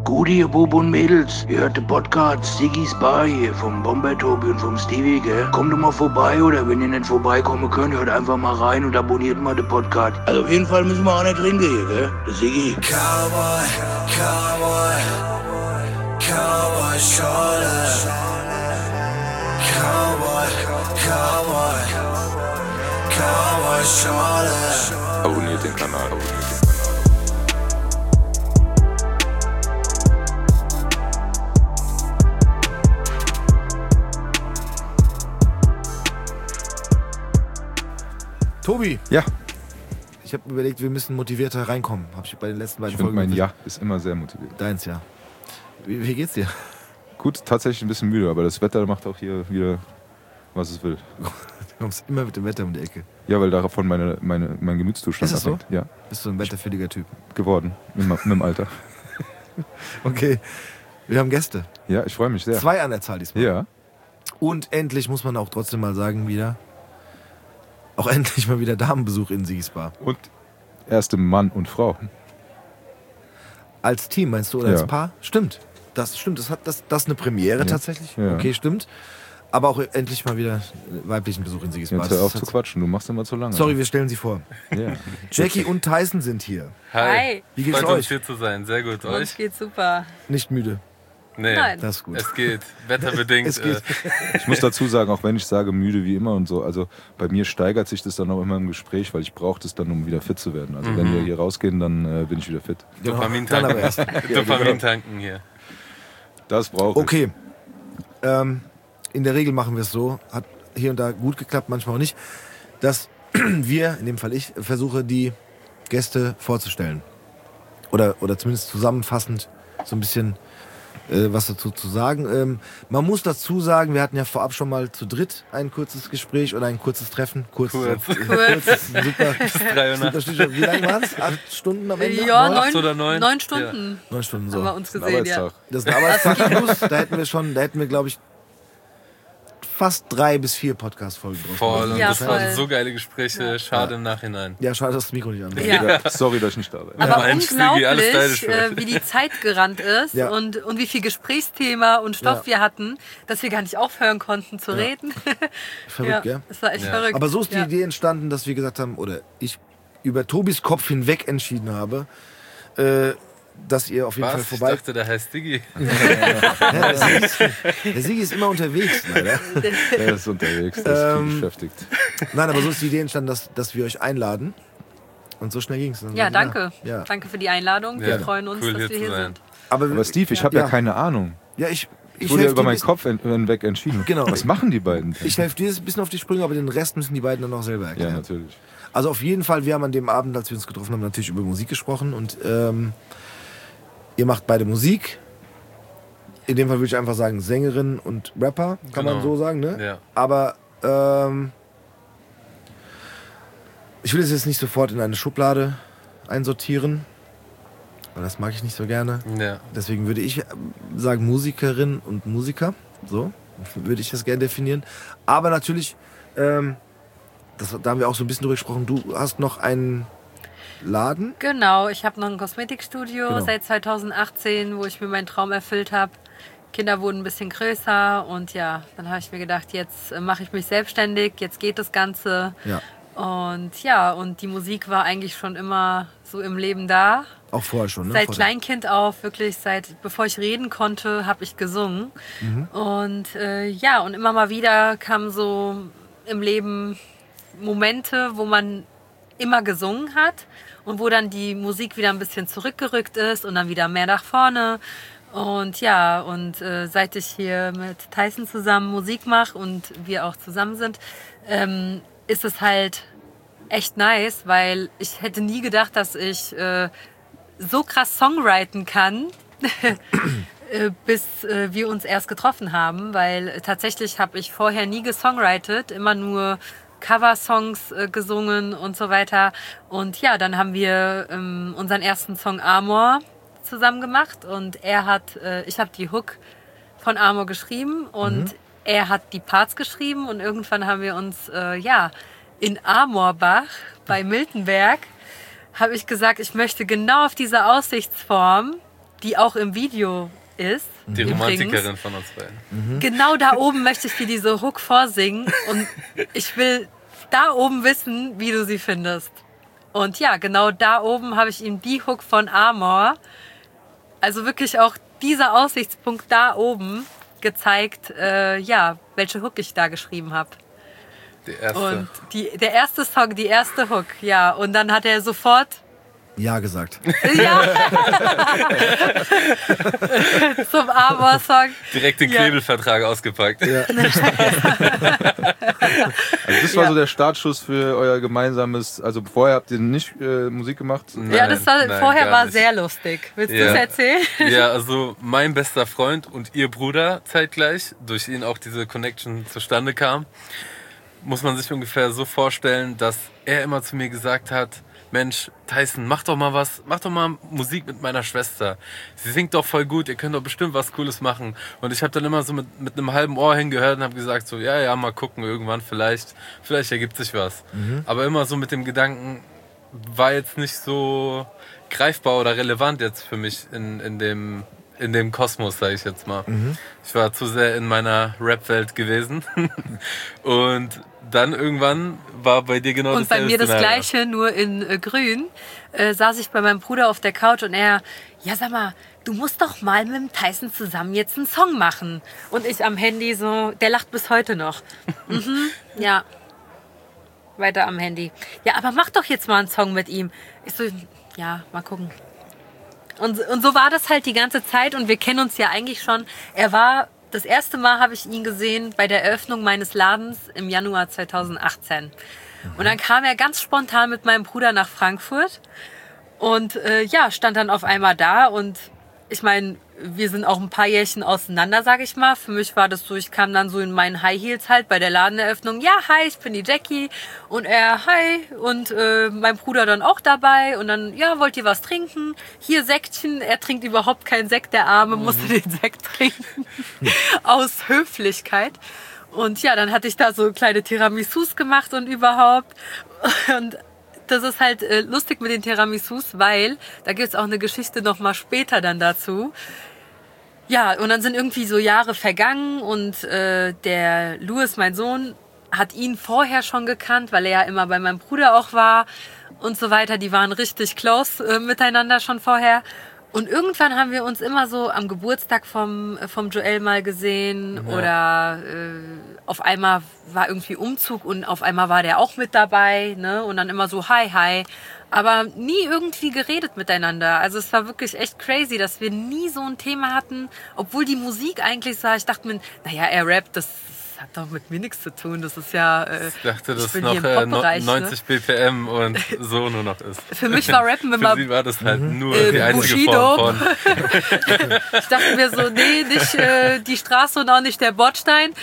Gute, ihr Bub und Mädels, ihr hört den Podcast Siggy's Bar hier vom Bomber Tobi und vom Stevie, gell? Kommt doch mal vorbei oder wenn ihr nicht vorbeikommen könnt, hört einfach mal rein und abonniert mal den Podcast. Also auf jeden Fall müssen wir auch nicht trinken hier, gell? Der Siggy. Cowboy, Cowboy, Cowboy Schorle. Cowboy, Cowboy, Cowboy Schorle. Abonniert den Kanal. Tobi. Ja. Ich habe überlegt, wir müssen motivierter reinkommen. Habe ich bei den letzten beiden Ich finde, Folgen. mein Ja ist immer sehr motiviert. Deins, ja. Wie geht's dir? Gut, tatsächlich ein bisschen müde, aber das Wetter macht auch hier wieder, was es will. Du kommst immer mit dem Wetter um die Ecke. Ja, weil davon mein Gemütszustand Ist es so? abhängt. Ja, Bist du ein wetterfülliger Typ? geworden mit dem Alter. Okay. Wir haben Gäste. Ja, ich freue mich sehr. 2 an der Zahl diesmal. Ja, Und endlich muss man auch trotzdem mal sagen, wieder. Auch endlich mal wieder Damenbesuch in Siggy's Bar. und erste Mann und Frau. Als Team, meinst du, oder Ja. als Paar? Stimmt. Das stimmt. Das ist eine Premiere Ja. tatsächlich. Ja. Okay, stimmt. Aber auch endlich mal wieder weiblichen Besuch in Siggy's Bar. Jetzt hör auf Das zu hat- quatschen, du machst immer zu lange. Sorry, wir stellen sie vor. Ja. Jackie und Tyson sind hier. Hi. Wie geht's Freut euch? uns hier zu sein. Sehr gut. Uns Euch? geht's super. Nicht müde. Nee. Nein. Das ist gut. Es geht. Wetterbedingt. Es geht. Ich muss dazu sagen, auch wenn ich sage müde wie immer und so, also bei mir steigert sich das dann auch immer im Gespräch, weil ich brauche das dann, um wieder fit zu werden. Also wenn wir hier rausgehen, dann bin ich wieder fit. Dopamin Dann aber tanken. erst. Dopamin tanken hier. Das brauche ich. Okay. In der Regel machen wir es so, hat hier und da gut geklappt, manchmal auch nicht, dass wir, in dem Fall ich, versuche, die Gäste vorzustellen. Oder zumindest zusammenfassend so ein bisschen was dazu zu sagen. Man muss dazu sagen, wir hatten ja vorab schon mal zu dritt ein kurzes Gespräch oder ein kurzes Treffen. Kurz. Super, 3 Uhr nachts. super Stichwort. Wie lange waren es? 8 Stunden am Ende? Ja, 8 oder 9? 9 Stunden 9 Stunden haben wir so. uns Ein gesehen, ja. Arbeitstag. Das ist ein Arbeitstag plus. Da hätten wir, glaube ich, fast 3 bis 4 Podcast-Folgen draus Voll. machen. Und Ja, das waren voll. so geile Gespräche. Schade im Nachhinein. Ja, schade, dass das Mikro nicht an war. Ja. Sorry, dass ich nicht da war. Aber Ein Stigi, alles deine unglaublich, Schuld. wie die Zeit gerannt ist Ja. und wie viel Gesprächsthema und Stoff Ja. wir hatten, dass wir gar nicht aufhören konnten zu reden. Verrückt, gell? Das war echt Ja. verrückt. Aber so ist die Ja. Idee entstanden, dass wir gesagt haben, oder ich über Tobis Kopf hinweg entschieden habe, dass ihr auf jeden Fall Was? Ich vorbei... dachte, der heißt Diggi. Ja, der Sigi ist immer unterwegs, leider. Der ist unterwegs, der ist viel beschäftigt. Nein, aber so ist die Idee entstanden, dass wir euch einladen. Und so schnell ging es. Ja, danke. Ja. Danke für die Einladung. Wir Ja. freuen uns, Cool, dass hier wir zu hier sein. sind. Aber Steve, ich habe ja keine Ahnung. Ja, ich Ich wurde ja helf über dir meinen ein Kopf hinweg entschieden. Genau. Was machen die beiden? Ich helfe dir ein bisschen auf die Sprünge, aber den Rest müssen die beiden dann auch selber Ja, erklären. natürlich. Also auf jeden Fall, wir haben an dem Abend, als wir uns getroffen haben, natürlich über Musik gesprochen. Und ihr macht beide Musik. In dem Fall würde ich einfach sagen Sängerin und Rapper, kann man Genau. so sagen, ne? Ja. Aber ich will es jetzt nicht sofort in eine Schublade einsortieren, weil das mag ich nicht so gerne. Ja. Deswegen würde ich sagen Musikerin und Musiker. So würde ich das gerne definieren. Aber natürlich, da haben wir auch so ein bisschen drüber gesprochen, du hast noch einen Laden. Genau, ich habe noch ein Kosmetikstudio Genau. seit 2018, wo ich mir meinen Traum erfüllt habe. Kinder wurden ein bisschen größer und ja, dann habe ich mir gedacht, jetzt mache ich mich selbstständig, jetzt geht das Ganze. Ja, Und ja, und die Musik war eigentlich schon immer so im Leben da. auch vorher schon. Ne? Seit Vor der- Kleinkind auf, wirklich bevor ich reden konnte, habe ich gesungen. Und ja, und immer mal wieder kamen so im Leben Momente, wo man immer gesungen hat und wo dann die Musik wieder ein bisschen zurückgerückt ist und dann wieder mehr nach vorne. Und ja, und seit ich hier mit Tyson zusammen Musik mache und wir auch zusammen sind, ist es halt echt nice, weil ich hätte nie gedacht, dass ich so krass songwriten kann, bis wir uns erst getroffen haben, weil tatsächlich habe ich vorher nie gesongwritet, immer nur Coversongs gesungen und so weiter. Und ja, dann haben wir unseren ersten Song Amor zusammen gemacht und ich habe die Hook von Amor geschrieben und er hat die Parts geschrieben und irgendwann haben wir uns in Amorbach bei Miltenberg habe ich gesagt, ich möchte genau auf diese Aussichtsform die auch im Video ist. Die übrigens. Romantikerin von uns beiden. Genau da oben möchte ich dir diese Hook vorsingen und ich will da oben wissen, wie du sie findest. Und ja, genau da oben habe ich ihm die Hook von Amor, also wirklich auch dieser Aussichtspunkt da oben gezeigt, welche Hook ich da geschrieben habe. Die erste. Und der erste Song, die erste Hook, ja. Und dann hat er sofort Ja gesagt. ja, zum Amor-Song. Direkt den Ja. Knebelvertrag ausgepackt. Ja. Also das war so der Startschuss für euer gemeinsames, also vorher habt ihr nicht Musik gemacht? Ja, das war, Nein, vorher gar war nicht. sehr lustig. Willst du Ja. es erzählen? Ja, also mein bester Freund und ihr Bruder zeitgleich, durch ihn auch diese Connection zustande kam, muss man sich ungefähr so vorstellen, dass er immer zu mir gesagt hat, Mensch, Tyson, mach doch mal Musik mit meiner Schwester. Sie singt doch voll gut, ihr könnt doch bestimmt was Cooles machen. Und ich habe dann immer so mit einem halben Ohr hingehört und habe gesagt so, ja, mal gucken, irgendwann vielleicht ergibt sich was. Aber immer so mit dem Gedanken, war jetzt nicht so greifbar oder relevant jetzt für mich in dem Kosmos, sage ich jetzt mal. Ich war zu sehr in meiner Rap-Welt gewesen. Und dann irgendwann war bei dir genau Und bei mir das Szenario. Gleiche, nur in grün, saß ich bei meinem Bruder auf der Couch und er, ja sag mal, du musst doch mal mit dem Tyson zusammen jetzt einen Song machen. Und ich am Handy so, der lacht bis heute noch. Ja, weiter am Handy. Ja, aber mach doch jetzt mal einen Song mit ihm. Ich so, ja, mal gucken. Und so war das halt die ganze Zeit und wir kennen uns ja eigentlich schon. Das erste Mal habe ich ihn gesehen bei der Eröffnung meines Ladens im Januar 2018. Und dann kam er ganz spontan mit meinem Bruder nach Frankfurt und stand dann auf einmal da und ich meine, wir sind auch ein paar Jährchen auseinander, sag ich mal. Für mich war das so, ich kam dann so in meinen High Heels halt bei der Ladeneröffnung. Ja, hi, ich bin die Jackie. Und er, hi. Und mein Bruder dann auch dabei. Und dann, ja, wollt ihr was trinken? Hier Sektchen. Er trinkt überhaupt keinen Sekt, der Arme musste den Sekt trinken. Aus Höflichkeit. Und ja, dann hatte ich da so kleine Tiramisus gemacht und überhaupt. Und das ist halt lustig mit den Tiramisus, weil da gibt es auch eine Geschichte noch mal später dann dazu. Ja, und dann sind irgendwie so Jahre vergangen und der Louis, mein Sohn, hat ihn vorher schon gekannt, weil er ja immer bei meinem Bruder auch war und so weiter. Die waren richtig close miteinander schon vorher. Und irgendwann haben wir uns immer so am Geburtstag vom Joel mal gesehen oder auf einmal war irgendwie Umzug und auf einmal war der auch mit dabei, ne? Und dann immer so hi, aber nie irgendwie geredet miteinander. Also es war wirklich echt crazy, dass wir nie so ein Thema hatten, obwohl die Musik eigentlich so, ich dachte mir, naja, er rappt, das hat doch mit mir nichts zu tun. Das ist ja. Ich dachte, ich dass bin noch hier im Pop-Bereich, 90 BPM und so nur noch ist. Für mich war Rappen Für immer. sie war das halt nur die einzige Bushido. Form von. Ich dachte mir so, nee, nicht die Straße und auch nicht der Bordstein.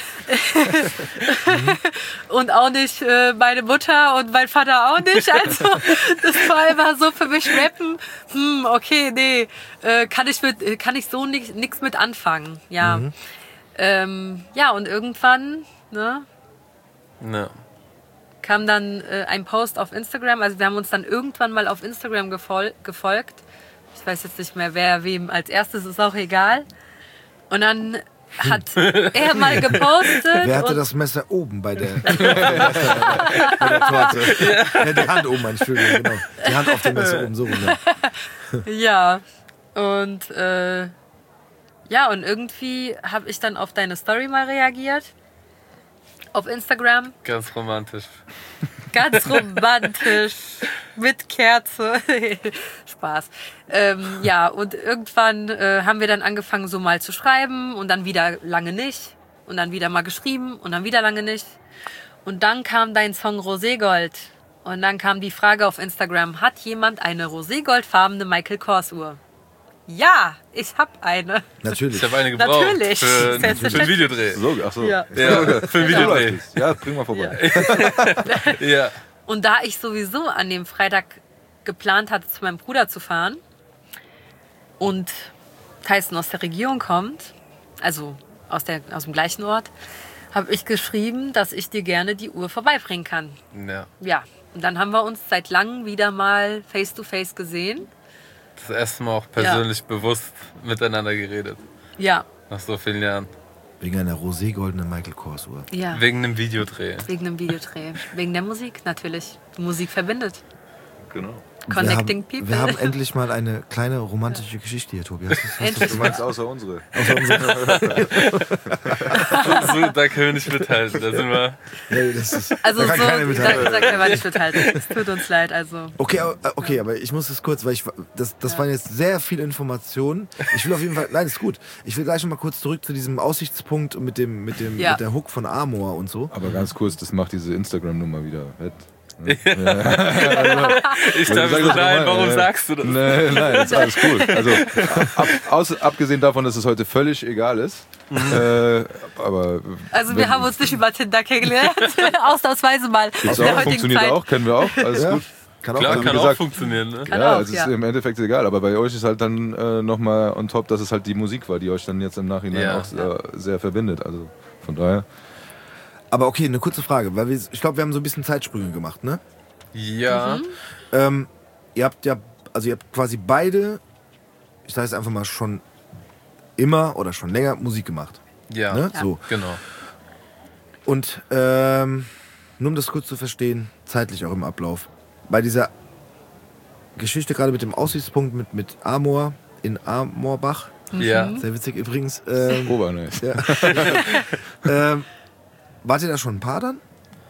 Und auch nicht meine Mutter und mein Vater auch nicht. Also, das war immer so für mich Rappen. Okay, nee, kann ich so nichts mit anfangen. Ja. Ja, und irgendwann, ne, Ja. kam dann ein Post auf Instagram. Also wir haben uns dann irgendwann mal auf Instagram gefolgt. Ich weiß jetzt nicht mehr, wer wem als erstes, ist auch egal. Und dann hat er mal gepostet. Wer hatte und das Messer oben bei der, bei der Torte? Ja, die Hand oben, Entschuldigung, genau. Die Hand auf dem Messer oben, so rum. Ja. ja, und und irgendwie habe ich dann auf deine Story mal reagiert. Auf Instagram. Ganz romantisch. Ganz romantisch. Mit Kerze. Spaß. Ja, und irgendwann haben wir dann angefangen, so mal zu schreiben und dann wieder lange nicht. Und dann wieder mal geschrieben und dann wieder lange nicht. Und dann kam dein Song Roségold. Und dann kam die Frage auf Instagram, hat jemand eine roségoldfarbene Michael Kors Uhr? Ja, ich habe eine. Natürlich. Ich habe eine gebraucht Natürlich. für einen Selbstverständlich. Videodreh. So, ach so. Ja. Ja, für einen Videodreh. Ja, bring mal vorbei. Ja. Und da ich sowieso an dem Freitag geplant hatte, zu meinem Bruder zu fahren und Tyson aus der Region kommt, also aus dem gleichen Ort, habe ich geschrieben, dass ich dir gerne die Uhr vorbeibringen kann. Ja. Ja, und dann haben wir uns seit langem wieder mal face-to-face gesehen. das erste Mal auch persönlich bewusst miteinander geredet. Ja. Nach so vielen Jahren. Wegen einer roségoldenen Michael Kors Uhr. Ja. Wegen einem Videodreh. Wegen einem Videodreh. Wegen der Musik natürlich. Die Musik verbindet. Genau. Connecting people. Wir haben endlich mal eine kleine romantische Geschichte hier, Tobias. Endlich. Du meinst außer unsere. So, da können wir nicht mithalten. Da sind wir. Nee, das ist, Also da so, kann keiner mithalten. da können wir nicht mithalten. Es tut uns leid. Also. Okay, aber ich muss das kurz, weil das waren jetzt sehr viele Informationen. Ich will auf jeden Fall, nein, ist gut. Ich will gleich noch mal kurz zurück zu diesem Aussichtspunkt und mit der Hook von Amor und so. Aber ganz kurz, das macht diese Instagram-Nummer wieder wett. Ich dachte, nein, warum sagst du das? Nein, ist alles cool. Also abgesehen davon, dass es heute völlig egal ist. Aber Also wir haben uns nicht über Tinder kennengelernt. Ausnahmsweise mal. gibt's in der auch, heutigen funktioniert Zeit. auch, kennen wir auch. Alles Ja. gut. Kann auch Klar, sein. kann wie auch gesagt, funktionieren, ne? Kann Ja, auch, es ist ja. im Endeffekt egal. Aber bei euch ist halt dann nochmal on top, dass es halt die Musik war, die euch dann jetzt im Nachhinein Ja. auch sehr verbindet. Also von daher. Aber okay, eine kurze Frage, weil ich glaube, wir haben so ein bisschen Zeitsprünge gemacht, ne? Ja. Ihr habt quasi beide, ich sage jetzt einfach mal schon immer oder schon länger Musik gemacht. Ja. Ne? So. Genau. Und nur um das kurz zu verstehen, zeitlich auch im Ablauf. Bei dieser Geschichte gerade mit dem Aussichtspunkt mit Amor in Amorbach, Ja. sehr witzig übrigens, Obernice. wart ihr da schon ein Paar dann?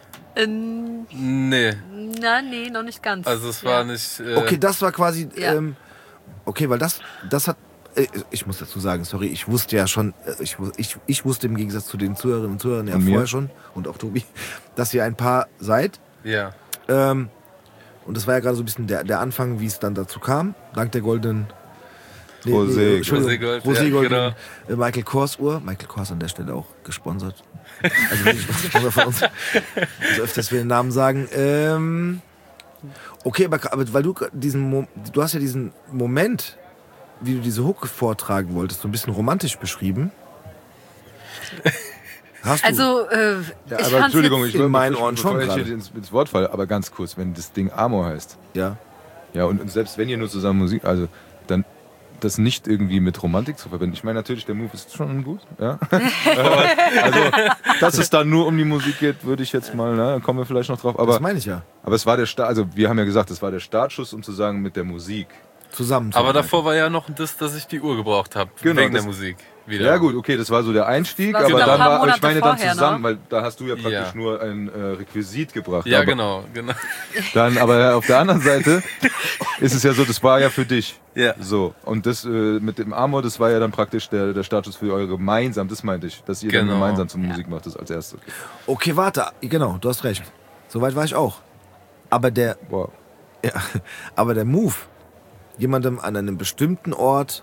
Nee. Nee, noch nicht ganz. Also es war nicht. Okay, das war quasi, Ja. okay, weil das hat, ich muss dazu sagen, sorry, ich wusste ja schon, ich wusste im Gegensatz zu den Zuhörerinnen und Zuhörern ja Und mir? vorher schon, und auch Tobi, dass ihr ein Paar seid. Ja. Und das war ja gerade so ein bisschen der Anfang, wie es dann dazu kam, dank der goldenen Roségold, Roségold, ja, Michael Kors Uhr. Michael Kors an der Stelle auch gesponsert. Also wirklich Sponsor von uns. Also öfters wir den Namen sagen. Okay, aber weil du hast ja diesen Moment, wie du diese Hook vortragen wolltest, so ein bisschen romantisch beschrieben. Hast du? Also, Ja, ich aber fand's Entschuldigung, jetzt, ich will in meinen Ohren schon bevor ich gerade. hier ins Wort falle, aber ganz kurz, wenn das Ding Amor heißt. Ja. Ja, und selbst wenn ihr nur zusammen Musik, also dann das nicht irgendwie mit Romantik zu verbinden. Ich meine, natürlich, der Move ist schon gut, ja. Aber, also, dass es da nur um die Musik geht, würde ich jetzt mal, da kommen wir vielleicht noch drauf. Das Aber, meine ich ja. aber es war der Start, also wir haben ja gesagt, es war der Startschuss, um zu sagen, mit der Musik. Zusammen. Aber davor war ja noch das, dass ich die Uhr gebraucht habe. Genau, Wegen das- der Musik. Wieder. Ja gut, okay, das war so der Einstieg, Das aber war so dann ein paar war, aber ich Monate meine dann vorher, zusammen, ne? weil da hast du ja praktisch Ja. nur ein Requisit gebracht. Ja, aber genau. Dann, aber auf der anderen Seite ist es ja so, das war ja für dich. Ja. So, und das mit dem Amor, das war ja dann praktisch der Startschuss für eure gemeinsam, das meinte ich, dass ihr dann Genau. gemeinsam zur Musik macht, das als erstes. Okay. Okay, warte. Genau, du hast recht. Soweit war ich auch. Aber der Wow. Move, jemandem an einem bestimmten Ort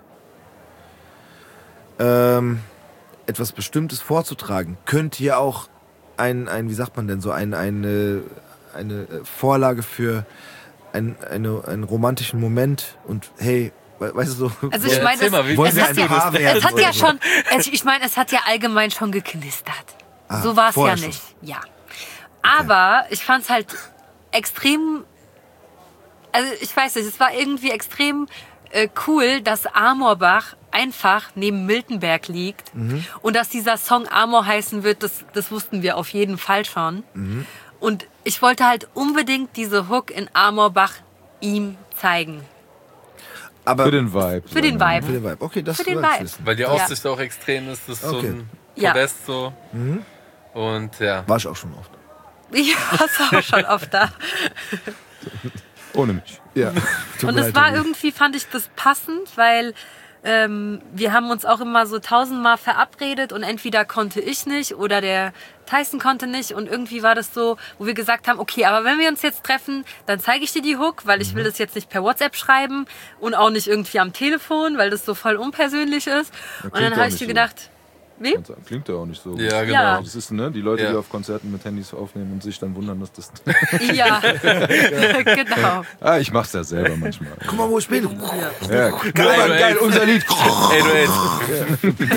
etwas Bestimmtes vorzutragen, könnte ja auch wie sagt man denn so, eine Vorlage für einen romantischen Moment und hey, weißt du so. also ich Ja, meine, erzähl mal, wie- Wollen es wir hat ein Paar werden? es hat ja oder so? schon, ich meine, es hat ja allgemein schon geknistert. So war es ja vorher schon. nicht. Ja. Aber ich fand es halt extrem, also ich weiß nicht, es war irgendwie extrem cool, dass Amorbach einfach neben Miltenberg liegt und dass dieser Song Amor heißen wird, das wussten wir auf jeden Fall schon. Und ich wollte halt unbedingt diese Hook in Amorbach ihm zeigen. Aber Für den Vibe. Für den Für Vibe. den Vibe. Okay, das Für den soll ich Vibe. wissen. Weil die Ja. Aussicht auch extrem ist. Das ist so Okay. ein Ja. Podest so. Und ja. War ich auch schon oft. Ja, das war schon oft da. Ohne mich. Ja. Und es war irgendwie, fand ich das passend, weil wir haben uns auch immer so 1000-mal verabredet und entweder konnte ich nicht oder der Tyson konnte nicht und irgendwie war das so, wo wir gesagt haben, okay, aber wenn wir uns jetzt treffen, dann zeige ich dir die Hook, weil ich will das jetzt nicht per WhatsApp schreiben und auch nicht irgendwie am Telefon, weil das so voll unpersönlich ist. Und dann klingt habe auch ich nicht dir so. gedacht, wie? Klingt ja auch nicht so. Ja, genau. Ja. Das ist, ne, die Leute, Ja. die auf Konzerten mit Handys aufnehmen und sich dann wundern, dass das. Ja, genau. Ich mach's ja selber manchmal. Guck mal, wo ich bin. Ja. Geil, unser Lied. Ey, du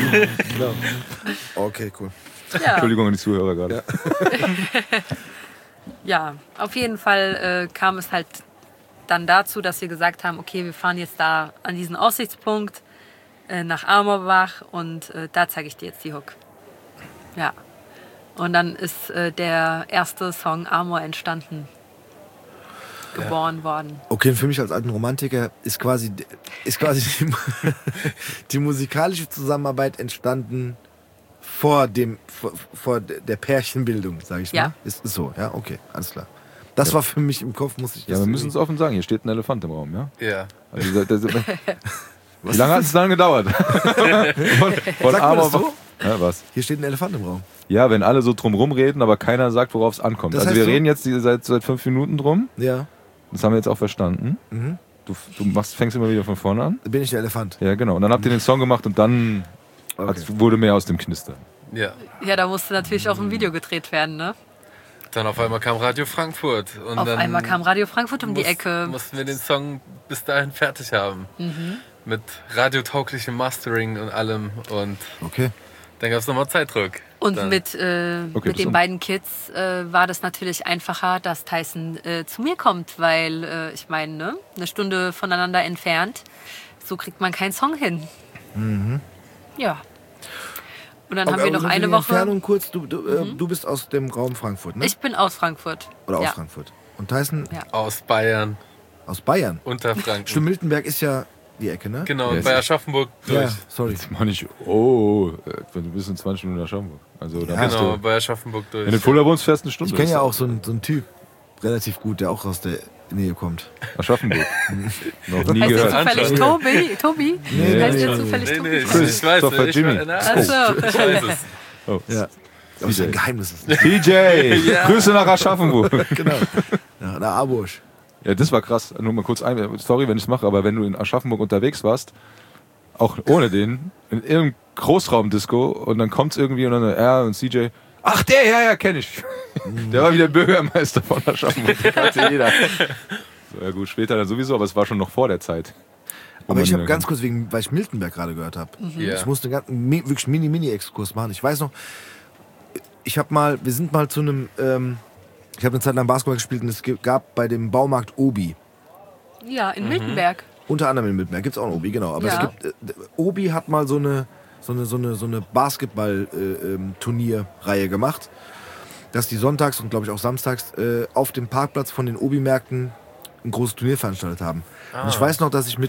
Okay, cool. Ja, Entschuldigung an die Zuhörer gerade. ja, auf jeden Fall kam es halt dann dazu, dass wir gesagt haben, okay, wir fahren jetzt da an diesen Aussichtspunkt nach Amorbach und da zeige ich dir jetzt die Hook. Ja. Und dann ist der erste Song Amor entstanden, geboren worden. Okay, für mich als alten Romantiker ist quasi die musikalische Zusammenarbeit entstanden vor der Pärchenbildung, sage ich mal. Ja. Ist so, ja, okay, alles klar. Das war für mich im Kopf, muss ich Ja, wir müssen es offen sagen, hier steht ein Elefant im Raum, ja? Ja. Also, wie lange hat es dann gedauert? von Sagt man das so? Ja, was? Hier steht ein Elefant im Raum. Ja, wenn alle so drum reden, aber keiner sagt, worauf es ankommt. Das Also heißt wir so- reden jetzt seit 5 Minuten drum. Ja, Das haben wir jetzt auch verstanden. Mhm. Du fängst immer wieder von vorne an. da bin ich der Elefant. Ja, genau. Und dann habt ihr den Song gemacht und dann wurde mehr aus dem Knistern. Ja. Ja, da musste natürlich auch ein Video gedreht werden, ne? Dann auf einmal kam Radio Frankfurt. Und Auf dann einmal kam Radio Frankfurt um die Ecke. Mussten wir den Song bis dahin fertig haben. Mit radiotauglichem Mastering und allem. Und Okay. dann gab es nochmal Zeitdruck. Und Dann- mit bis den um- beiden Kids war das natürlich einfacher, dass Tyson zu mir kommt, weil ich meine, ne, eine Stunde voneinander entfernt, so kriegt man keinen Song hin. Ja. Und dann haben wir noch so eine die Woche. Entfernung kurz, du bist aus dem Raum Frankfurt, ne? Ich bin aus Frankfurt. Oder aus ja. Frankfurt. Und Tyson Ja. Aus Bayern, aus Bayern. Unterfranken. Stimmt, Miltenberg ist ja die Ecke, ne? Genau, Ja, ist- bei Aschaffenburg durch. Ja, sorry. Jetzt mach nicht, du bist in 20 Minuten nach Schaumburg. Also da bist Genau, du, bei Aschaffenburg durch. wenn du in Fulda wohnst, fährst du eine Stunde. Ich kenne ja auch so einen Typ, relativ gut, der auch aus der Nähe kommt. Aschaffenburg. Noch nie Heißt der gehört. zufällig Tobi? Nee, Heißt nee, der nee. zufällig Nee, Tobi? nee, Chris, ich weiß Christopher nicht. Jimmy. Ach so. Ich weiß es. Oh. Ja. Aber das ist ein Geheimnis. Ist nicht. TJ, Grüße nach Aschaffenburg. Genau. Ja, na, Abusch. Ja, das war krass. Nur mal kurz sorry, wenn ich es mache, aber wenn du in Aschaffenburg unterwegs warst, auch ohne den, in irgendeinem Großraumdisco und dann kommt es irgendwie und dann er und CJ, ach der, ja, kenne ich. Der war wieder Bürgermeister von Aschaffenburg. Das kannte jeder. So, ja gut, später dann sowieso, aber es war schon noch vor der Zeit. wo Aber man ich habe wieder- ganz kurz, weil ich Miltenberg gerade gehört habe. Ja. Ich musste wirklich Mini-Exkurs machen. Ich weiß noch, wir sind mal zu einem, ich habe eine Zeit lang Basketball gespielt und es gab bei dem Baumarkt Obi. Ja, in Miltenberg. Unter anderem in Miltenberg gibt es auch ein Obi, genau. Aber Ja. es gibt, Obi hat mal so eine Basketball-Turnierreihe gemacht, dass die sonntags und glaube ich auch samstags auf dem Parkplatz von den Obi-Märkten ein großes Turnier veranstaltet haben. Und ich weiß noch, dass ich mit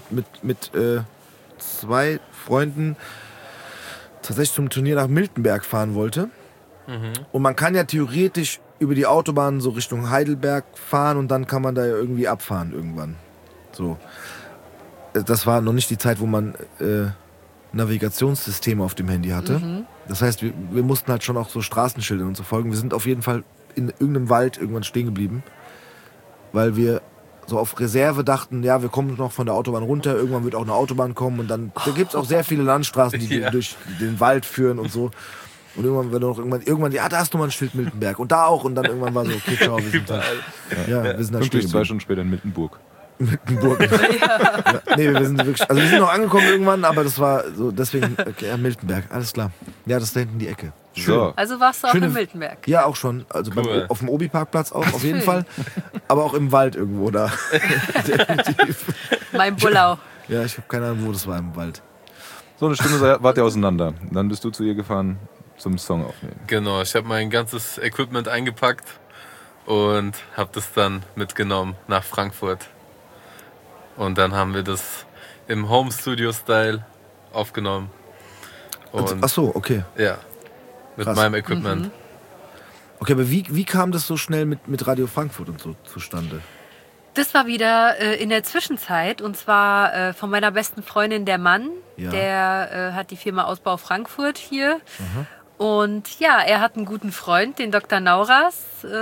2 Freunden tatsächlich zum Turnier nach Miltenberg fahren wollte. Und man kann ja theoretisch über die Autobahn so Richtung Heidelberg fahren und dann kann man da ja irgendwie abfahren irgendwann. So. Das war noch nicht die Zeit, wo man Navigationssysteme auf dem Handy hatte. Das heißt, wir mussten halt schon auch so Straßenschildern und so folgen. Wir sind auf jeden Fall in irgendeinem Wald irgendwann stehen geblieben, weil wir so auf Reserve dachten, ja, wir kommen noch von der Autobahn runter, irgendwann wird auch eine Autobahn kommen und dann da gibt es auch sehr viele Landstraßen, die Ja. durch den Wald führen und so. Und irgendwann war noch irgendwann, ja, da hast du mal ein Schild Miltenberg und da auch und dann irgendwann war so, okay, ciao, wir sind halt, ja, wir sind halt Pünktlich stehen 2 Stunden später in Mittenburg. Miltenburg. Ja. Nee, wir sind wirklich, also wir sind noch angekommen irgendwann, aber das war so, deswegen, okay, ja, Miltenberg, alles klar. Ja, das ist da hinten die Ecke. So. Also warst du auch Schöne- in Miltenberg. Ja, auch schon. Also Cool. auf dem Obi-Parkplatz auch, auf jeden schön. Fall. Aber auch im Wald irgendwo da. Definitiv. Mein Bullau. Ja, ich habe keine Ahnung, wo das war im Wald. So eine Stunde wart ihr auseinander. Dann bist du zu ihr gefahren zum Song aufnehmen. Genau, ich habe mein ganzes Equipment eingepackt und habe das dann mitgenommen nach Frankfurt. Und dann haben wir das im Home-Studio-Style aufgenommen. Und Ach so, okay. ja, mit Krass. meinem Equipment. Okay, aber wie kam das so schnell mit Radio Frankfurt und so zustande? Das war wieder in der Zwischenzeit und zwar von meiner besten Freundin, der Mann. Ja. Der hat die Firma Ausbau Frankfurt hier. Und ja, er hat einen guten Freund, den Dr. Nauras,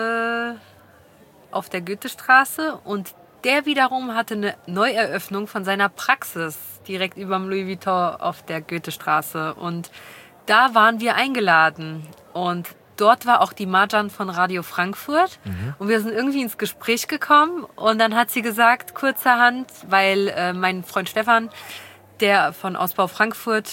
auf der Goethestraße. Und der wiederum hatte eine Neueröffnung von seiner Praxis direkt überm Louis Vuitton auf der Goethestraße. Und da waren wir eingeladen. Und dort war auch die Marjan von Radio Frankfurt. Und wir sind irgendwie ins Gespräch gekommen. Und dann hat sie gesagt, kurzerhand, weil mein Freund Stefan, der von Ausbau Frankfurt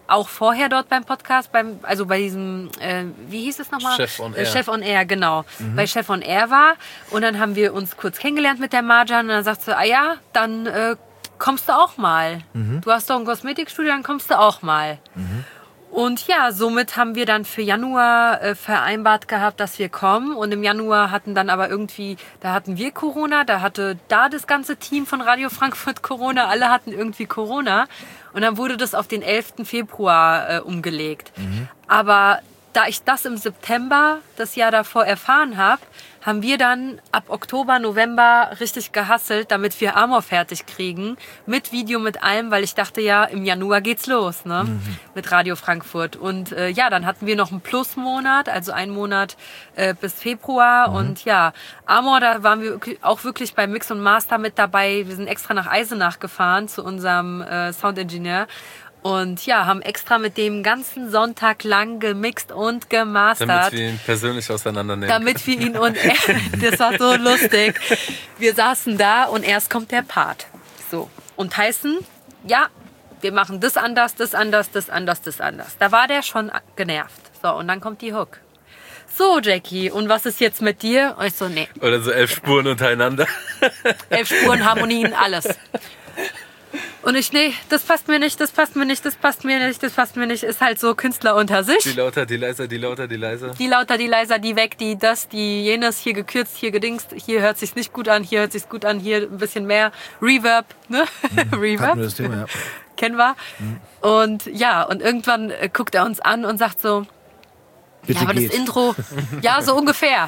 auch vorher dort beim Podcast, also bei diesem, wie hieß es nochmal? Chef on Air. Chef on Air, genau. Bei Chef on Air war. Und dann haben wir uns kurz kennengelernt mit der Marjan. Und dann sagt sie, dann kommst du auch mal. Du hast doch ein Kosmetikstudio, dann kommst du auch mal. Und ja, somit haben wir dann für Januar vereinbart gehabt, dass wir kommen. Und im Januar hatten dann aber irgendwie, da hatten wir Corona, da hatte das ganze Team von Radio Frankfurt Corona, alle hatten irgendwie Corona. Und dann wurde das auf den 11. Februar umgelegt. Aber da ich das im September, das Jahr davor, erfahren habe, haben wir dann ab Oktober, November richtig gehustelt, damit wir Amor fertig kriegen. Mit Video, mit allem, weil ich dachte ja, im Januar geht's los, ne? Mit Radio Frankfurt. Und dann hatten wir noch einen Plusmonat, also einen Monat bis Februar. Und ja, Amor, da waren wir auch wirklich bei Mix und Master mit dabei. Wir sind extra nach Eisenach gefahren zu unserem Soundingenieur. Und ja, haben extra mit dem ganzen Sonntag lang gemixt und gemastert. Damit wir ihn persönlich auseinandernehmen. Damit wir ihn und er, das war so lustig. Wir saßen da und erst kommt der Part. So. Und Tyson, ja, wir machen das anders, das anders, das anders, das anders. Da war der schon genervt. So, und dann kommt die Hook. So, Jackie, und was ist jetzt mit dir? Und ich so, nee. Oder so 11 Spuren untereinander. 11 Spuren, Harmonien, alles. Und ich, nee, das passt mir nicht, das passt mir nicht, das passt mir nicht, das passt mir nicht. Ist halt so Künstler unter sich. Die lauter, die leiser, die lauter, die leiser. Die lauter, die leiser, die weg, die das, die jenes, hier gekürzt, hier gedingst, hier hört sich's nicht gut an, hier hört sich's gut an, hier ein bisschen mehr Reverb, ne? Reverb. Hatten wir das Thema, ja. Kennen wir. Und ja, und irgendwann guckt er uns an und sagt so, Bitte ja, aber geht. das Intro, ja, so ungefähr.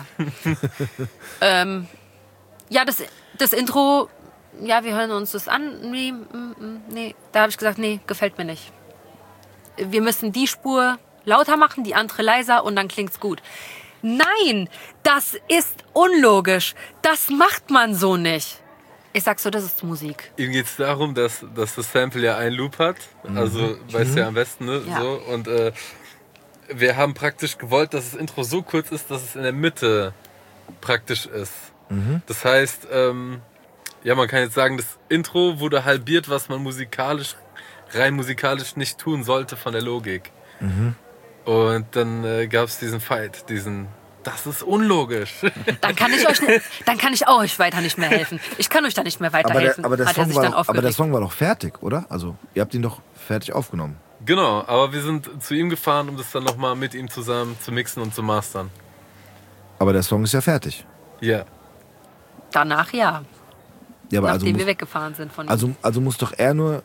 Ja, das Intro, ja, wir hören uns das an. Nee. Da habe ich gesagt, nee, gefällt mir nicht. Wir müssen die Spur lauter machen, die andere leiser und dann klingt's gut. Nein, das ist unlogisch. Das macht man so nicht. Ich sag so, das ist Musik. Ihm geht es darum, dass das Sample ja einen Loop hat. Also, weißt du ja am besten, ne? Ja. So. Und wir haben praktisch gewollt, dass das Intro so kurz ist, dass es in der Mitte praktisch ist. Das heißt, ja, man kann jetzt sagen, das Intro wurde halbiert, was man rein musikalisch nicht tun sollte von der Logik. Und dann gab es diesen Fight, das ist unlogisch. Dann kann ich euch weiter nicht mehr helfen. Ich kann euch da nicht mehr weiterhelfen. Aber der hat er sich dann aber der aufgeregt. Song war doch fertig, oder? Also, ihr habt ihn doch fertig aufgenommen. Genau, aber wir sind zu ihm gefahren, um das dann nochmal mit ihm zusammen zu mixen und zu mastern. Aber der Song ist ja fertig. Ja. Danach ja, Ja, aber nachdem also, wir weggefahren sind von ihm. also muss doch er nur...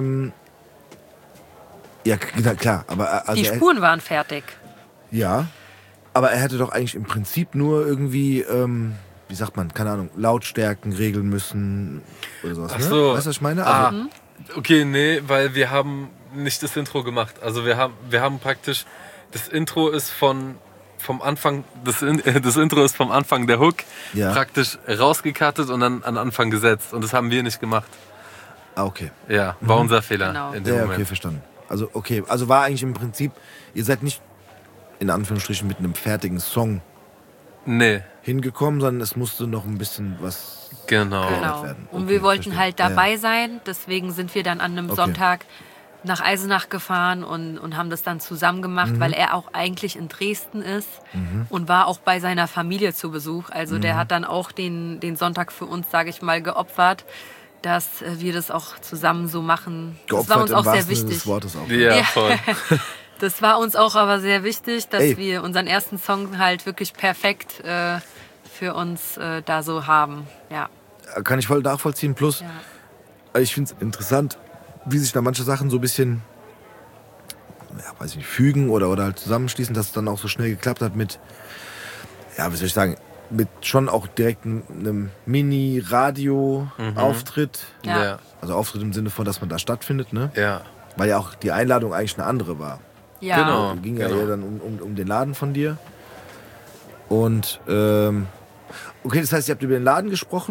ja, klar, aber... Also Die Spuren waren fertig. Ja, aber er hätte doch eigentlich im Prinzip nur irgendwie, wie sagt man, keine Ahnung, Lautstärken regeln müssen oder sowas. Ach Ne? so. Weißt du, was ich meine? Ah, Also, okay, nee, weil wir haben nicht das Intro gemacht. Also wir haben praktisch, das Intro ist vom Anfang, das Intro ist vom Anfang der Hook Ja. praktisch rausgekattet und dann an Anfang gesetzt. Und das haben wir nicht gemacht. okay. Ja, war unser Fehler Genau. in dem Ja, Moment. okay, verstanden. Also, okay, also war eigentlich im Prinzip, ihr seid nicht in Anführungsstrichen mit einem fertigen Song Nee, hingekommen, sondern es musste noch ein bisschen was... genau. Genau. werden. Und Okay, wir wollten verstehe. halt Ja, dabei sein. Deswegen sind wir dann an einem Okay. Sonntag nach Eisenach gefahren und haben das dann zusammen gemacht, weil er auch eigentlich in Dresden ist und war auch bei seiner Familie zu Besuch. Also der hat dann auch den Sonntag für uns, sage ich mal, geopfert, dass wir das auch zusammen so machen. Das war Geopfert uns im auch sehr wahrsten Sinne wichtig. des Wortes auch. Ja, Ja. voll. Das war uns auch aber sehr wichtig, dass Ey. wir unseren ersten Song halt wirklich perfekt für uns da so haben. Ja. Kann ich voll nachvollziehen. Plus, Ja. ich finde es interessant, wie sich da manche Sachen so ein bisschen, ja, weiß ich nicht, fügen oder halt zusammenschließen, dass es dann auch so schnell geklappt hat mit, ja, wie soll ich sagen, mit schon auch direkt einem Mini-Radio-Auftritt. Ja. Ja. Also Auftritt im Sinne von, dass man da stattfindet, ne? Ja. Weil ja auch die Einladung eigentlich eine andere war. Ja. Genau. Ging ja eher dann um den Laden von dir. Und, okay, das heißt, ihr habt über den Laden gesprochen.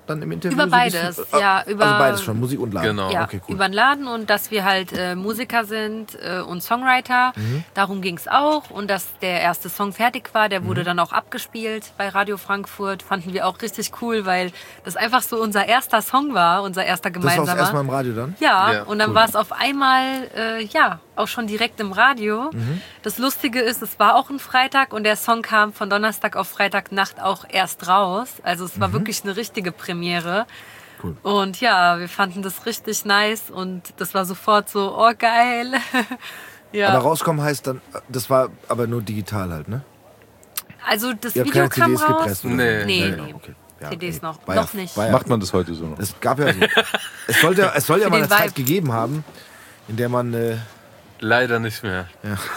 dann im Interview? Über so ein bisschen? beides, ja. Also beides schon, Musik und Laden. Genau. Ja, Okay, cool. über den Laden und dass wir halt Musiker sind und Songwriter. Darum ging es auch. Und dass der erste Song fertig war, der wurde dann auch abgespielt bei Radio Frankfurt. Fanden wir auch richtig cool, weil das einfach so unser erster Song war, unser erster Das war gemeinsamer. das erste Mal im Radio dann? Ja, Ja, und dann cool. war es auf einmal, auch schon direkt im Radio. Das Lustige ist, es war auch ein Freitag und der Song kam von Donnerstag auf Freitagnacht auch erst raus. Also es war wirklich eine richtige Premiere. Cool. Und ja, wir fanden das richtig nice und das war sofort so, oh geil. Ja, Aber rauskommen heißt dann, das war aber nur digital halt, ne? also das Ihr habt Video keine kam CDs raus. gepresst oder Nee. so? Nee, genau, nee. okay. Ja, CDs okay. noch. War Noch ja, nicht. War ja, Macht man das heute so noch? es gab ja so. Es soll ja mal eine den Zeit Vibe. gegeben haben, in der man... Leider nicht mehr.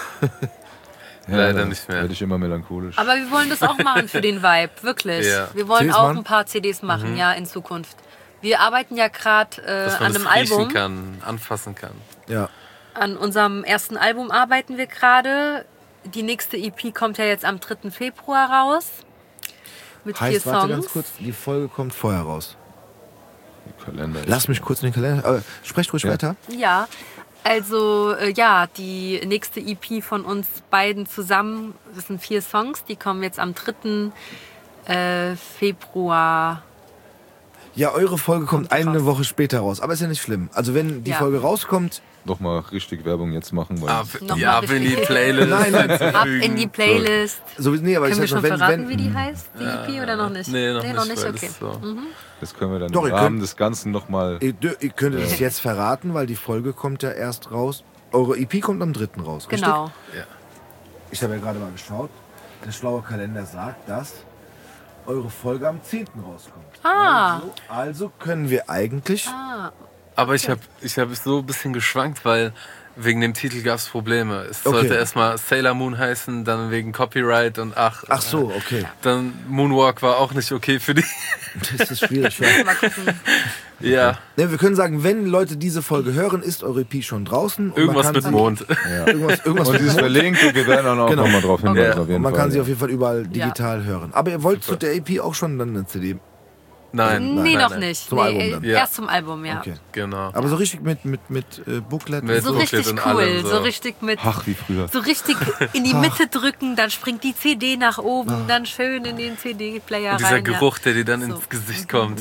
Leider nicht mehr. Werde ich immer melancholisch. Aber wir wollen das auch machen für den Vibe, wirklich. Ja. Wir wollen CDs auch machen? ein paar CDs machen, ja, in Zukunft. Wir arbeiten ja gerade Dass man an einem das riechen Album. kann, anfassen kann. ja. An unserem ersten Album arbeiten wir gerade. Die nächste EP kommt ja jetzt am 3. Februar raus. Mit 4 Heißt, warte ganz Songs. kurz, die Folge kommt vorher raus. Kalender. Lass mich kurz in den Kalender... sprecht ruhig Ja. weiter. Ja, also ja, die nächste EP von uns beiden zusammen, das sind 4 Songs, die kommen jetzt am 3. Februar. Ja, eure Folge kommt Kommt eine raus. Woche später raus. Aber ist ja nicht schlimm. Also wenn die Ja. Folge rauskommt... Nochmal richtig Werbung jetzt machen, weil Noch Ab mal in die richtig. Playlist. Nein, nein. Ab in die Playlist. So, nee, aber Können wir ich schon sag mal, verraten, wie wenn... die heißt, die EP, oder noch nicht? Nee, noch noch nicht, nicht, weil okay. das so. das können wir dann Doch, im ihr Rahmen könnt- des Ganzen nochmal. Ihr könntet es jetzt verraten, weil die Folge kommt ja erst raus. Eure EP kommt am 3. raus, richtig? Genau. Ich habe ja gerade mal geschaut. Der schlaue Kalender sagt, dass eure Folge am 10. rauskommt. Also können wir eigentlich... Aber ich hab so ein bisschen geschwankt, weil wegen dem Titel gab es Probleme. Es Okay. sollte erstmal Sailor Moon heißen, dann wegen Copyright und Ach so, okay. Dann Moonwalk war auch nicht okay für die. Das ist schwierig. Mal gucken. Ja, Ja, wir können sagen, wenn Leute diese Folge hören, ist eure EP schon draußen. Und irgendwas man mit kann Mond. Irgendwas Und die ist verlinkt und wir werden auch Genau. nochmal drauf hinweisen. Ja. Auf jeden Und man Fall. kann sie auf jeden Fall überall digital hören. Aber ihr wollt zu der EP auch schon dann eine CD? Nein, Nee, nein, noch nein. nicht. Zum Nee, Album dann. Ja. Erst zum Album, ja. Okay. Genau. Aber so richtig mit Booklet? Mit- So Booklet richtig und cool, allem, so so. richtig mit... Ach, wie früher. So richtig in die Mitte drücken, dann springt die CD nach oben, dann schön in den CD-Player rein. Und dieser ja. Geruch, der dir dann So. ins Gesicht kommt.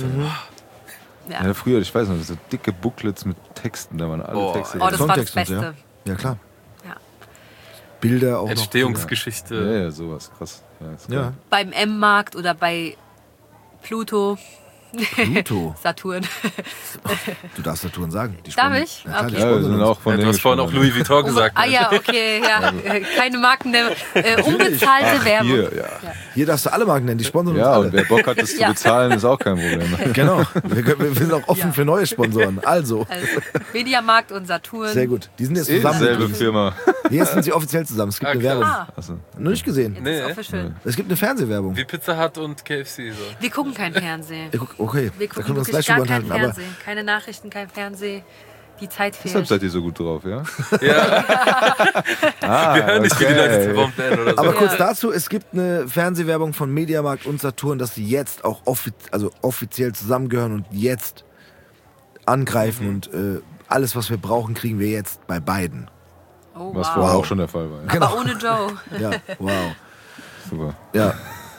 Ja. Ja, früher, ich weiß noch, so dicke Booklets mit Texten, da waren alle Oh, Texte. Oh, das war das Songtext und so, Beste. Ja, klar. Ja. Bilder auch Entstehungsgeschichte. Ja, sowas, krass. Ja, ist noch. Ja. geil. Beim M-Markt oder bei Pluto, Pluto. Saturn. Du darfst Saturn sagen. Die Darf sponsern- ich? Ja, klar, die Okay. Ja, wir sponsern sind uns. auch von Ja, du denen hast vorhin auch gesprochen. Louis Vuitton gesagt. Ah ja, okay, ja. Keine Marken, unbezahlte Werbung. Hier, ja. Hier darfst du alle Marken nennen, die sponsern uns Ja, und alle. wer Bock hat, das zu Ja. bezahlen, ist auch kein Problem. Genau. Wir sind auch offen Ja. für neue Sponsoren. Also, Also, Mediamarkt und Saturn. sehr gut. Die sind jetzt Eh zusammen. dieselbe Firma. Jetzt sind sie offiziell zusammen. Es gibt Ah, eine krass. Werbung. Ah, Achso. Noch nicht gesehen. jetzt Nee. ist official. Es gibt eine Fernsehwerbung. Wie Pizza Hut und KFC. So. Wir gucken kein Fernsehen. Okay, Wir da gucken können wir uns wirklich gleich gar drüber kein unterhalten. Aber Fernsehen. Keine Nachrichten, kein Fernsehen. Die Zeit Deshalb fehlt. seid ihr so gut drauf, ja? Ja, Ah, wir hören nicht, wie die Leute zerbombt werden oder so. Aber kurz Ja. dazu, es gibt eine Fernsehwerbung von Mediamarkt und Saturn, dass sie jetzt auch offiziell zusammengehören und jetzt angreifen und alles, was wir brauchen, kriegen wir jetzt bei beiden. Oh, Was wow. vorher auch schon der Fall war. Ja. Genau. Aber ohne Joe. Ja, wow. Super. Ja.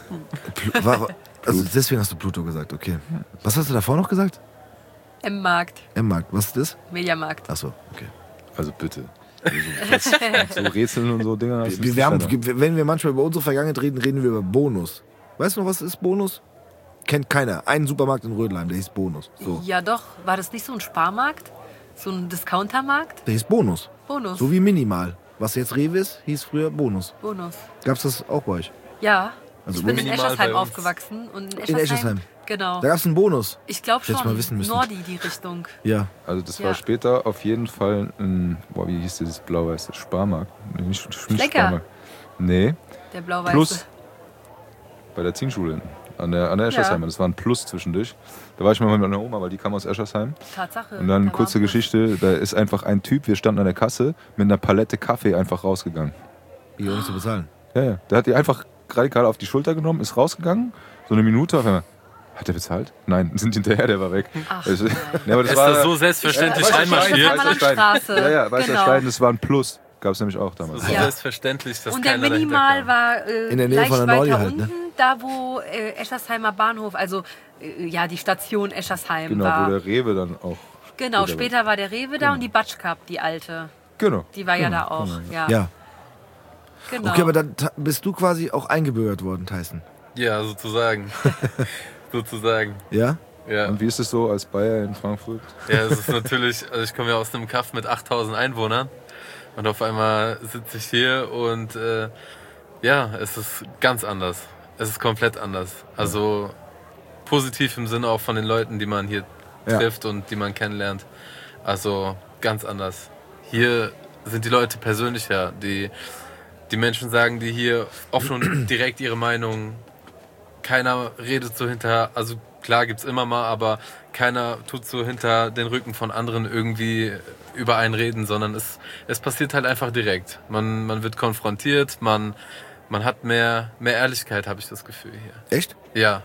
Also deswegen hast du Pluto gesagt, okay. Was hast du davor noch gesagt? M-Markt, M-Markt, was ist das? Mediamarkt. Achso, okay. Also bitte. So Rätseln und so Dinger. das ist Wir haben, nicht wenn wir manchmal über unsere Vergangenheit reden, reden wir über Bonus. Weißt du noch, was ist Bonus? Kennt keiner. Einen Supermarkt in Rödelheim, der hieß Bonus. So. Ja doch, war das nicht so ein Sparmarkt? So ein Discountermarkt? Der hieß Bonus. Bonus. So wie Minimal. Was jetzt Rewe ist, hieß früher Bonus. Bonus. Gab's das auch bei euch? Ja. Also Ich bin in Minimal Eschersheim bei uns. aufgewachsen. Und In Eschersheim. Genau. Da gab's einen Bonus. Ich glaube Hätte ich mal schon, wissen müssen. Nordi die Richtung. Ja. Also das Ja. war später auf jeden Fall ein, wie hieß dieses blau-weiße Sparmarkt? Nee, nicht Lecker. Sparmarkt. Nee, Der blau-weiße. Plus. Bei der Zielschule hinten. An der Eschersheim. Ja. Das war ein Plus zwischendurch. Da war ich mal mit meiner Oma, weil die kam aus Eschersheim. Tatsache. Und dann da kurze war- Geschichte, da ist einfach ein Typ, wir standen an der Kasse, mit einer Palette Kaffee einfach rausgegangen. Wie ohne zu bezahlen. Ja, ja. Der hat die einfach radikal auf die Schulter genommen, ist rausgegangen, so eine Minute auf einmal. Hat er bezahlt? Nein, sind hinterher, der war weg. Ach, Also, ja, aber das Ist war das so selbstverständlich Weißer reinmarschiert? Stein, Weißer Stein. Straße. Ja, Weißer Genau. Stein, das war ein Plus. Gab es nämlich auch damals. So Ja. selbstverständlich, dass Und der keiner dahinter Minimal kam. war In der Nähe gleich von der Nordi weiter halt, ne? unten, da wo Eschersheimer Bahnhof, also ja, die Station Eschersheim Genau, war. wo der Rewe dann auch. Genau, später war der Rewe da und die Batsch Cup, die alte. Genau. Die war ja da auch. Ja. Ja. Genau. Okay, aber dann bist du quasi auch eingebürgert worden, Tyson. Ja, sozusagen. Sozusagen. Ja? Ja. Und wie ist es so als Bayer in Frankfurt? Ja, es ist natürlich, also ich komme ja aus einem Kaff mit 8000 Einwohnern und auf einmal sitze ich hier und ja, es ist ganz anders. Es ist komplett anders. Also positiv im Sinne auch von den Leuten, die man hier Ja. trifft und die man kennenlernt. Also ganz anders. Hier sind die Leute persönlicher. Die Menschen sagen dir hier offen und direkt ihre Meinung. Keiner redet so hinter, also klar gibt's immer mal, aber keiner tut so hinter den Rücken von anderen irgendwie über einen reden, sondern es passiert halt einfach direkt. Man wird konfrontiert, man hat mehr Ehrlichkeit, habe ich das Gefühl hier. Echt? Ja.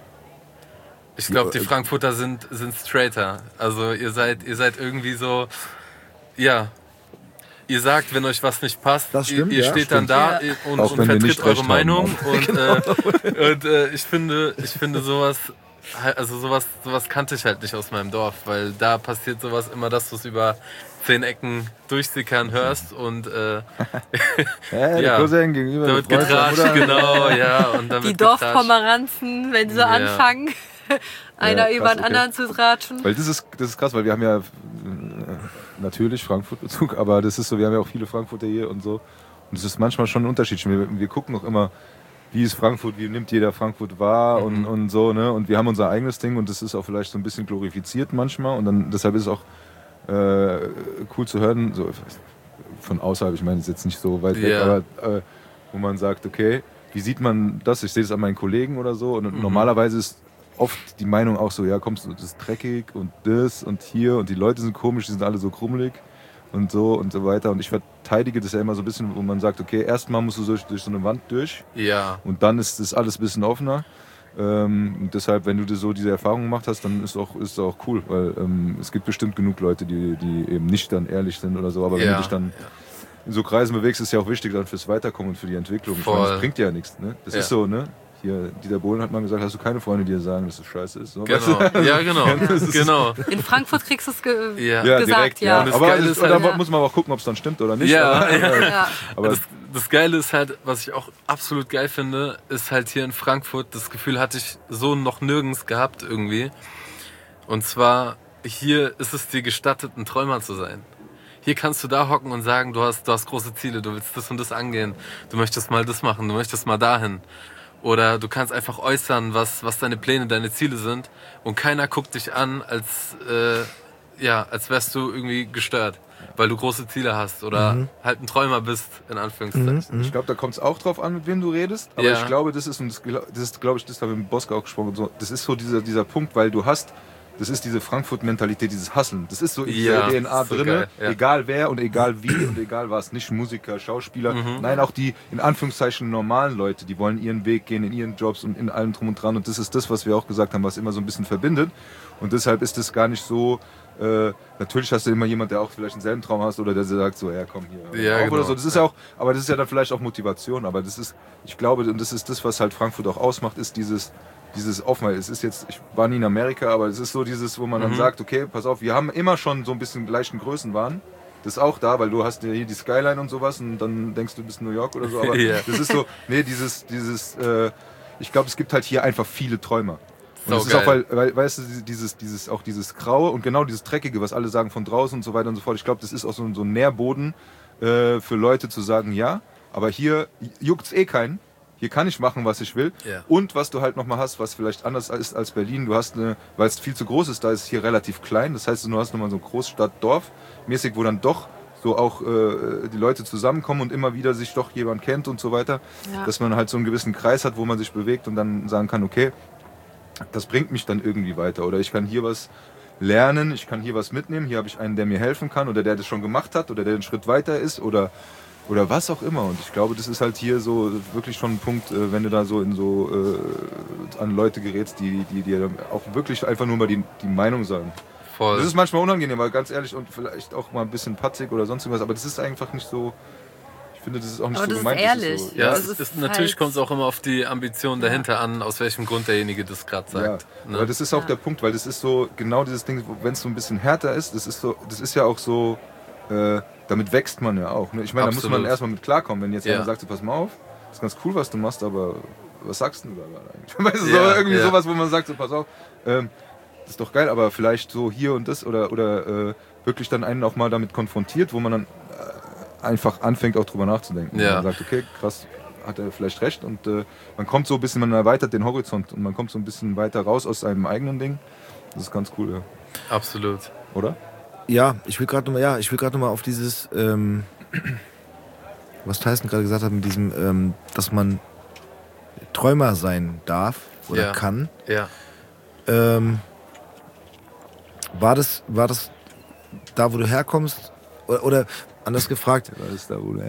Ich glaube, die Frankfurter sind straighter. Also ihr seid irgendwie so, ja. Ihr sagt, wenn euch was nicht passt, Das stimmt, ihr ja, steht stimmt. dann da und Auch wenn wir vertritt nicht eure recht haben, Meinung. auch. Und ich finde sowas, also sowas kannte ich halt nicht aus meinem Dorf, weil da passiert sowas immer, dass du es über 10 Ecken durchsickern hörst und Ja, Ja. der Cousin gegenüber. da der wird Freund seiner getratscht, Mutter. genau, ja. Und dann die wird getratscht. Dorfpomeranzen, wenn sie Ja. anfangen, einer Ja, über krass, den okay. anderen zu tratschen. Weil das ist krass, weil wir haben ja natürlich Frankfurt-Bezug, aber das ist so, wir haben ja auch viele Frankfurter hier und so. Und es ist manchmal schon ein Unterschied. Wir gucken auch immer, wie ist Frankfurt, wie nimmt jeder Frankfurt wahr und so, ne? Und wir haben unser eigenes Ding und das ist auch vielleicht so ein bisschen glorifiziert manchmal und dann deshalb ist es auch cool zu hören, so von außerhalb, ich meine, es ist jetzt nicht so weit weg, Ja. aber wo man sagt, okay, wie sieht man das? Ich sehe das an meinen Kollegen oder so und normalerweise ist oft die Meinung auch so, ja, kommst du, das ist dreckig und das und hier und die Leute sind komisch, die sind alle so krummelig und so weiter. Und ich verteidige das ja immer so ein bisschen, wo man sagt, okay, erstmal musst du durch so eine Wand durch Ja, und dann ist das alles ein bisschen offener. Und deshalb, wenn du so diese Erfahrung gemacht hast, dann ist es auch cool, weil es gibt bestimmt genug Leute, die eben nicht dann ehrlich sind oder so, aber wenn Ja, du dich dann in so Kreisen bewegst, ist ja auch wichtig dann fürs Weiterkommen und für die Entwicklung. Ich meine, Voll. das bringt ja nichts, ne? Das Ja. ist so, ne? Hier, Dieter Bohlen hat mal gesagt, hast du keine Freunde, die dir sagen, dass es scheiße ist? So, genau. weißt du? Ja, genau. Genau. In Frankfurt kriegst du es Ja. Ja, gesagt, direkt, ja. Und das Aber Geile es, ist und da halt- muss man aber auch gucken, ob es dann stimmt oder nicht. Ja, aber, ja. aber Das Geile ist halt, was ich auch absolut geil finde, ist halt hier in Frankfurt, das Gefühl hatte ich so noch nirgends gehabt irgendwie. Und zwar, hier ist es dir gestattet, ein Träumer zu sein. Hier kannst du da hocken und sagen, du hast große Ziele, du willst das und das angehen, du möchtest mal das machen, du möchtest mal dahin. Oder du kannst einfach äußern, was deine Pläne, deine Ziele sind und keiner guckt dich an, als wärst du irgendwie gestört, weil du große Ziele hast oder halt ein Träumer bist, in Anführungszeichen. ich glaube, da kommt es auch drauf an, mit wem du redest. Aber Ja. ich glaube, das ist, glaube ich, das haben wir mit Boska auch gesprochen. Und so, das ist so dieser Punkt, weil du hast, das ist diese Frankfurt-Mentalität, dieses Hustlen. Das ist so in Ja, dieser DNA so drin, geil, ja. egal wer und egal wie und egal was. Nicht Musiker, Schauspieler, nein, auch die in Anführungszeichen normalen Leute, die wollen ihren Weg gehen in ihren Jobs und in allem drum und dran. Und das ist das, was wir auch gesagt haben, was immer so ein bisschen verbindet. Und deshalb ist das gar nicht so. Natürlich hast du immer jemand, der auch vielleicht denselben Traum hast oder der sagt so, ja komm hier. Ja, auf genau. oder so. Das ist ja auch, aber das ist ja dann vielleicht auch Motivation. Aber das ist, ich glaube, und das ist das, was halt Frankfurt auch ausmacht, ist dieses offen. Es ist jetzt, ich war nie in Amerika, aber es ist so dieses, wo man dann sagt, okay, pass auf, wir haben immer schon so ein bisschen leichten Größenwahn. Das ist auch da, weil du hast ja hier die Skyline und sowas und dann denkst du bist in New York oder so. Aber Ja. das ist so, nee, ich glaube, es gibt halt hier einfach viele Träumer. Und Sau das ist auch, geil. weil weißt du, dieses Graue und genau dieses Dreckige, was alle sagen von draußen und so weiter und so fort. Ich glaube, das ist auch so ein Nährboden für Leute zu sagen, ja, aber hier juckt's eh keinen. Hier kann ich machen, was ich will. Ja. Und was du halt nochmal hast, was vielleicht anders ist als Berlin, du hast weil es viel zu groß ist, da ist es hier relativ klein. Das heißt, du hast nochmal so Großstadt-Dorf mäßig, wo dann doch so auch die Leute zusammenkommen und immer wieder sich doch jemand kennt und so weiter. Ja. Dass man halt so einen gewissen Kreis hat, wo man sich bewegt und dann sagen kann, okay, das bringt mich dann irgendwie weiter. Oder ich kann hier was lernen, ich kann hier was mitnehmen, hier habe ich einen, der mir helfen kann oder der das schon gemacht hat oder der einen Schritt weiter ist oder oder was auch immer. Und ich glaube, das ist halt hier so wirklich schon ein Punkt, wenn du da so in so an Leute gerätst, die dir auch wirklich einfach nur mal die Meinung sagen. Voll. Das ist manchmal unangenehm, weil ganz ehrlich und vielleicht auch mal ein bisschen patzig oder sonst irgendwas, aber das ist einfach nicht so. Ich finde, das ist auch nicht Aber so das ist gemeint. ehrlich. Das ist so, Ja, Das es ist natürlich halt- kommt es auch immer auf die Ambition dahinter an, aus welchem Grund derjenige das gerade sagt. Ja, Ne? aber das ist auch der Punkt, weil das ist so genau dieses Ding, wenn es so ein bisschen härter ist, das ist ja auch so, damit wächst man ja auch. Ne? Ich meine, da muss man Absolut. erstmal mit klarkommen, wenn jetzt Ja. jemand sagt, so, pass mal auf, das ist ganz cool, was du machst, aber was sagst du denn da gerade eigentlich? Weißt du, Ja, so, irgendwie ja. sowas, wo man sagt, so, pass auf, das ist doch geil, aber vielleicht so hier und das oder wirklich dann einen auch mal damit konfrontiert, wo man dann einfach anfängt auch drüber nachzudenken. Ja. Man sagt, okay, krass, hat er vielleicht recht und man kommt so ein bisschen, man erweitert den Horizont und man kommt so ein bisschen weiter raus aus seinem eigenen Ding. Das ist ganz cool, ja. Absolut. Oder? Ja, ich will gerade noch mal auf dieses, was Tyson gerade gesagt hat, mit diesem, dass man Träumer sein darf oder Ja. kann. Ja. War das da, wo du herkommst? Oder anders gefragt, Das ist da, wo du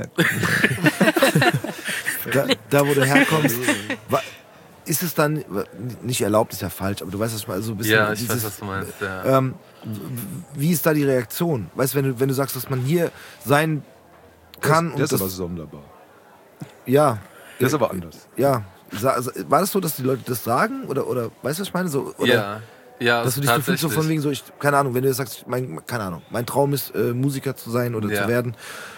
da wo du herkommst, ist es dann, nicht erlaubt ist ja falsch, aber du weißt, was ich meine, so ein bisschen Ja, ich dieses, weiß, was du meinst. Ja. wie ist da die Reaktion? Weißt du, wenn du sagst, dass man hier sein kann Der ist und aber das, sonderbar. ja, Der ist aber anders. ja. War das so, dass die Leute das sagen? Oder weißt du, was ich meine? So, oder Ja, dass du dich so fühlst, tatsächlich. so von wegen so, keine Ahnung, wenn du jetzt sagst, keine Ahnung, mein Traum ist, Musiker zu sein oder Ja. zu werden.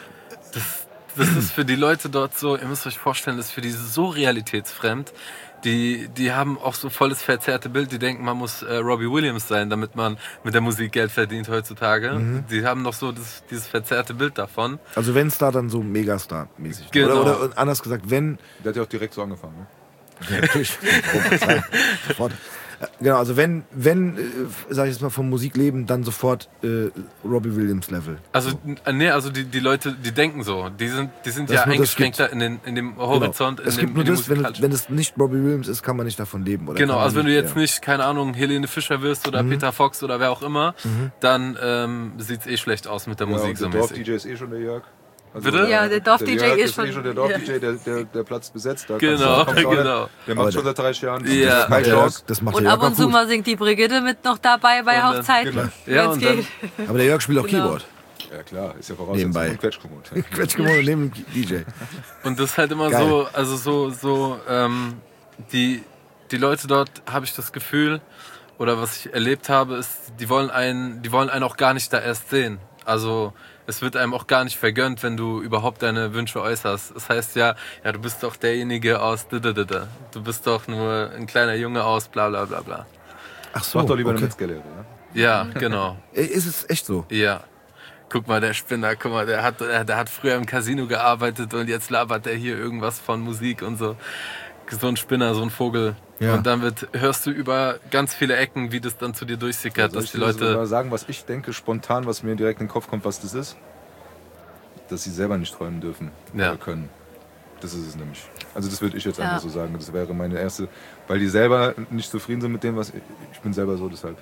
Das ist für die Leute dort so, ihr müsst euch vorstellen, das ist für die so realitätsfremd. Die haben auch so volles verzerrte Bild. Die denken, man muss Robbie Williams sein, damit man mit der Musik Geld verdient heutzutage. Die haben noch so dieses verzerrte Bild davon. Also wenn Star, dann so Megastar-mäßig. Genau. Oder anders gesagt, wenn, Der hat ja auch direkt so angefangen. Ne? ja, natürlich, sofort. Genau, also wenn sag ich jetzt mal, vom Musikleben, dann sofort Robbie Williams Level. Also, also die Leute, die denken so. Die sind Das ja nur das eingeschränkter in dem Horizont. Genau. Es in gibt dem, nur in das, dem wenn es nicht Robbie Williams ist, kann man nicht davon leben. Oder Genau, kann man also wenn du jetzt ja. nicht, keine Ahnung, Helene Fischer wirst oder Peter Fox oder wer auch immer, dann sieht's eh schlecht aus mit der Ja, Musik und so der mäßig. Dorf-DJ ist eh schon der Jörg. Also Bitte? Ja, der Dorf-DJ Jörg ist schon- schon der Dorf-DJ, der Platz besetzt. Da Genau, kommst du auch nicht. genau. Der Aber macht schon seit 30 Jahren. Ja. Kein Ja, Chance. das macht Und der ab Jörg und auch zu gut. mal singt die Brigitte mit noch dabei bei Und dann- Hochzeiten. Genau. Ja, wenn's und dann- geht. Aber der Jörg spielt auch Genau. Keyboard. Ja klar, ist ja Voraussetzung. Nebenbei. Und Quetschkommode. Quetschgemono neben dem DJ. Und das ist halt immer Geil. so, also die Leute dort, habe ich das Gefühl, oder was ich erlebt habe, ist, die wollen einen auch gar nicht da erst sehen. Also es wird einem auch gar nicht vergönnt, wenn du überhaupt deine Wünsche äußerst. Das heißt ja, du bist doch derjenige aus du bist doch nur ein kleiner Junge aus bla bla bla bla. Ach so, Mach doch lieber eine okay. Metzgerlehre. Ja? Ja, genau. Ist es echt so? Ja. Guck mal, der Spinner, guck mal, der hat früher im Casino gearbeitet und jetzt labert der hier irgendwas von Musik und so. So ein Spinner, so ein Vogel. Ja. Und dann hörst du über ganz viele Ecken, wie das dann zu dir durchsickert, Soll dass ich die dir Leute... sogar sagen, was ich denke, spontan, was mir direkt in den Kopf kommt, was das ist? Dass sie selber nicht träumen dürfen Ja. oder können. Das ist es nämlich. Also das würde ich jetzt Ja. einfach so sagen. Das wäre meine erste, weil die selber nicht zufrieden sind mit dem, was ich bin selber so, deshalb.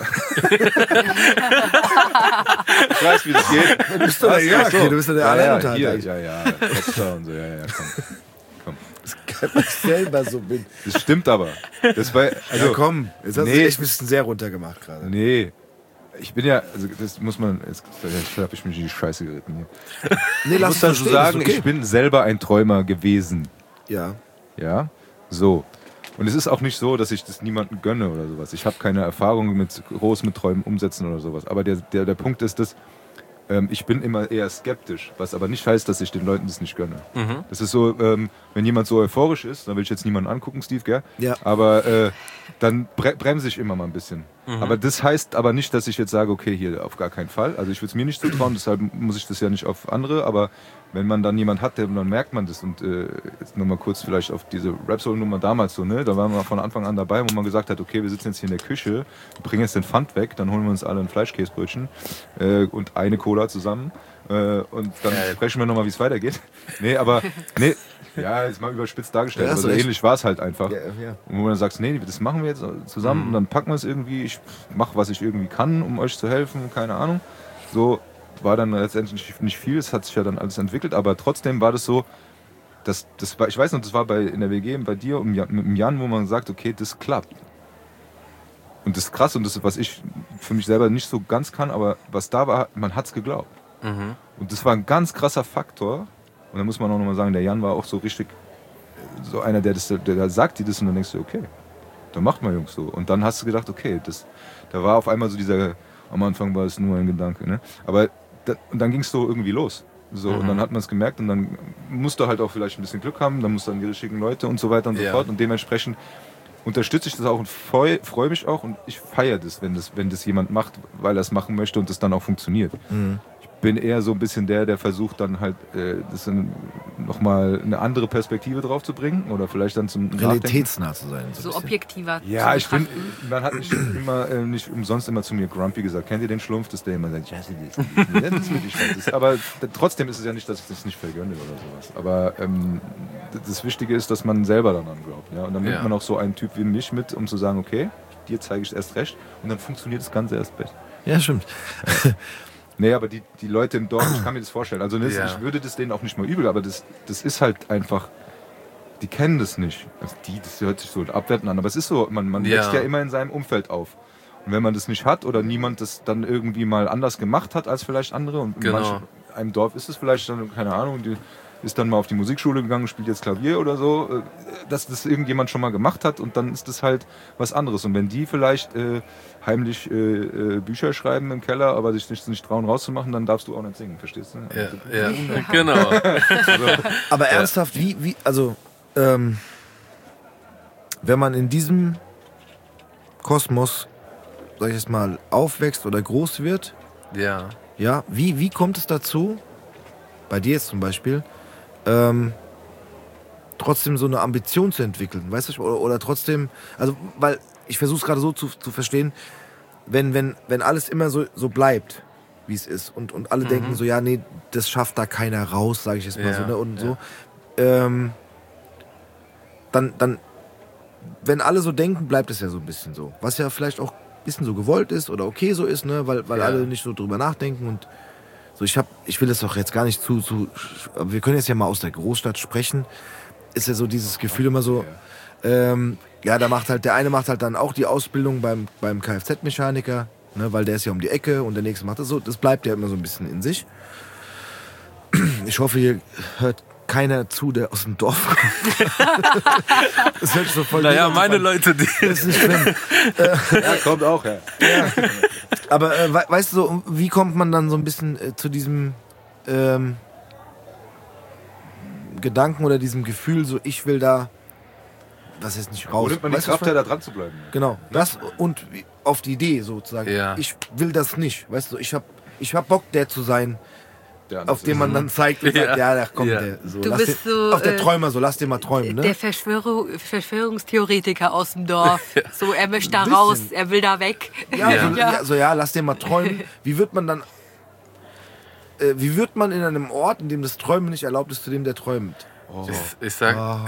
Ich weiß, wie das geht. Du bist doch der Jörg, hier, du bist doch der Ja, Alleinunterhalter. hier, eigentlich. ja, Popstar und so, ja, komm. Weil ich selber so bin. Das stimmt aber. Das war, also, Ja, komm, jetzt hast du nee. echt ein bisschen sehr runtergemacht gerade. Nee. Ich bin ja, also das muss man, jetzt habe ich mich in die Scheiße geritten hier. Nee, Ich muss dazu sagen, ich bin selber ein Träumer gewesen. Ja. Ja, so. Und es ist auch nicht so, dass ich das niemandem gönne oder sowas. Ich habe keine Erfahrung mit Träumen umsetzen oder sowas. Aber der Punkt ist, dass ich bin immer eher skeptisch, was aber nicht heißt, dass ich den Leuten das nicht gönne. Das ist so, wenn jemand so euphorisch ist, dann will ich jetzt niemanden angucken, Steve, gell? Ja. Aber dann bremse ich immer mal ein bisschen. Aber das heißt aber nicht, dass ich jetzt sage, okay, hier auf gar keinen Fall. Also ich würde es mir nicht zutrauen, deshalb muss ich das ja nicht auf andere. Aber wenn man dann jemand hat, dann merkt man das. Und jetzt nochmal kurz vielleicht auf diese Rap-Soul-Nummer damals so, ne? Da waren wir von Anfang an dabei, wo man gesagt hat, okay, wir sitzen jetzt hier in der Küche, bringen jetzt den Pfand weg, dann holen wir uns alle ein Fleischkäsebrötchen und eine Cola zusammen. Und dann sprechen wir nochmal, wie es weitergeht. Nee, aber, nee, ja, ist mal überspitzt dargestellt, Ja, aber hast so du recht. ähnlich war es halt einfach. Ja, ja. Und wo man dann sagt, nee, das machen wir jetzt zusammen und dann packen wir es irgendwie, ich mache, was ich irgendwie kann, um euch zu helfen, keine Ahnung. So, war dann letztendlich nicht viel, es hat sich ja dann alles entwickelt, aber trotzdem war das so, das war, ich weiß noch, das war in der WG bei dir mit dem Jan, wo man sagt, okay, das klappt. Und das ist krass und das ist, was ich für mich selber nicht so ganz kann, aber was da war, man hat's geglaubt. Und das war ein ganz krasser Faktor. Und da muss man auch nochmal sagen, der Jan war auch so richtig so einer, der sagt dir das und dann denkst du, okay, dann macht mal Jungs so. Und dann hast du gedacht, okay, da war auf einmal so am Anfang war es nur ein Gedanke, ne? Aber und dann ging es so irgendwie los. So, und dann hat man es gemerkt und dann musst du halt auch vielleicht ein bisschen Glück haben, dann musst du dann die richtigen Leute und so weiter und so fort. Und dementsprechend unterstütze ich das auch und freue mich auch und ich feiere das, wenn das jemand macht, weil er es machen möchte und das dann auch funktioniert. Ich bin eher so ein bisschen der versucht dann halt das nochmal eine andere Perspektive drauf zu bringen oder vielleicht dann zum realitätsnah zu sein. So objektiver. Ja, ich finde, man hat nicht umsonst immer zu mir Grumpy gesagt. Kennt ihr den Schlumpf, dass der immer sagt, ja, das ist wirklich scheiße. Aber trotzdem ist es ja nicht, dass ich das nicht vergönne oder sowas. Aber das Wichtige ist, dass man selber daran glaubt. Ja? Und dann nimmt man auch so einen Typ wie mich mit, um zu sagen, okay, dir zeige ich es erst recht und dann funktioniert das Ganze erst recht. Ja, stimmt. Nee, aber die Leute im Dorf, ich kann mir das vorstellen. Also ich würde das denen auch nicht mal übel, aber das ist halt einfach, die kennen das nicht. Also das hört sich so abwertend an, aber es ist so, man wächst ja immer in seinem Umfeld auf. Und wenn man das nicht hat oder niemand das dann irgendwie mal anders gemacht hat als vielleicht andere und in einem Dorf ist es vielleicht dann, keine Ahnung, die ist dann mal auf die Musikschule gegangen, spielt jetzt Klavier oder so, dass das irgendjemand schon mal gemacht hat und dann ist das halt was anderes. Und wenn die vielleicht heimlich Bücher schreiben im Keller, aber sich nicht trauen rauszumachen, dann darfst du auch nicht singen, verstehst du? Ja, genau. Aber ernsthaft, also wenn man in diesem Kosmos, sag ich jetzt mal, aufwächst oder groß wird, wie kommt es dazu, bei dir jetzt zum Beispiel, trotzdem so eine Ambition zu entwickeln, weißt du, oder trotzdem, also, weil ich versuche es gerade so zu verstehen, wenn alles immer so bleibt, wie es ist und alle denken so, ja, nee, das schafft da keiner raus, sage ich jetzt mal so, ne, und so, dann, wenn alle so denken, bleibt es ja so ein bisschen so, was ja vielleicht auch ein bisschen so gewollt ist oder okay so ist, ne, weil alle nicht so drüber nachdenken und so, ich will das doch jetzt gar nicht aber wir können jetzt ja mal aus der Großstadt sprechen. Ist ja so dieses Gefühl immer so, der eine macht halt dann auch die Ausbildung beim Kfz-Mechaniker, ne, weil der ist ja um die Ecke und der nächste macht das so. Das bleibt ja immer so ein bisschen in sich. Ich hoffe, hier hört keiner zu, der aus dem Dorf kommt. Das hört so voll meine Leute, die... Das ist nicht schlimm. Kommt auch, ja. Aber weißt du, so, wie kommt man dann so ein bisschen zu diesem Gedanken oder diesem Gefühl, so ich will da, was ist nicht raus. Wo nimmt man die Kraft, da dran zu bleiben? Genau, das und auf die Idee sozusagen. Ja. Ich will das nicht, weißt du, ich hab Bock, der zu sein, auf den man dann zeigt und sagt, da kommt der. So, du bist so auf der Träumer, so lass den mal träumen. Ne? Der Verschwörungstheoretiker aus dem Dorf. So, er möchte da raus, er will da weg. Lass den mal träumen. Wie wird man in einem Ort, in dem das Träumen nicht erlaubt ist, zu dem der träumt? Oh. Ich sag's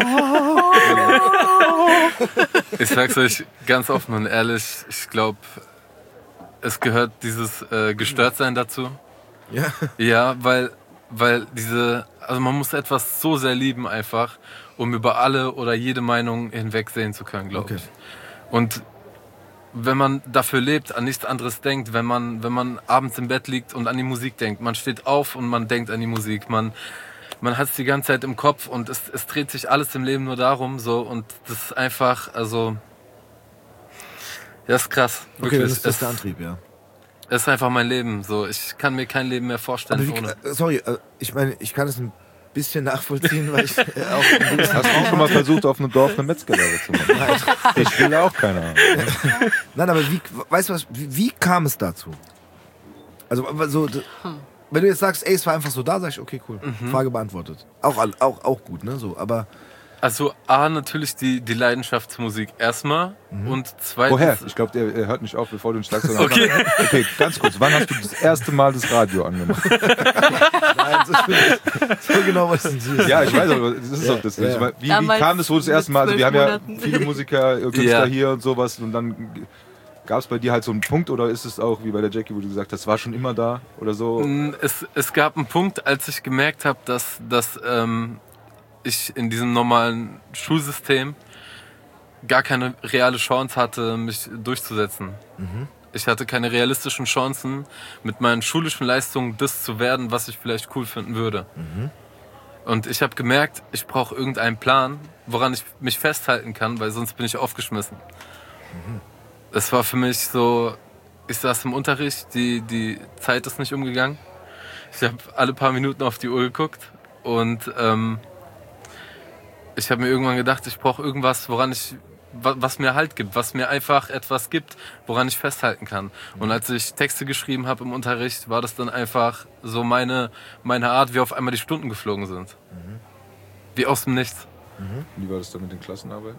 euch ganz offen und ehrlich, ich glaube, es gehört dieses Gestörtsein dazu. Ja, weil also man muss etwas so sehr lieben einfach, um über alle oder jede Meinung hinwegsehen zu können, glaube ich. Und wenn man dafür lebt, an nichts anderes denkt, wenn man abends im Bett liegt und an die Musik denkt, man steht auf und man denkt an die Musik, man hat es die ganze Zeit im Kopf und es dreht sich alles im Leben nur darum, so, und das ist einfach, also, das ist krass, wirklich. Okay, das ist der Antrieb, ja. Es ist einfach mein Leben, so. Ich kann mir kein Leben mehr vorstellen ohne. Ich meine, ich kann es ein bisschen nachvollziehen, weil ich auch... Hast du auch schon mal versucht, auf einem Dorf eine Metzgerlehre zu machen? Nein. Ich will auch keine Ahnung. Nein, aber wie kam es dazu? Also, wenn du jetzt sagst, ey, es war einfach so da, sag ich, okay, cool, Frage beantwortet. Auch gut, ne, so, aber... Also natürlich die Leidenschaft zur Musik erstmal und zweitens... Woher? Ich glaube, er hört nicht auf, bevor du ihn sagst. Okay, ganz kurz. Wann hast du das erste Mal das Radio angemacht? Nein, so genau was ist das. Ja, ich weiß, aber das ist doch das. Ja. Wie kam das wohl das erste Mal? Also wir haben ja viele Musiker, Künstler hier und sowas und dann gab es bei dir halt so einen Punkt oder ist es auch wie bei der Jackie, wo du gesagt hast, war schon immer da oder so? Es gab einen Punkt, als ich gemerkt habe, dass ich in diesem normalen Schulsystem gar keine reale Chance hatte, mich durchzusetzen. Ich hatte keine realistischen Chancen, mit meinen schulischen Leistungen das zu werden, was ich vielleicht cool finden würde. Und ich habe gemerkt, ich brauche irgendeinen Plan, woran ich mich festhalten kann, weil sonst bin ich aufgeschmissen. Es war für mich so, ich saß im Unterricht, die Zeit ist nicht umgegangen. Ich habe alle paar Minuten auf die Uhr geguckt und ich habe mir irgendwann gedacht, ich brauche irgendwas, was mir Halt gibt, was mir einfach etwas gibt, woran ich festhalten kann. Und als ich Texte geschrieben habe im Unterricht, war das dann einfach so meine Art, wie auf einmal die Stunden geflogen sind. Wie aus dem Nichts. Wie war das dann mit den Klassenarbeiten?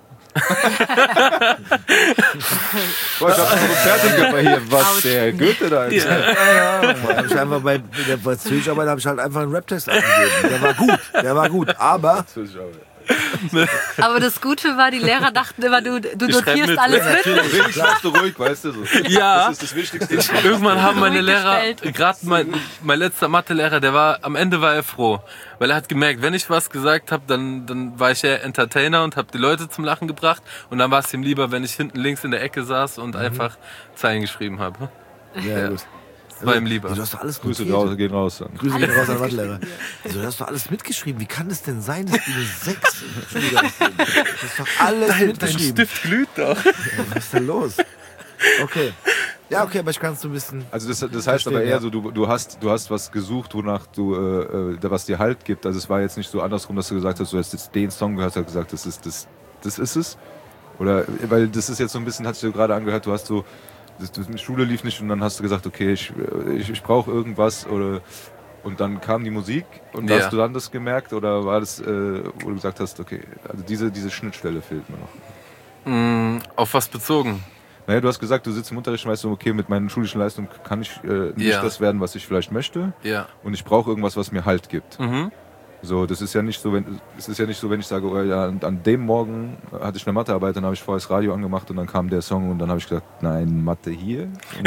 Boah, ich hab so fertig gemacht hier, was der Goethe da erzählt. Hab ich einfach bei der Französischarbeit habe ich halt einfach einen Rap-Text abgegeben. Der war gut, aber Aber das Gute war, die Lehrer dachten immer, du notierst alles mit. Richtig schreibst du ruhig, weißt du so. Ja. Das ist das Wichtigste. Irgendwann haben meine Ruhig Lehrer, gestellt. gerade mein letzter Mathelehrer, am Ende war er froh. Weil er hat gemerkt, wenn ich was gesagt habe, dann war ich eher Entertainer und habe die Leute zum Lachen gebracht. Und dann war es ihm lieber, wenn ich hinten links in der Ecke saß und einfach Zeilen geschrieben habe. ja, gut. Das war ihm lieber. Du hast doch alles Grüße notiert. gehen raus dann. Grüße gehen raus an den Mathelehrer. Also, du hast doch alles mitgeschrieben. Wie kann es denn sein, dass du eine 6 im Schuljahr hast? Du hast doch alles mitgeschrieben. glüht doch. Was ist denn los? Okay. Ja, okay, aber ich kann es so ein bisschen... Also das heißt Verstehen, aber eher ja. so, du hast was gesucht, wonach du, was dir Halt gibt. Also es war jetzt nicht so andersrum, dass du gesagt hast, du hast jetzt den Song gehört, hast gesagt, das ist es. Oder, weil das ist jetzt so ein bisschen, hast du gerade angehört, du hast so, die Schule lief nicht und dann hast du gesagt, okay, ich brauche irgendwas oder und dann kam die Musik und Ja. hast du dann das gemerkt oder war das, wo du gesagt hast, okay, also diese Schnittstelle fehlt mir noch. Auf was bezogen? Naja, du hast gesagt, du sitzt im Unterricht und weißt so, okay, mit meinen schulischen Leistungen kann ich nicht Ja. das werden, was ich vielleicht möchte Ja. und ich brauche irgendwas, was mir Halt gibt. Mhm. So, das ist ja nicht so, wenn ich sage, oh, ja, an dem Morgen hatte ich eine Mathearbeit, dann habe ich vorher das Radio angemacht und dann kam der Song und dann habe ich gesagt, nein, Mathe hier. Und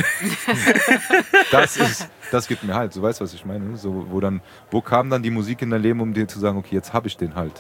das gibt mir Halt. So, weißt du, was ich meine? So, wo kam dann die Musik in dein Leben, um dir zu sagen, okay, jetzt habe ich den Halt.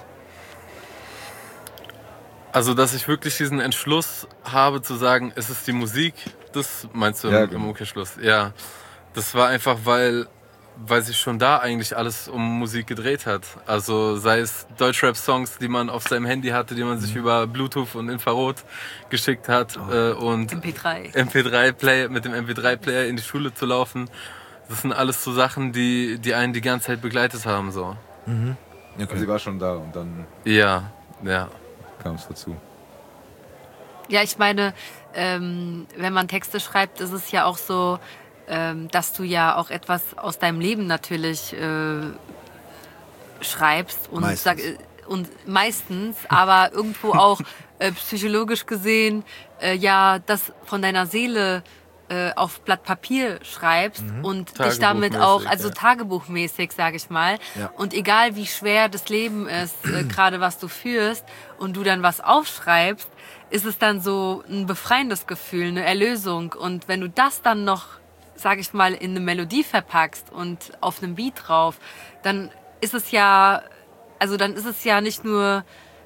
Also, dass ich wirklich diesen Entschluss habe zu sagen, es ist die Musik, das meinst du Ja, im genau. Umkehrschluss? Ja, das war einfach, weil sich schon da eigentlich alles um Musik gedreht hat. Also sei es Deutschrap-Songs, die man auf seinem Handy hatte, die man sich über Bluetooth und Infrarot geschickt hat und MP3. mit dem MP3-Player in die Schule zu laufen. Das sind alles so Sachen, die einen die ganze Zeit begleitet haben. So. Also sie war schon da und dann Ja. kam es dazu. Ja, ich meine, wenn man Texte schreibt, ist es ja auch so, dass du ja auch etwas aus deinem Leben natürlich schreibst und meistens, aber irgendwo auch psychologisch gesehen ja das von deiner Seele auf Blatt Papier schreibst und dich damit auch, also tagebuchmäßig, sage ich mal. Ja. Und egal wie schwer das Leben ist, gerade was du führst und du dann was aufschreibst, ist es dann so ein befreiendes Gefühl, eine Erlösung. Und wenn du das dann noch, sage ich mal, in eine Melodie verpackst und auf einem Beat drauf, dann ist es ja, nicht nur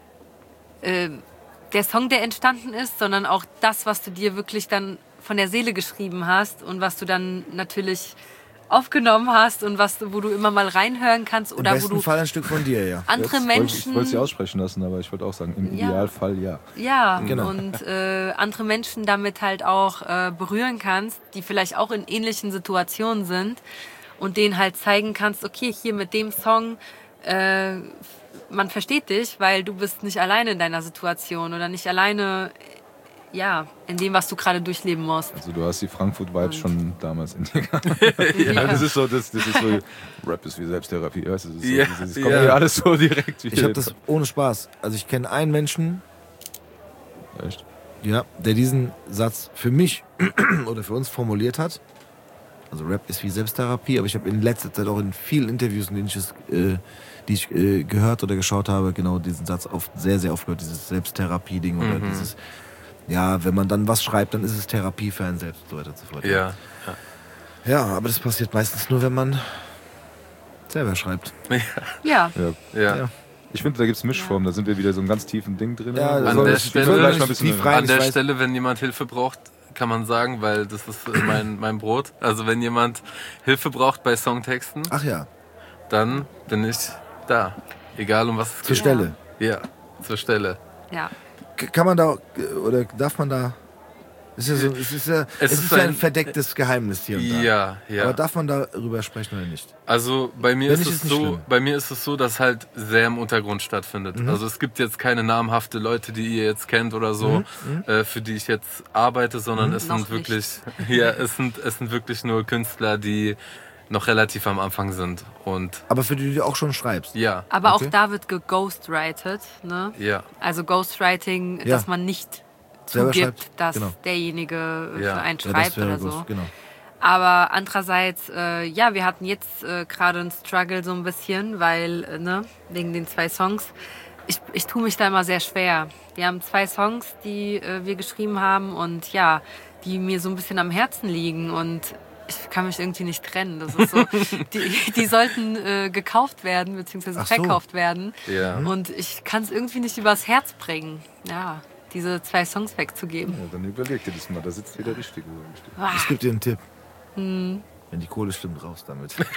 der Song, der entstanden ist, sondern auch das, was du dir wirklich dann von der Seele geschrieben hast und was du dann natürlich aufgenommen hast und wo du immer mal reinhören kannst oder Im wo besten du Fall ein Stück von dir, ja. andere Ich Menschen... wollte sie aussprechen lassen, aber ich wollte auch sagen, im Ja. Idealfall ja. Ja, Genau. und andere Menschen damit halt auch berühren kannst, die vielleicht auch in ähnlichen Situationen sind und denen halt zeigen kannst, okay, hier mit dem Song, man versteht dich, weil du bist nicht alleine in deiner Situation oder nicht alleine in dem, was du gerade durchleben musst. Also du hast die Frankfurt-Vibes schon damals in dir gehabt. Ja. Das ist so, Rap ist wie Selbsttherapie, weißt du? Das ist so, das kommt mir alles so direkt. Ich habe das ohne Spaß. Also ich kenne einen Menschen, Echt? ja, der diesen Satz für mich oder für uns formuliert hat. Also Rap ist wie Selbsttherapie, aber ich habe in letzter Zeit auch in vielen Interviews, in denen die ich gehört oder geschaut habe, genau diesen Satz oft, sehr, sehr oft gehört, dieses Selbsttherapie-Ding oder ja, wenn man dann was schreibt, dann ist es Therapie für einen selbst und so weiter und so fort. Ja. Ja, aber das passiert meistens nur, wenn man selber schreibt. Ja. Ja. Ich finde, da gibt es Mischformen, da sind wir wieder so einem ganz tiefen Ding drin. Ja, An soll der ich- Stelle- soll Vielleicht ich mal ein bisschen tief rein, An ich der weiß- Stelle, wenn jemand Hilfe braucht, kann man sagen, weil das ist mein Brot. Also wenn jemand Hilfe braucht bei Songtexten, Ach ja, dann bin ich da. Egal um was es zur geht. Stelle. Ja, zur Stelle. Ja. Kann man da, oder darf man da, es ist ja ein verdecktes Geheimnis hier und da. Ja, Aber ja. darf man darüber sprechen oder nicht? Also bei mir, Wenn ist nicht, es ist nicht so, schlimm. bei mir ist es so, dass halt sehr im Untergrund stattfindet. Also es gibt jetzt keine namhafte Leute, die ihr jetzt kennt oder so, für die ich jetzt arbeite, sondern es Noch sind wirklich, es sind wirklich nur Künstler, die noch relativ am Anfang sind. Und Aber für die du auch schon schreibst. ja, Aber Okay. auch da wird geghostwritet, ne? ja, Also Ghostwriting, Ja. dass man nicht Selber zugibt, schreibt, dass genau. derjenige Ja. für einen Ja, schreibt wäre oder gut, so. genau. Aber andererseits, ja, wir hatten jetzt gerade einen Struggle so ein bisschen, weil, ne, wegen den 2 Songs. Ich tue mich da immer sehr schwer. Wir haben 2 Songs, die wir geschrieben haben und ja, die mir so ein bisschen am Herzen liegen und ich kann mich irgendwie nicht trennen. Das ist so, die sollten gekauft werden, beziehungsweise Ach so. verkauft werden. ja. Und ich kann es irgendwie nicht übers Herz bringen, ja, diese 2 Songs wegzugeben. Ja, dann überleg dir das mal, da sitzt wieder Richtige. Ah, Ich gebe dir einen Tipp. Hm. Wenn die Kohle stimmt, raus damit. Sorry.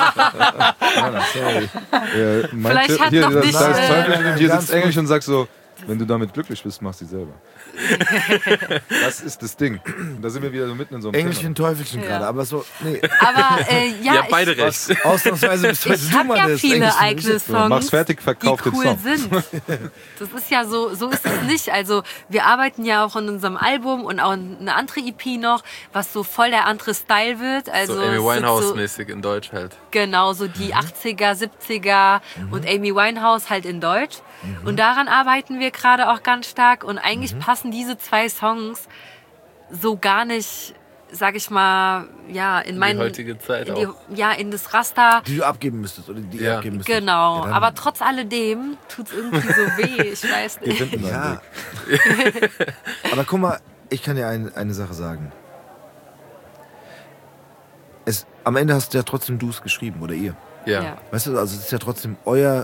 Vielleicht hat noch nicht, Hier ganz sitzt Englisch und sagt so, wenn du damit glücklich bist, mach sie selber. Das ist das Ding. Und da sind wir wieder so mitten in so einem Englisch wie Thema. ein Teufelchen gerade, aber so, nee, Aber ja, Ihr habt beide recht. ausnahmsweise bist heute ich du habe mal ja das viele Englisch eigene So, Songs, mach's fertig, verkauf die den cool Song. sind. Das ist ja so ist es nicht. Also wir arbeiten ja auch an unserem Album und auch eine andere EP noch, was so voll der andere Style wird. Also So Amy es sind Winehouse-mäßig in Deutsch halt. Genau, so die 80er, 70er und Amy Winehouse halt in Deutsch. Und daran arbeiten wir gerade auch ganz stark. Und eigentlich passen diese 2 Songs so gar nicht, sag ich mal, ja, in meinen... heutige Zeit in auch. Ja, in das Raster. Die du abgeben müsstest oder die ihr Ja. abgeben müsstet. Genau, Ja, dann- aber trotz alledem tut es irgendwie so weh. Ich weiß Wir nicht. finden einen Ja. Weg. Aber guck mal, ich kann dir eine Sache sagen. Am Ende hast du ja trotzdem du es geschrieben oder ihr. Ja. Ja, Weißt du, also es ist ja trotzdem euer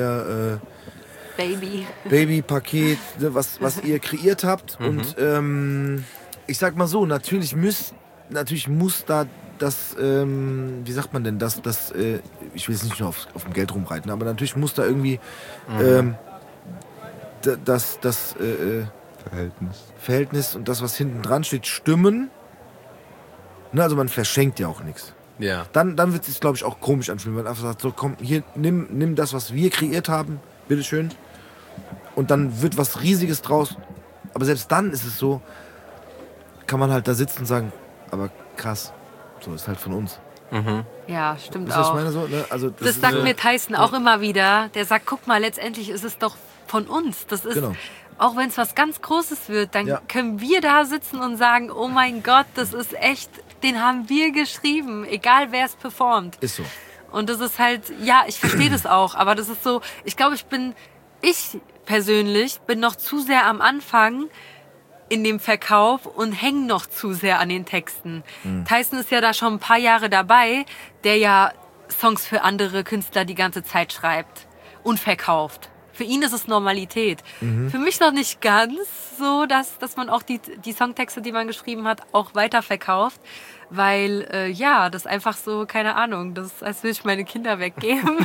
Baby. Baby-Paket, ne, was ihr kreiert habt. Und ich sag mal so, natürlich muss da das, wie sagt man denn, ich will jetzt nicht nur auf dem Geld rumreiten, aber natürlich muss da irgendwie das Verhältnis und das, was hinten dran steht, stimmen. Ne, also man verschenkt ja auch nichts. Ja. Dann wird es sich, glaube ich, auch komisch anfühlen, wenn man einfach sagt, so komm, hier, nimm das, was wir kreiert haben, bitteschön. Und dann wird was Riesiges draus. Aber selbst dann ist es so, kann man halt da sitzen und sagen, aber krass, so ist halt von uns. Ja, stimmt Weißt du, was ich auch. meine? So, ne? Also, Das ist, sagt mir Tyson auch immer wieder. Der sagt, guck mal, letztendlich ist es doch von uns. Das ist, Genau. auch wenn es was ganz Großes wird, dann Ja. können wir da sitzen und sagen, oh mein Gott, das ist echt, den haben wir geschrieben, egal wer es performt. ist so. Und das ist halt, ja, ich verstehe das auch, aber das ist so, ich glaube, ich persönlich bin noch zu sehr am Anfang in dem Verkauf und hänge noch zu sehr an den Texten. Tyson ist ja da schon ein paar Jahre dabei, der ja Songs für andere Künstler die ganze Zeit schreibt und verkauft. Für ihn ist es Normalität. Für mich noch nicht ganz so, dass man auch die Songtexte, die man geschrieben hat, auch weiterverkauft. Weil, ja, das einfach so, keine Ahnung, das ist, als würde ich meine Kinder weggeben.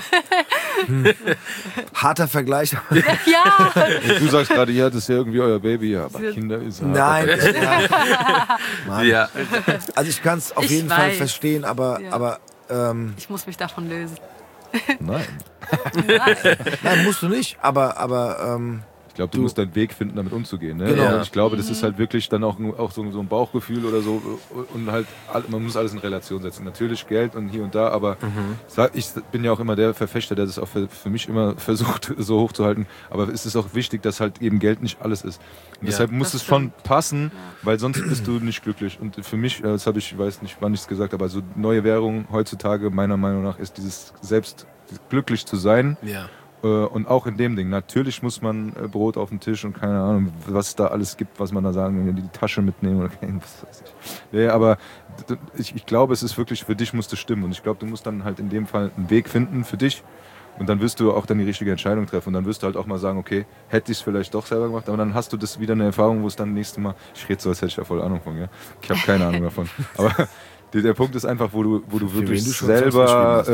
Harter Vergleich. Ja, Du sagst gerade, ja, das ist ja irgendwie euer Baby, ja, aber Kinder ist hart. Nein. Ja. Mann. Ja. Also ich kann es auf Ich jeden Fall weiß. verstehen, aber ich muss mich davon lösen. Nein. nein, musst du nicht. Aber Ich glaube, du musst deinen Weg finden, damit umzugehen. Ne? Genau. Und ich glaube, das ist halt wirklich dann auch so ein Bauchgefühl oder so. Und halt, man muss alles in Relation setzen. Natürlich Geld und hier und da, aber ich bin ja auch immer der Verfechter, der das auch für mich immer versucht, so hochzuhalten. Aber es ist auch wichtig, dass halt eben Geld nicht alles ist. Und deshalb muss das es schon stimmt. passen, weil sonst bist du nicht glücklich. Und für mich, das habe ich weiß nicht, wann ich es gesagt habe, also neue Währung heutzutage meiner Meinung nach ist dieses selbst glücklich zu sein. Ja. Und auch in dem Ding. Natürlich muss man Brot auf den Tisch und keine Ahnung, was es da alles gibt, was man da sagen will, die Tasche mitnehmen oder was weiß ich. Nee, aber ich glaube, es ist wirklich, für dich muss das stimmen. Und ich glaube, du musst dann halt in dem Fall einen Weg finden für dich. Und dann wirst du auch dann die richtige Entscheidung treffen. Und dann wirst du halt auch mal sagen, okay, hätte ich es vielleicht doch selber gemacht. Aber dann hast du das wieder eine Erfahrung, wo es dann nächstes Mal, ich rede so, als hätte ich ja voll Ahnung von, ja. Ich habe keine Ahnung davon. Aber der Punkt ist einfach, wo du wirklich selber,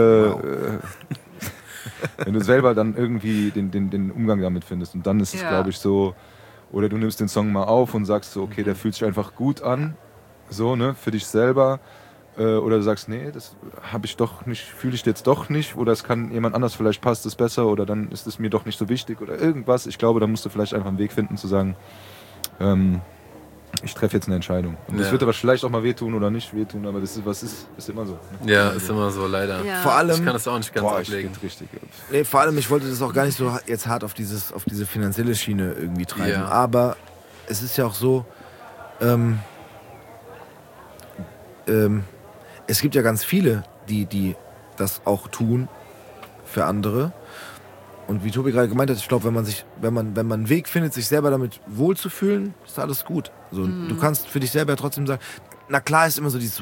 wenn du selber dann irgendwie den Umgang damit findest. Und dann ist es, glaube ich, so, oder du nimmst den Song mal auf und sagst so, okay, der fühlt sich einfach gut an, so, ne, für dich selber. Oder du sagst, nee, das habe ich doch nicht, fühle ich jetzt doch nicht, oder es kann jemand anders, vielleicht passt es besser, oder dann ist es mir doch nicht so wichtig oder irgendwas. Ich glaube, da musst du vielleicht einfach einen Weg finden zu sagen, ich treffe jetzt eine Entscheidung. Und das wird aber vielleicht auch mal wehtun oder nicht wehtun, aber das ist immer so. Ne? Ja, ist immer so, leider. Ja. Vor allem, Ich kann das auch nicht ganz ablegen. Nee, vor allem, ich wollte das auch gar nicht so jetzt hart auf diese finanzielle Schiene irgendwie treiben. Ja. Aber es ist ja auch so, es gibt ja ganz viele, die das auch tun für andere. Und wie Tobi gerade gemeint hat, ich glaube, wenn man einen Weg findet, sich selber damit wohlzufühlen, ist alles gut. So, du kannst für dich selber trotzdem sagen, na klar ist immer so dieses,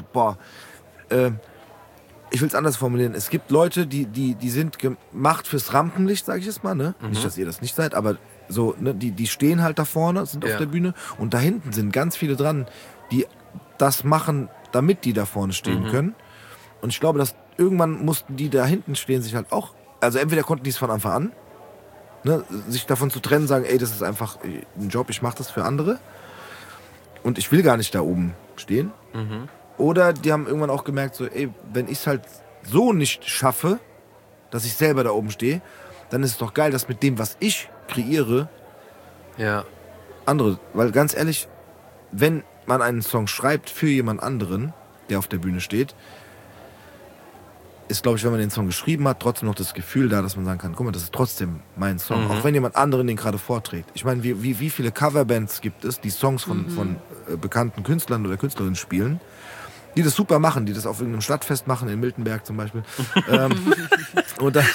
ich will es anders formulieren. Es gibt Leute, die sind gemacht fürs Rampenlicht, sage ich jetzt mal, ne? Nicht, dass ihr das nicht seid, aber so, ne? Die stehen halt da vorne, sind auf der Bühne und da hinten sind ganz viele dran, die das machen, damit die da vorne stehen können. Und ich glaube, dass irgendwann mussten die da hinten stehen sich halt auch, also entweder konnten die es von Anfang an, ne, sich davon zu trennen, sagen, ey, das ist einfach ein Job, ich mache das für andere und ich will gar nicht da oben stehen. Oder die haben irgendwann auch gemerkt, so, ey, wenn ich es halt so nicht schaffe, dass ich selber da oben stehe, dann ist es doch geil, dass mit dem, was ich kreiere, andere, weil ganz ehrlich, wenn man einen Song schreibt für jemand anderen, der auf der Bühne steht, ist, glaube ich, wenn man den Song geschrieben hat, trotzdem noch das Gefühl da, dass man sagen kann, guck mal, das ist trotzdem mein Song. Auch wenn jemand anderen den gerade vorträgt. Ich meine, wie viele Coverbands gibt es, die Songs von bekannten Künstlern oder Künstlerinnen spielen, die das super machen, die das auf irgendeinem Stadtfest machen, in Miltenberg zum Beispiel. Und dann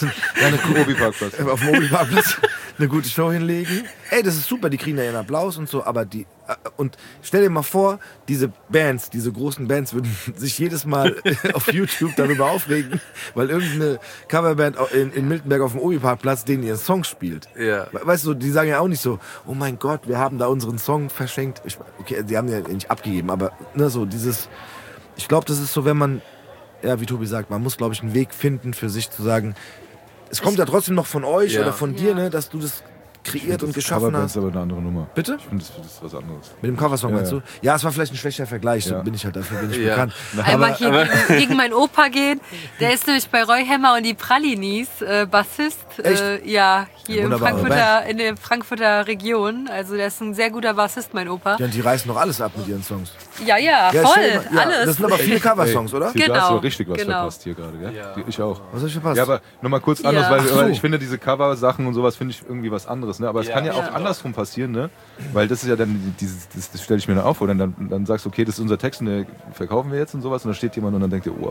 auf dem Obi-Parkplatz eine gute Show hinlegen. Ey, das ist super, die kriegen da ihren Applaus und so, aber und stell dir mal vor, diese Bands, diese großen Bands würden sich jedes Mal auf YouTube darüber aufregen, weil irgendeine Coverband in Miltenberg auf dem Obi-Parkplatz denen ihren Song spielt. Ja. Weißt du, die sagen ja auch nicht so, oh mein Gott, wir haben da unseren Song verschenkt. Okay, die haben den ja nicht abgegeben, aber ne, so dieses, ich glaube, das ist so, wenn man, ja, wie Tobi sagt, man muss, glaube ich, einen Weg finden für sich zu sagen, es kommt ja trotzdem noch von euch oder von dir, ne, dass du das kreiert und geschaffen hast. Das ist aber eine andere Nummer. Bitte? Ich finde, das ist was anderes. Mit dem Coversong meinst ja. du? Ja, es war vielleicht ein schlechter Vergleich, so bin ich halt, dafür bin ich bekannt. Einmal hier gegen meinen Opa gehen. Der ist nämlich bei Roy Hammer und die Pralinis Bassist. Ja, hier in der Frankfurter Region. Also der ist ein sehr guter Bassist, mein Opa. Ja, und die reißen doch alles ab mit ihren Songs. Ja, voll. Alles. Das sind aber viele Coversongs, oder? Da hast du richtig was verpasst hier gerade, gell? Ja. Ich auch. Was hab ich verpasst? Ja, aber nochmal kurz anders, weil ich finde, diese Cover-Sachen und sowas finde ich irgendwie was anderes. Ne? Aber es kann ja auch andersrum passieren, ne? Weil das ist ja dann, das stelle ich mir dann auf, oder dann sagst du, okay, das ist unser Text und den verkaufen wir jetzt und sowas und dann steht jemand und dann denkt ihr,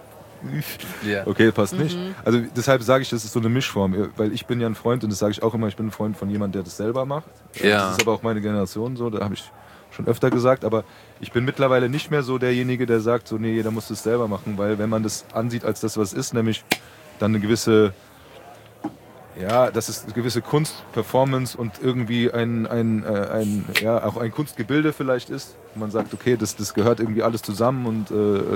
okay, passt nicht. Also deshalb sage ich, das ist so eine Mischform, weil ich bin ja ein Freund und das sage ich auch immer, ich bin ein Freund von jemandem, der das selber macht. Ja. Das ist aber auch meine Generation so, da habe ich schon öfter gesagt, aber ich bin mittlerweile nicht mehr so derjenige, der sagt, so nee, jeder muss das selber machen, weil wenn man das ansieht als das, was es ist, nämlich dann eine gewisse, ja, das ist eine gewisse Kunst, Performance und irgendwie auch ein Kunstgebilde vielleicht ist. Und man sagt, okay, das gehört irgendwie alles zusammen und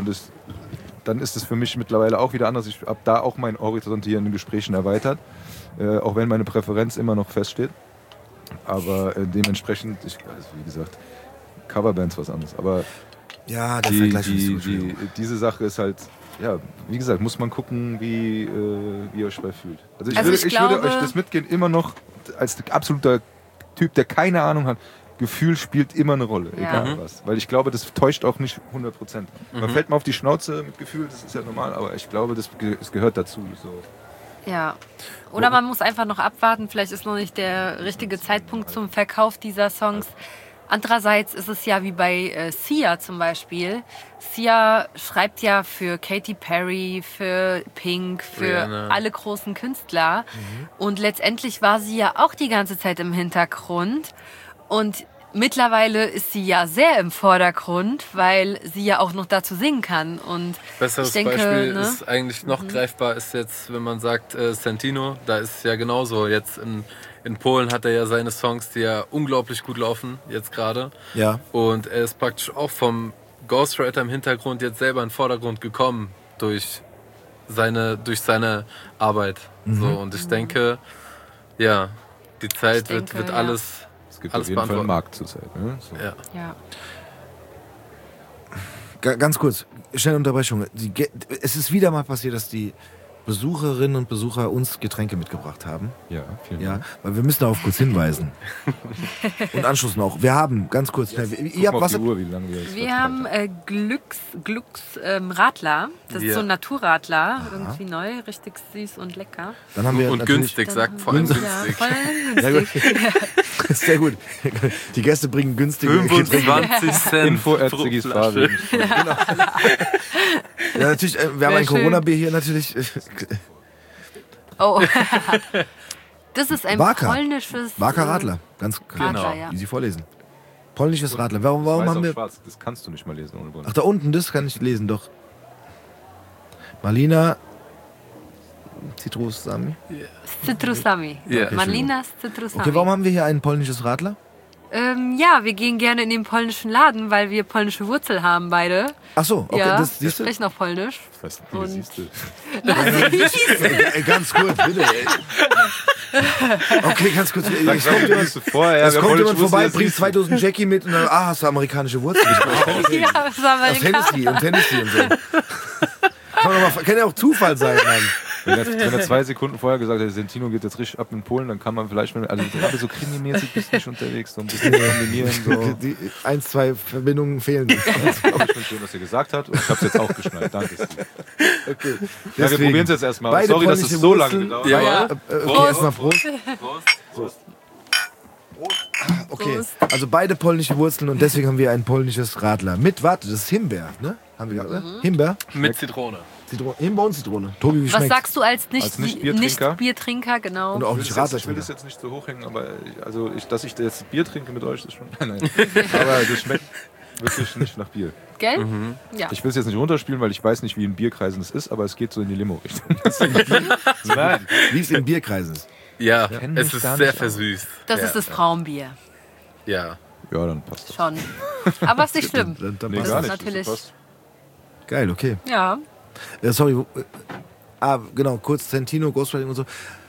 dann ist es für mich mittlerweile auch wieder anders. Ich habe da auch meinen Horizont hier in den Gesprächen erweitert, auch wenn meine Präferenz immer noch feststeht. Aber dementsprechend, wie gesagt, Coverbands was anderes. Aber ja, der Vergleich ist so diese Sache ist halt, ja, wie gesagt, muss man gucken, wie ihr euch dabei fühlt. Also ich würde euch das mitgehen, immer noch als absoluter Typ, der keine Ahnung hat, Gefühl spielt immer eine Rolle, egal was. Weil ich glaube, das täuscht auch nicht 100%. Man fällt mal auf die Schnauze mit Gefühl, das ist ja normal, aber ich glaube, das gehört dazu. So. Ja. Oder man muss einfach noch abwarten, vielleicht ist noch nicht der richtige Zeitpunkt zum Verkauf dieser Songs. Andererseits ist es ja wie bei Sia zum Beispiel. Sia schreibt ja für Katy Perry, für Pink, für Rihanna. alle großen Künstler. Und letztendlich war sie ja auch die ganze Zeit im Hintergrund. Und mittlerweile ist sie ja sehr im Vordergrund, weil sie ja auch noch dazu singen kann. Und Besseres ich denke, Beispiel ne? ist eigentlich noch greifbar, ist jetzt, wenn man sagt, Santino, da ist es ja genauso. Jetzt in Polen hat er ja seine Songs, die ja unglaublich gut laufen, jetzt gerade. Ja. Und er ist praktisch auch vom Ghostwriter im Hintergrund jetzt selber in den Vordergrund gekommen durch seine Arbeit. So, und ich denke, ja, die Zeit denke, wird ja. alles. Es gibt Alles auf jeden Fall einen beantworten. Markt zurzeit. Ne? So. Ja. Ja. Ganz kurz, schnelle Unterbrechung. Es ist wieder mal passiert, dass die Besucherinnen und Besucher uns Getränke mitgebracht haben. Ja, vielen Ja, Dank. weil wir müssen darauf kurz hinweisen. Und Anschluss noch. Wir haben, ganz kurz, schnell, ihr Guck habt mal auf was. die Uhr, wie lange wir jetzt Wir verteilt haben Glücksradler. Das ist Ja. so ein Naturradler. Irgendwie neu, richtig süß und lecker. Dann haben wir Und natürlich- günstig, sagt vor allem Ja, günstig. voll Ja, gut. günstig. Sehr gut. Die Gäste bringen günstige Getränke. 25 Cent Info at pro Ziggis Flasche. Bar. Ja, natürlich, wir haben ein schön. Corona-Bier hier natürlich. Oh. Das ist ein Waka. polnisches... Waka Radler. Ganz Radler, ja. easy vorlesen. Polnisches Radler. Warum Weiß haben auf wir. schwarz, das kannst du nicht mal lesen ohne Brille. Ach, da unten, das kann ich lesen, doch. Malina. Zitrusami. Citrusami. Ja. Malinas Citrusami. Okay, warum haben wir hier ein polnisches Radler? Ja, wir gehen gerne in den polnischen Laden, weil wir polnische Wurzel haben beide. Ach so, okay, Ja, das wir siehst du. sprechen auch Polnisch. Weißt du, Und- siehst du. Ey, ganz kurz, bitte. Ey. Okay, ganz kurz. Es kommt jemand, vorher, es kommt jemand vorbei, bringt 2000 Jackie mit und dann, hast du amerikanische Wurzeln. Ja, das ist Aus Amerikaner. Tennessee und Tennessee und so. Kann ja auch Zufall sein, Mann. Wenn er 2 Sekunden vorher gesagt hätte, Santino geht jetzt richtig ab in Polen, dann kann man vielleicht, also gerade so krimimäßig bist du nicht unterwegs, so ein bisschen kombinieren. So. Die 1, 2 Verbindungen fehlen. Aber ich finde schön, was er gesagt hat und ich habe es jetzt auch geschnallt. Danke, Steve. Okay. Ja, wir probieren es jetzt erstmal. Beide Sorry, dass es polnische so lange Wurzeln. gedauert Ja. hat. Okay, erstmal Prost. Prost. Okay, Prost. also beide polnische Wurzeln und deswegen haben wir ein polnisches Radler. Mit, warte, das ist Himbeer, ne? Haben wir gerade? Himbeer? Mit Zitrone. Himbeer und Zitrone. Tobi, wie Was schmeckt's? sagst du als Als Nicht-Biertrinker? Nicht-Biertrinker, genau. Und auch Ich nicht will Radler. das jetzt nicht so hochhängen, aber dass ich jetzt Bier trinke mit euch, ist schon. Nein. Aber das schmeckt wirklich nicht nach Bier. Gell? Ja. Ich will es jetzt nicht runterspielen, weil ich weiß nicht, wie in Bierkreisen es ist, aber es geht so in die Limo-Richtung. Nein. Wie es in Bierkreisen ist. Ja, kenn es mich ist gar sehr nicht aus. versüßt. Das ja. ist das Braunbier. Ja. Ja, dann passt das. Schon. Aber ist nicht schlimm. Dann Nee, Das gar ist nicht. natürlich- passt. Geil, okay. Ja. Sorry. Genau, kurz Santino, Ghostwriting und so.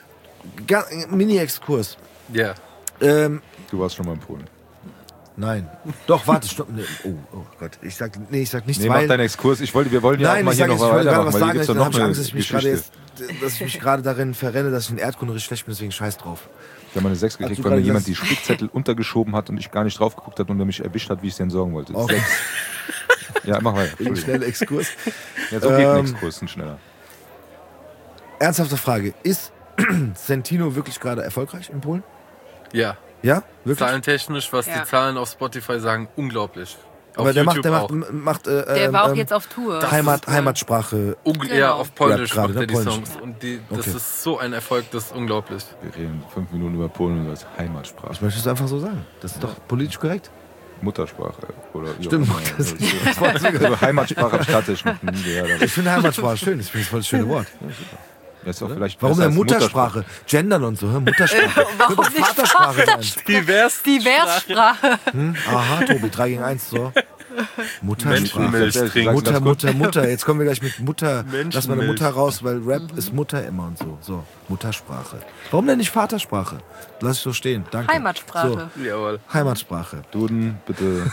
Mini-Exkurs. Ja. Du warst schon mal in Polen. Nein. Doch, warte, stopp. Nee. Oh Gott. Ich sag nichts, Nee, mach deinen Exkurs. Wir wollen ja auch Nein, mal ich hier sage, noch ich wollte gerade weitermachen, was weil hier sagen, gibt's dann doch habe noch ich eine Angst, dass ich mich gerade Geschichte. darin verrenne, dass ich in Erdkunde schlecht bin, deswegen scheiß drauf. Ich habe mal eine 6 gekriegt, du weil mir gerade jemand das- die Spickzettel untergeschoben hat und ich gar nicht drauf geguckt hat und er mich erwischt hat, wie ich es dir entsorgen wollte. Okay. 6. Ja, mach weiter. Entschuldigung. Schnell Exkurs. Ja, so geht ein Exkurs, ein schneller. Ernsthafte Frage. Ist Santino wirklich gerade erfolgreich in Polen? Ja. Ja? Wirklich? Zahlentechnisch, was Ja. die Zahlen auf Spotify sagen, unglaublich. Auf Aber der YouTube macht Der war auch jetzt auf Tour. Heimatsprache. Ja, Genau. auf Polnisch Rappt gerade, macht er ne? die Polnisch. Songs. Und das Okay. ist so ein Erfolg, das ist unglaublich. Wir reden 5 Minuten über Polen und das Heimatsprache. Ich möchte es einfach so sagen. Das ist doch politisch korrekt. Muttersprache. Oder wie Stimmt, auch immer. das- Also Heimatsprache habe ich tatsächlich noch nie gehört. Aber Ich finde Heimatsprache schön. Ich finde das voll das schöne Wort. das ist auch vielleicht Warum besser denn als Muttersprache? Gendern und so. Muttersprache. Warum Könnte nicht Vatersprache sein. Diverssprache. Aha, Tobi, 3 gegen 1, so. Muttersprache. Menschenmilch trinken. Mutter. Jetzt kommen wir gleich mit Mutter. Lass mal eine Menschenmilch. Mutter raus, weil Rap ist Mutter immer und so. So, Muttersprache. Warum denn nicht Vatersprache? Lass ich so stehen. Danke. Heimatsprache. Jawohl. So, Heimatsprache. Duden, bitte.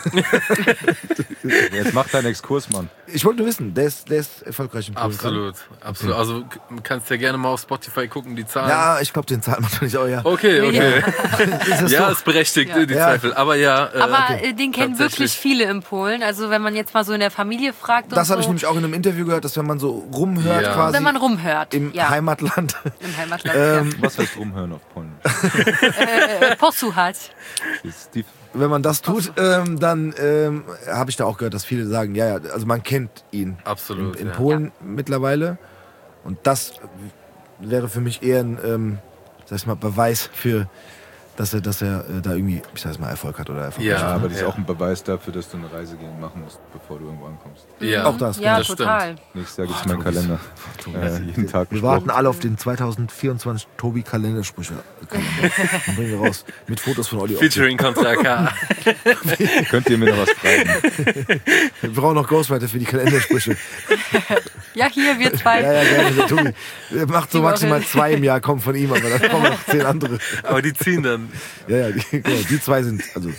Jetzt mach deinen Exkurs, Mann. Ich wollte nur wissen, der ist erfolgreich in Polen. Absolut. Absolut. Also kannst ja gerne mal auf Spotify gucken, die Zahlen. Ja, ich glaube, den zahlt man doch nicht. Oh ja. Okay. Ist das Ja, so? ist berechtigt, Ja. die Ja. Zweifel. Aber ja. Aber den kennen Tatsächlich. wirklich viele in Polen. Also wenn man jetzt mal so in der Familie fragt und Das habe ich so, nämlich auch in einem Interview gehört, dass wenn man so rumhört Ja. quasi wenn man rumhört. im ja, Heimatland, im Heimatland. Was heißt rumhören auf Polnisch? Posłuchać. Steve, wenn man das tut, dann habe ich da auch gehört, dass viele sagen, ja, also man kennt ihn. Absolut. In Polen mittlerweile. Und das wäre für mich eher ein sag ich mal, Beweis für, dass er da irgendwie, ich sag mal, Erfolg hat oder Erfolg Ja. hat. Ja, aber das ist auch ein Beweis dafür, dass du eine Reise machen musst, bevor du irgendwo ankommst. Ja. Auch das, Ja, das total. Nächstes Jahr gibt es meinen Kalender. Jeden Tag. Wir warten alle auf den 2024 Tobi Kalendersprüche. Dann bringen wir raus. Mit Fotos von Olli Optik. Featuring Contra K. Könnt ihr mir noch was schreiben? Wir brauchen noch Ghostwriter für die Kalendersprüche. Ja, hier, wir zwei. Ja, gerne, der Tobi. Der macht so Die Woche. maximal 2 im Jahr, kommt von ihm, aber dann kommen noch 10 andere. Aber die ziehen dann. Ja, die 2 sind, also.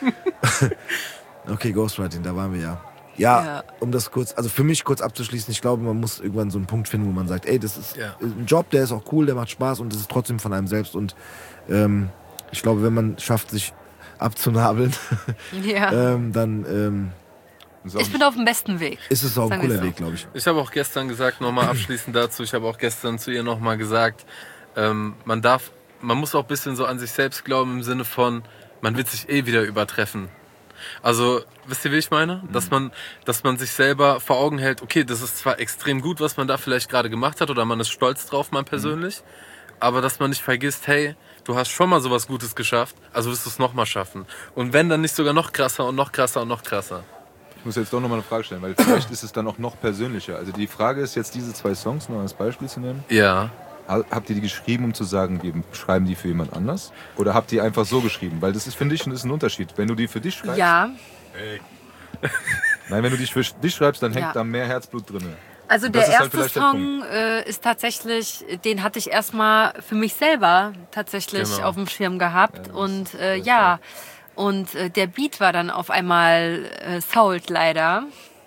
Okay, Ghostwriting, da waren wir ja. Ja, um das kurz, also für mich kurz abzuschließen, ich glaube, man muss irgendwann so einen Punkt finden, wo man sagt, ey, das ist ein Job, der ist auch cool, der macht Spaß und das ist trotzdem von einem selbst. Und ich glaube, wenn man schafft, sich abzunabeln, Ja. dann Ich bin auf dem besten Weg. ist es auch ein Sagen wir cooler so. Weg, glaube ich. Ich habe auch gestern gesagt, nochmal abschließend dazu, ich habe auch gestern zu ihr nochmal gesagt, man muss auch ein bisschen so an sich selbst glauben im Sinne von, man wird sich eh wieder übertreffen. Also, wisst ihr, wie ich meine? Dass man sich selber vor Augen hält, okay, das ist zwar extrem gut, was man da vielleicht gerade gemacht hat oder man ist stolz drauf, man persönlich, aber dass man nicht vergisst, hey, du hast schon mal sowas Gutes geschafft, also wirst du es nochmal schaffen. Und wenn, dann nicht sogar noch krasser und noch krasser und noch krasser. Ich muss jetzt doch nochmal eine Frage stellen, weil vielleicht ist es dann auch noch persönlicher. Also die Frage ist jetzt, diese 2 Songs nur als Beispiel zu nennen. Ja. Habt ihr die geschrieben, um zu sagen, wir schreiben die für jemand anders? Oder habt ihr einfach so geschrieben? Weil das ist, finde ich, ein Unterschied. Wenn du die für dich schreibst, Ja, nein, wenn du die für dich schreibst, dann hängt Ja. da mehr Herzblut drin. also Das der ist halt erste vielleicht der Song ist tatsächlich, den hatte ich erstmal für mich selber tatsächlich Genau. auf dem Schirm gehabt. Ja, Und das ja, und der Beat war dann auf einmal sold leider.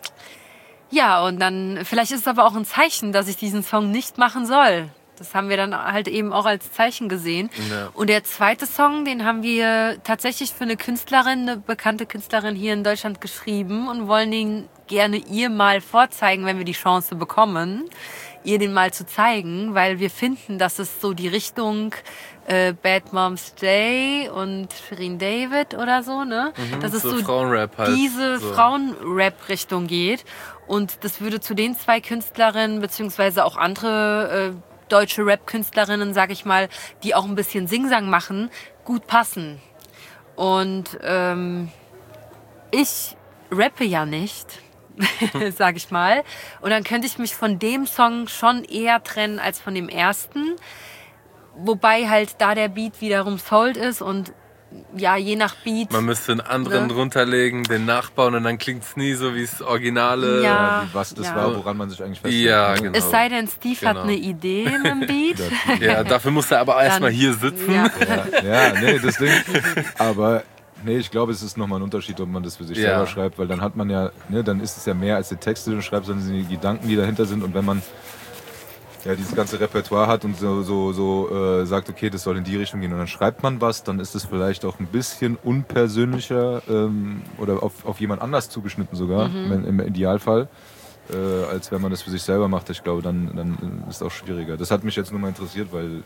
Ja, und dann, vielleicht ist es aber auch ein Zeichen, dass ich diesen Song nicht machen soll. Das haben wir dann halt eben auch als Zeichen gesehen. Ja. Und der zweite Song, den haben wir tatsächlich für eine Künstlerin, eine bekannte Künstlerin hier in Deutschland geschrieben und wollen ihn gerne ihr mal vorzeigen, wenn wir die Chance bekommen, ihr den mal zu zeigen, weil wir finden, dass es so die Richtung Bad Moms Day und Shirin David oder so, ne? Dass es so so Frauenrap halt. diese So. Frauenrap-Richtung geht. Und das würde zu den 2 Künstlerinnen, beziehungsweise auch andere deutsche Rap-Künstlerinnen, sag ich mal, die auch ein bisschen Singsang machen, gut passen. Und ich rappe ja nicht, sag ich mal. Und dann könnte ich mich von dem Song schon eher trennen als von dem ersten. Wobei halt da der Beat wiederum sold ist und ja, je nach Beat. Man müsste einen anderen Ne? drunter legen, den nachbauen und dann klingt es nie so wie das Originale. Ja. Was das Ja. war, woran man sich eigentlich festhält. Ja, ne? genau. Es sei denn, Steve hat Genau. eine Idee mit dem Beat. Ja, dafür muss er aber erstmal Dann- hier sitzen. Ja. Ja, nee, das Ding. Aber nee, ich glaube, es ist nochmal ein Unterschied, ob man das für sich Ja. selber schreibt, weil dann hat man ja, ne, dann ist es ja mehr als die Texte, die du schreibst, sondern die Gedanken, die dahinter sind. Und wenn man ja dieses ganze Repertoire hat und so sagt, okay, das soll in die Richtung gehen und dann schreibt man was, dann ist es vielleicht auch ein bisschen unpersönlicher oder auf jemand anders zugeschnitten sogar, im Idealfall. Als wenn man das für sich selber macht. Ich glaube, dann ist es auch schwieriger. Das hat mich jetzt nur mal interessiert, weil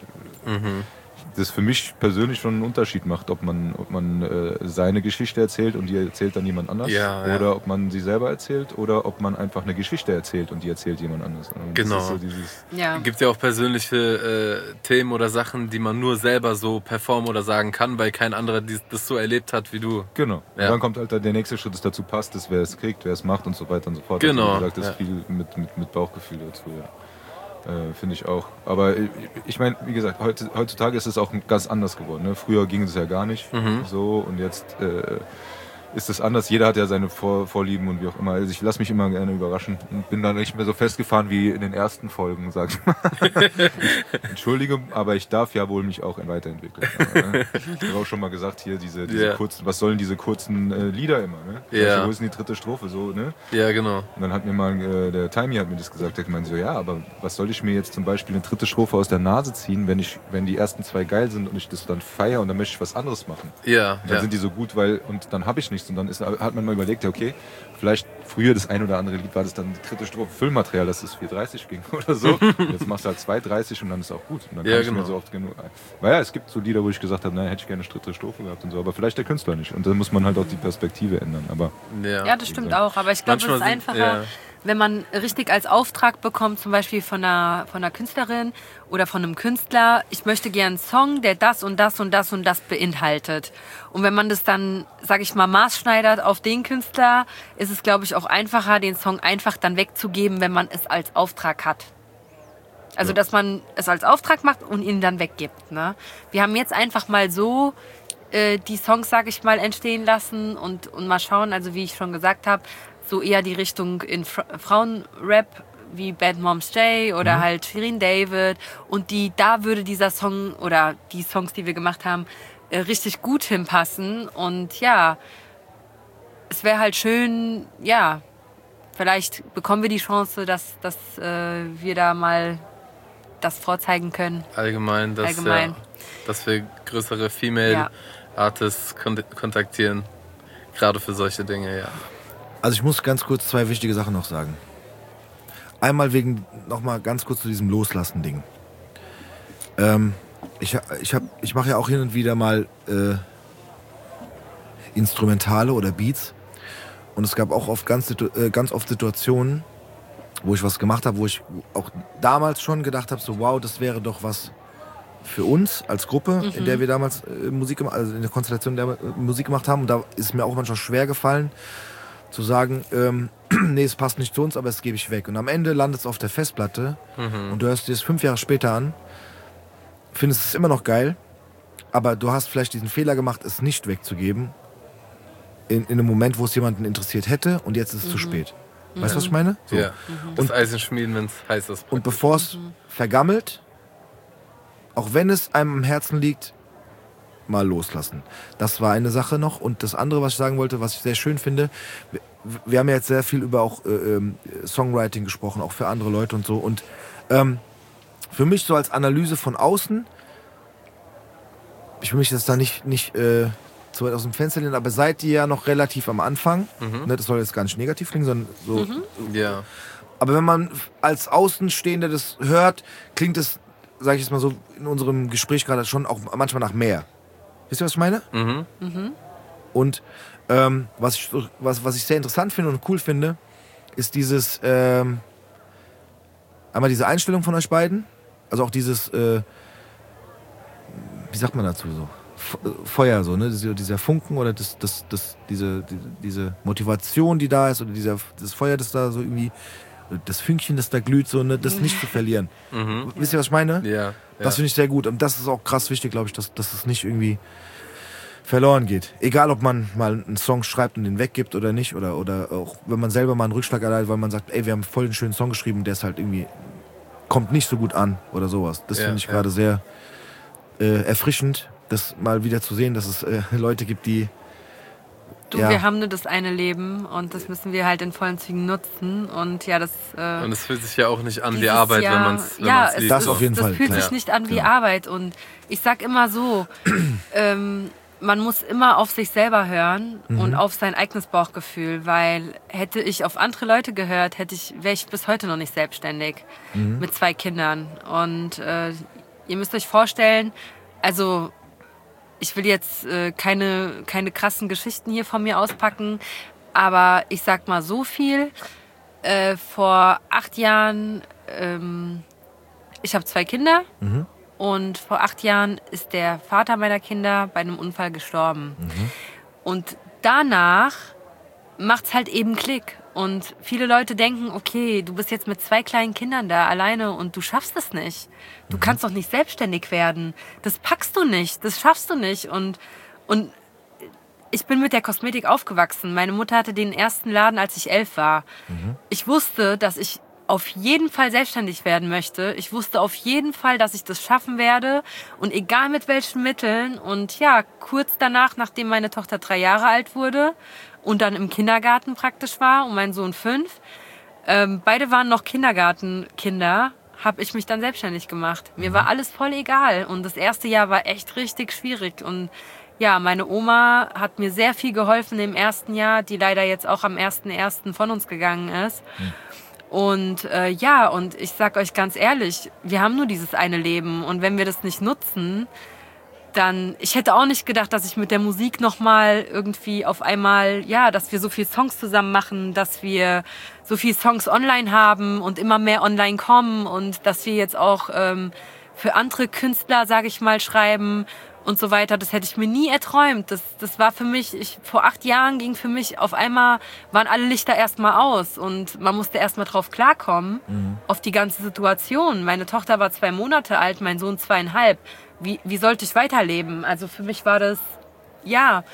das für mich persönlich schon einen Unterschied macht, ob man seine Geschichte erzählt und die erzählt dann jemand anders, Ja, ja. oder ob man sie selber erzählt oder ob man einfach eine Geschichte erzählt und die erzählt jemand anders. Und Genau. Das ist so dieses, Ja. Gibt ja auch persönliche Themen oder Sachen, die man nur selber so performen oder sagen kann, weil kein anderer das so erlebt hat wie du. genau. Ja. Und dann kommt halt der nächste Schritt, das dazu passt, dass wer es kriegt, wer es macht und so weiter und so fort. Genau, Also, wie gesagt, das ja. ist viel mit Bauchgefühl dazu, ja. Finde ich auch. Aber ich meine, wie gesagt, heutzutage ist es auch ganz anders geworden. Ne? Früher ging es ja gar nicht so und jetzt ist es anders. Jeder hat ja seine Vorlieben und wie auch immer. Also ich lasse mich immer gerne überraschen und bin da nicht mehr so festgefahren wie in den ersten Folgen, sag ich mal. Entschuldige, aber ich darf ja wohl mich auch weiterentwickeln. Ich habe auch schon mal gesagt, hier diese Ja. kurzen, was sollen diese kurzen Lieder immer? Ne? Ja. Wo ist denn die dritte Strophe? So, ne? Ja, genau. Und dann hat mir mal der Timey hat mir das gesagt, der meinte so, ja, aber was soll ich mir jetzt zum Beispiel eine dritte Strophe aus der Nase ziehen, wenn die ersten 2 geil sind und ich das dann feiere und dann möchte ich was anderes machen. Ja, Und dann ja. sind die so gut, und dann habe ich nichts und dann hat man mal überlegt, ja, okay, vielleicht früher das ein oder andere Lied war das dann die dritte Strophe Füllmaterial, dass es 4:30 ging oder so. Jetzt machst du halt 2:30 und dann ist auch gut. Und dann Ja, kann ich genau. mir so oft genug. Weil ja, es gibt so Lieder, wo ich gesagt habe, naja, hätte ich gerne eine dritte Strophe gehabt und so, aber vielleicht der Künstler nicht. Und dann muss man halt auch die Perspektive ändern. Aber Ja, das stimmt auch. Aber ich glaube, es ist Manchmal einfacher, wenn man richtig als Auftrag bekommt, zum Beispiel von einer Künstlerin oder von einem Künstler, ich möchte gerne einen Song, der das und das und das und das beinhaltet. Und wenn man das dann, sage ich mal, maßschneidert auf den Künstler, ist es, glaube ich, auch einfacher, den Song einfach dann wegzugeben, wenn man es als Auftrag hat. Also, dass man es als Auftrag macht und ihn dann weggibt. Ne? Wir haben jetzt einfach mal so die Songs, sage ich mal, entstehen lassen und mal schauen, also wie ich schon gesagt habe, so eher die Richtung in Frauenrap wie Bad Moms J oder halt Shirin David. Und da würde dieser Song oder die Songs, die wir gemacht haben, richtig gut hinpassen. Und ja, es wäre halt schön, ja, vielleicht bekommen wir die Chance, dass wir da mal das vorzeigen können. Allgemein, dass wir größere Female Artists kontaktieren. Gerade für solche Dinge, ja. Also ich muss ganz kurz 2 wichtige Sachen noch sagen. Einmal nochmal ganz kurz zu diesem Loslassen-Ding. Ich mache ja auch hin und wieder mal Instrumentale oder Beats. Und es gab auch ganz oft Situationen, wo ich was gemacht habe, wo ich auch damals schon gedacht habe, so wow, das wäre doch was für uns als Gruppe, in der wir damals in der Konstellation der Musik gemacht haben. Und da ist mir auch manchmal schwer gefallen, zu sagen, nee, es passt nicht zu uns, aber das gebe ich weg. Und am Ende landet es auf der Festplatte und du hörst dir es 5 Jahre später an, findest es immer noch geil, aber du hast vielleicht diesen Fehler gemacht, es nicht wegzugeben, in einem Moment, wo es jemanden interessiert hätte und jetzt ist es zu spät. Weißt du, was ich meine? So. Ja. Das Eisen schmieden, wenn es heiß ist. Und bevor es vergammelt, auch wenn es einem am Herzen liegt, mal loslassen. Das war eine Sache noch. Und das andere, was ich sagen wollte, was ich sehr schön finde, wir haben ja jetzt sehr viel über auch Songwriting gesprochen, auch für andere Leute und so. Und für mich so als Analyse von außen, ich will mich jetzt da nicht zu weit aus dem Fenster lehnen, aber seid ihr ja noch relativ am Anfang. Ne, das soll jetzt gar nicht negativ klingen, sondern so. Ja. Aber wenn man als Außenstehender das hört, klingt es, sage ich jetzt mal so, in unserem Gespräch gerade schon auch manchmal nach mehr. Wisst ihr, was ich meine? Und was ich sehr interessant finde und cool finde, ist dieses einmal diese Einstellung von euch beiden, also auch dieses wie sagt man dazu so? Feuer, so, ne? Dieser Funken oder diese Motivation, die da ist, oder das Feuer, das da so irgendwie, das Fünkchen, das da glüht, so, ne? Das nicht zu verlieren. Wisst ihr, was ich meine? Ja. Das finde ich sehr gut. Und das ist auch krass wichtig, glaube ich, dass es nicht irgendwie verloren geht. Egal, ob man mal einen Song schreibt und den weggibt oder nicht, oder auch wenn man selber mal einen Rückschlag erleidet, weil man sagt, ey, wir haben voll einen schönen Song geschrieben, der ist halt irgendwie, kommt nicht so gut an oder sowas. Das finde ich gerade sehr erfrischend, das mal wieder zu sehen, dass es Leute gibt, die wir haben nur das eine Leben und das müssen wir halt in vollen Zügen nutzen. Und ja, und es fühlt sich ja auch nicht an wie Arbeit, wenn man es liebt. Das auf jeden Fall. Das fühlt sich nicht an wie Arbeit. Und ich sag immer so, man muss immer auf sich selber hören und auf sein eigenes Bauchgefühl, weil hätte ich auf andere Leute gehört, wäre ich bis heute noch nicht selbstständig mit 2 Kindern. Und ihr müsst euch vorstellen, also ich will jetzt keine krassen Geschichten hier von mir auspacken, aber ich sag mal so viel. Vor 8 Jahren, ich habe 2 Kinder und vor 8 Jahren ist der Vater meiner Kinder bei einem Unfall gestorben. Und danach macht's halt eben Klick. Und viele Leute denken, okay, du bist jetzt mit 2 kleinen Kindern da alleine und du schaffst es nicht. Du kannst doch nicht selbstständig werden. Das packst du nicht, das schaffst du nicht. Und ich bin mit der Kosmetik aufgewachsen. Meine Mutter hatte den ersten Laden, als ich 11 war. Ich wusste, dass ich auf jeden Fall selbstständig werden möchte. Ich wusste auf jeden Fall, dass ich das schaffen werde. Und egal mit welchen Mitteln. Und ja, kurz danach, nachdem meine Tochter 3 Jahre alt wurde und dann im Kindergarten praktisch war und mein Sohn 5, beide waren noch Kindergartenkinder, habe ich mich dann selbstständig gemacht. Mir war alles voll egal. Und das erste Jahr war echt richtig schwierig. Und ja, meine Oma hat mir sehr viel geholfen im ersten Jahr, die leider jetzt auch am 1.1. von uns gegangen ist. Und ja, und ich sag euch ganz ehrlich, wir haben nur dieses eine Leben. Und wenn wir das nicht nutzen, dann, ich hätte auch nicht gedacht, dass ich mit der Musik nochmal irgendwie auf einmal, ja, dass wir so viele Songs zusammen machen, dass wir so viele Songs online haben und immer mehr online kommen und dass wir jetzt auch für andere Künstler, sage ich mal, schreiben und so weiter. Das hätte ich mir nie erträumt. Das war für mich, vor 8 Jahren ging für mich auf einmal, waren alle Lichter erstmal aus und man musste erstmal drauf klarkommen, auf die ganze Situation. Meine Tochter war 2 Monate alt, mein Sohn 2,5. Wie sollte ich weiterleben? Also für mich war das, ja,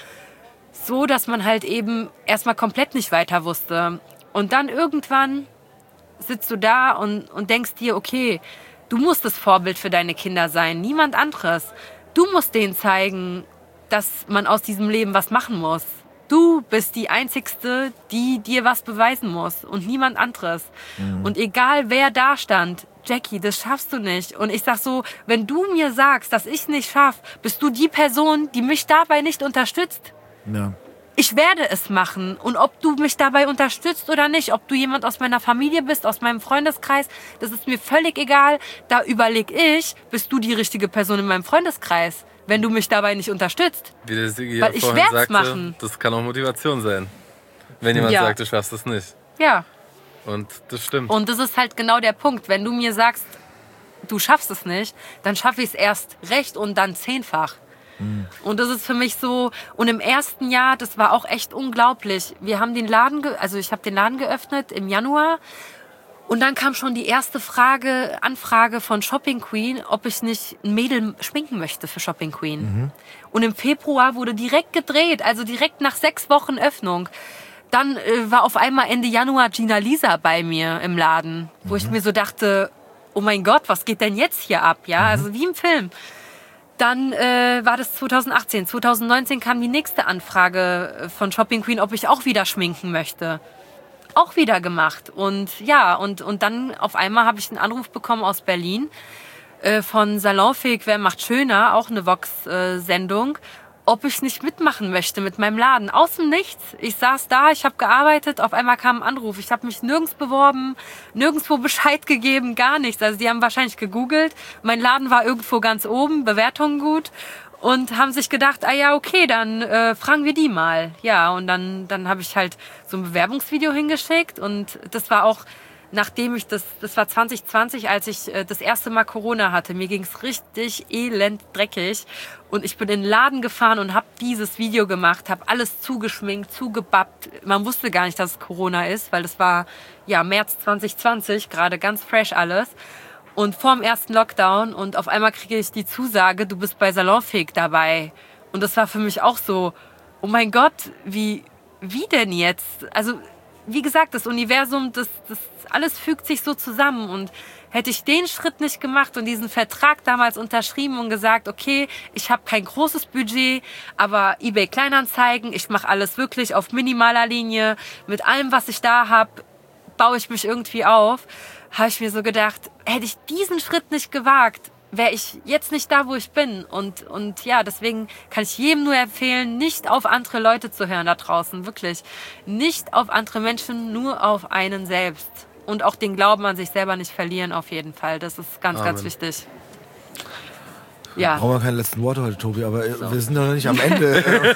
so, dass man halt eben erstmal komplett nicht weiter wusste. Und dann irgendwann sitzt du da und denkst dir, okay, du musst das Vorbild für deine Kinder sein, niemand anderes. Du musst denen zeigen, dass man aus diesem Leben was machen muss. Du bist die Einzigste, die dir was beweisen muss und niemand anderes. Und egal wer da stand, Jackie, das schaffst du nicht. Und ich sag so, wenn du mir sagst, dass ich nicht schaff, bist du die Person, die mich dabei nicht unterstützt. Ja. Ich werde es machen. Und ob du mich dabei unterstützt oder nicht, ob du jemand aus meiner Familie bist, aus meinem Freundeskreis, das ist mir völlig egal. Da überleg ich, bist du die richtige Person in meinem Freundeskreis, wenn du mich dabei nicht unterstützt. Wie der Sigi Weil ja ich vorhin werd's sagte, machen. das kann auch Motivation sein. Wenn jemand Ja. sagt, du schaffst es nicht. Ja. Und das stimmt. Und das ist halt genau der Punkt. Wenn du mir sagst, du schaffst es nicht, dann schaffe ich es erst recht und dann 10-fach. Und das ist für mich so, und im ersten Jahr, das war auch echt unglaublich. Wir haben den Laden, ich habe den Laden geöffnet im Januar und dann kam schon die erste Anfrage von Shopping Queen, ob ich nicht ein Mädel schminken möchte für Shopping Queen. Und im Februar wurde direkt gedreht, also direkt nach 6 Wochen Öffnung. Dann war auf einmal Ende Januar Gina Lisa bei mir im Laden, wo ich mir so dachte, oh mein Gott, was geht denn jetzt hier ab? Ja, also wie im Film. Dann war das 2018. 2019 kam die nächste Anfrage von Shopping Queen, ob ich auch wieder schminken möchte. Auch wieder gemacht. Und ja, und dann auf einmal habe ich einen Anruf bekommen aus Berlin von Salonfähig, wer macht schöner, auch eine Vox-Sendung, ob ich nicht mitmachen möchte mit meinem Laden. Aus dem Nichts. Ich saß da, ich habe gearbeitet, auf einmal kam ein Anruf. Ich habe mich nirgends beworben, nirgendwo Bescheid gegeben, gar nichts. Also die haben wahrscheinlich gegoogelt. Mein Laden war irgendwo ganz oben, Bewertungen gut. Und haben sich gedacht, ah ja, okay, dann fragen wir die mal. Ja, und dann habe ich halt so ein Bewerbungsvideo hingeschickt. Und das war auch, nachdem ich das war 2020, als ich das erste Mal Corona hatte. Mir ging's richtig elend dreckig. Und ich bin in den Laden gefahren und habe dieses Video gemacht, habe alles zugeschminkt, zugebappt. Man wusste gar nicht, dass es Corona ist, weil das war ja März 2020, gerade ganz fresh alles. Und vorm ersten Lockdown und auf einmal kriege ich die Zusage, du bist bei Salonfähig dabei. Und das war für mich auch so, oh mein Gott, wie denn jetzt? Also wie gesagt, das Universum, das alles fügt sich so zusammen. Und hätte ich den Schritt nicht gemacht und diesen Vertrag damals unterschrieben und gesagt, okay, ich habe kein großes Budget, aber eBay Kleinanzeigen, ich mache alles wirklich auf minimaler Linie, mit allem, was ich da habe, baue ich mich irgendwie auf, habe ich mir so gedacht, hätte ich diesen Schritt nicht gewagt, wäre ich jetzt nicht da, wo ich bin. Und ja, deswegen kann ich jedem nur empfehlen, nicht auf andere Leute zu hören da draußen, wirklich. Nicht auf andere Menschen, nur auf einen selbst. Und auch den Glauben an sich selber nicht verlieren, auf jeden Fall. Das ist ganz, ganz wichtig. Ja. Brauchen wir keine letzten Worte heute, Tobi, aber wir sind doch noch nicht am Ende.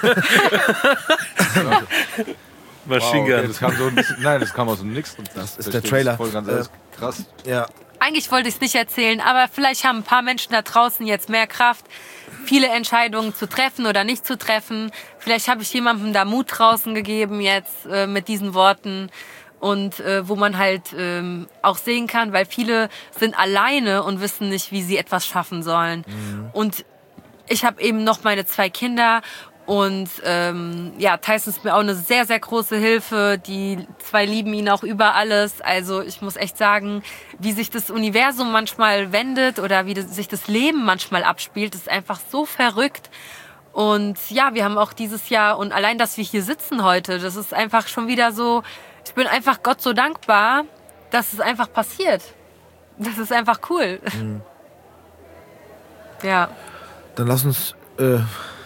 Machine Gun. Okay, das kam so ein bisschen, nein, das kam aus dem Nix. Das ist der Trailer. Voll ganz alles krass. Ja. Eigentlich wollte ich es nicht erzählen, aber vielleicht haben ein paar Menschen da draußen jetzt mehr Kraft, viele Entscheidungen zu treffen oder nicht zu treffen. Vielleicht habe ich jemandem da Mut draußen gegeben jetzt mit diesen Worten. Und wo man halt auch sehen kann, weil viele sind alleine und wissen nicht, wie sie etwas schaffen sollen. Und ich habe eben noch meine 2 Kinder und ja, Tyson ist mir auch eine sehr, sehr große Hilfe. Die 2 lieben ihn auch über alles. Also ich muss echt sagen, wie sich das Universum manchmal wendet oder wie sich das Leben manchmal abspielt, ist einfach so verrückt. Und ja, wir haben auch dieses Jahr, und allein, dass wir hier sitzen heute, das ist einfach schon wieder so, ich bin einfach Gott so dankbar, dass es einfach passiert. Das ist einfach cool. Ja. Dann lass uns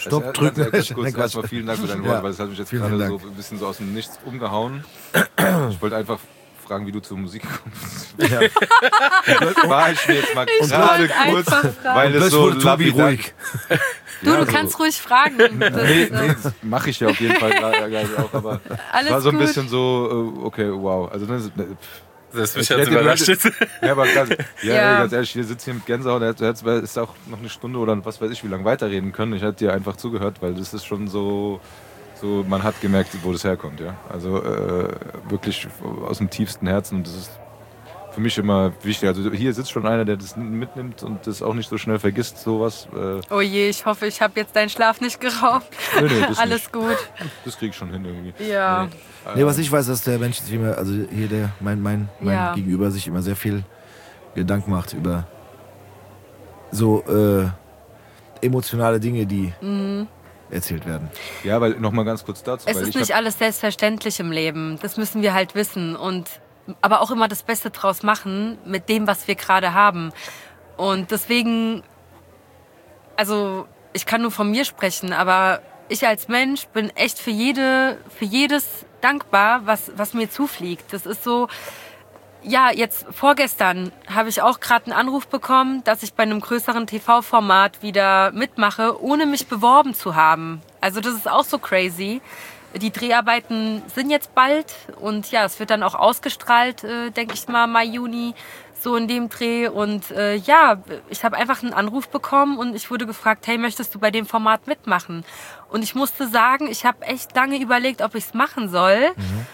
Stopp Also, drücken. ganz kurz, Nein, Quatsch. erstmal vielen Dank für deine Worte, Ja. weil es hat mich jetzt Vielen gerade Dank. so ein bisschen so aus dem Nichts umgehauen. Ich wollte einfach fragen, wie du zur Musik kommst. Ja. War ich mir jetzt mal Ich gerade wollte kurz, einfach fragen. weil es Plötzlich so wurde Tobi lapidar- ruhig. Du kannst ruhig fragen. Das, Nee, das mache ich ja auf jeden Fall gerade auch, aber Alles es war so ein gut. bisschen so, okay, wow. Also, Das mich Ich jetzt hätte überrascht. ja, aber ganz, Ja. ganz ehrlich, wir sitzen hier mit Gänsehaut, da hättest auch noch eine Stunde oder was weiß ich, wie lange weiterreden können. Ich hätte dir einfach zugehört, weil das ist schon so, man hat gemerkt, wo das herkommt, ja. Also wirklich aus dem tiefsten Herzen und das ist für mich immer wichtig. Also hier sitzt schon einer, der das mitnimmt und das auch nicht so schnell vergisst, sowas. oh je, ich hoffe, ich habe jetzt deinen Schlaf nicht geraubt. Nee, das Alles nicht. gut. Das krieg ich schon hin irgendwie. Ja. Nee, was ich weiß, dass der Mensch sich immer, also hier mein Ja. Gegenüber sich immer sehr viel Gedanken macht über so emotionale Dinge, die erzählt werden. Ja, weil nochmal ganz kurz dazu. Es weil ist ich nicht hab- alles selbstverständlich im Leben. Das müssen wir halt wissen. Aber auch immer das Beste draus machen mit dem, was wir gerade haben. Und deswegen, also ich kann nur von mir sprechen, aber ich als Mensch bin echt für jedes dankbar, was mir zufliegt. Das ist so, ja, jetzt vorgestern habe ich auch gerade einen Anruf bekommen, dass ich bei einem größeren TV-Format wieder mitmache, ohne mich beworben zu haben. Also das ist auch so crazy. Die Dreharbeiten sind jetzt bald und ja, es wird dann auch ausgestrahlt, denke ich mal, Mai, Juni, so in dem Dreh. Und ja, ich habe einfach einen Anruf bekommen und ich wurde gefragt, hey, möchtest du bei dem Format mitmachen? Und ich musste sagen, ich habe echt lange überlegt, ob ich es machen soll.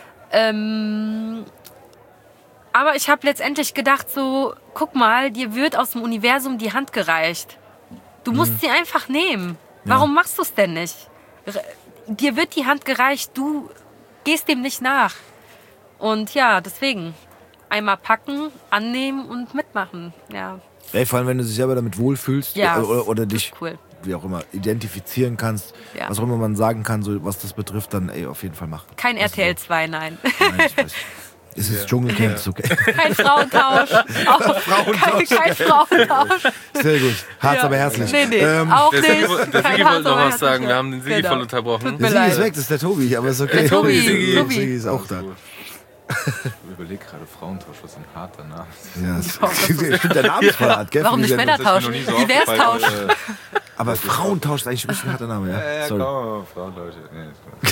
Aber ich habe letztendlich gedacht, so, guck mal, dir wird aus dem Universum die Hand gereicht. Du musst sie einfach nehmen. Warum machst du es denn nicht? Dir wird die Hand gereicht, du gehst dem nicht nach. Und ja, deswegen einmal packen, annehmen und mitmachen. Ja, Ey, vor allem, wenn du dich selber damit wohlfühlst ja oder das dich, ist cool. wie auch immer, identifizieren kannst, Ja. was auch immer man sagen kann, so was das betrifft, dann ey, auf jeden Fall machen. Kein RTL 2, nein. Nein, ich weiß. Es ist Dschungelcamp, ist okay. Kein Frauentausch. Kein Frauentausch. Sehr gut. Hart, Ja. aber herzlich. Nee, auch Der nicht. Sigi Kein wollte Hart, noch aber was sagen. herzlich. Wir haben den Sigi Genau. voll unterbrochen. Tut mir Der Sigi ist leid. weg, das ist der Tobi, aber ist okay. Der Tobi, Sigi Tobi. ist auch da. Ich überlege gerade Frauentausch, was ein harter Name ist. Ja, ich finde, der Name ist voll hart, gell? Warum für die nicht Sendung. Männertausch? Das ist mir noch nie so Diverstausch. aufgefallen. Aber Frauentausch ist eigentlich richtig ein harter Name, ja. Ja, Sorry. komm, Frauentausch. Nee,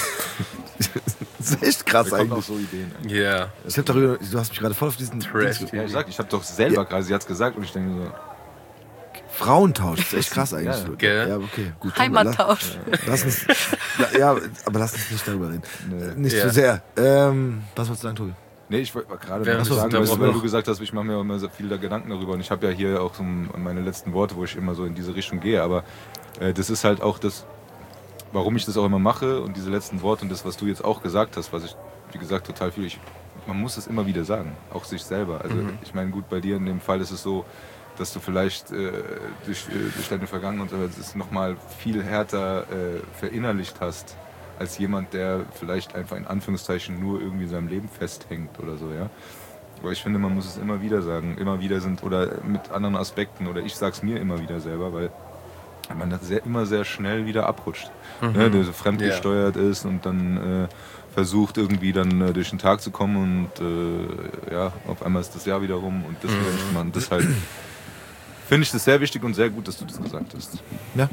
Das ist echt krass da kommen auch eigentlich. so Ideen. Eigentlich. Ja. Ich hab darüber, du hast mich gerade voll auf diesen Trash. Dings- Ja, ich sag, selber gerade, sie hat es gesagt und ich denke so, Frauentausch, das ist echt krass eigentlich. Ja, gell? Ja, okay, gut. Heimattausch. Lass uns, ja, aber lass uns nicht darüber reden. Nicht Ja. zu sehr. Was wolltest du sagen, Tobi? nee, ich wollte gerade Wir haben noch das sagen, unterbrochen. weil du gesagt hast, ich mache mir immer so viele Gedanken darüber und ich habe ja hier auch so meine letzten Worte, wo ich immer so in diese Richtung gehe, aber das ist halt auch das, warum ich das auch immer mache und diese letzten Worte und das, was du jetzt auch gesagt hast, was ich, wie gesagt, total fühle, man muss es immer wieder sagen, auch sich selber. Also ich meine, gut, bei dir in dem Fall ist es so, dass du vielleicht durch deine Vergangenheit es nochmal viel härter verinnerlicht hast, als jemand, der vielleicht einfach in Anführungszeichen nur irgendwie in seinem Leben festhängt oder so, ja. Aber ich finde, man muss es immer wieder sagen, immer wieder sind oder mit anderen Aspekten oder ich sag's mir immer wieder selber, weil man das immer sehr schnell wieder abrutscht, ne, der so fremdgesteuert ist und dann versucht irgendwie dann durch den Tag zu kommen und ja, auf einmal ist das Jahr wieder rum und das wieder nicht machen. Deshalb finde ich das sehr wichtig und sehr gut, dass du das gesagt hast. Ja.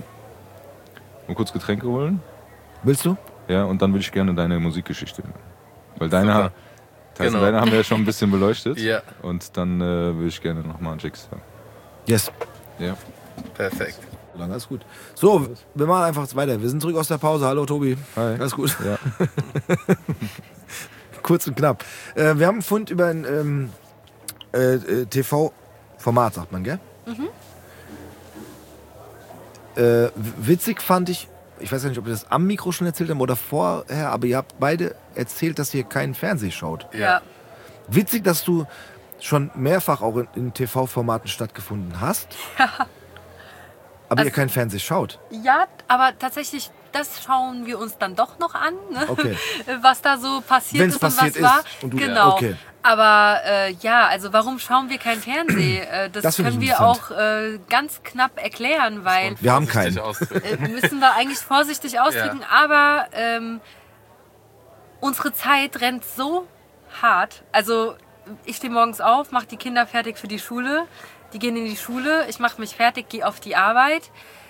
Mal kurz Getränke holen. Willst du? Ja, und dann würde ich gerne deine Musikgeschichte hören. Weil deine, Super. Tyson, Genau. deine haben wir ja schon ein bisschen beleuchtet. Ja. Und dann würde ich gerne nochmal einen Jigs hören. Yes. Ja. Perfekt. Solange alles gut. So, wir machen einfach weiter. Wir sind zurück aus der Pause. Hallo, Tobi. Hi. Alles gut. Ja. Kurz und knapp. Wir haben einen Fund über ein TV-Format, sagt man, gell? Witzig fand ich weiß ja nicht, ob ihr das am Mikro schon erzählt habt oder vorher, aber ihr habt beide erzählt, dass ihr keinen Fernsehen schaut. Ja. Witzig, dass du schon mehrfach auch in TV-Formaten stattgefunden hast, aber ihr kein Fernsehen schaut. Ja, aber tatsächlich das schauen wir uns dann doch noch an, ne? Okay. Was da so passiert Wenn's ist und passiert was war. ist und du- genau. okay. Aber ja, also warum schauen wir kein Fernsehen? Das find ich können wir interessant. auch ganz knapp erklären, weil Wir haben Vorsichtig keinen. ausdrücken. müssen wir eigentlich vorsichtig ausdrücken, aber unsere Zeit rennt so hart. Also ich stehe morgens auf, mache die Kinder fertig für die Schule, die gehen in die Schule, ich mache mich fertig, gehe auf die Arbeit.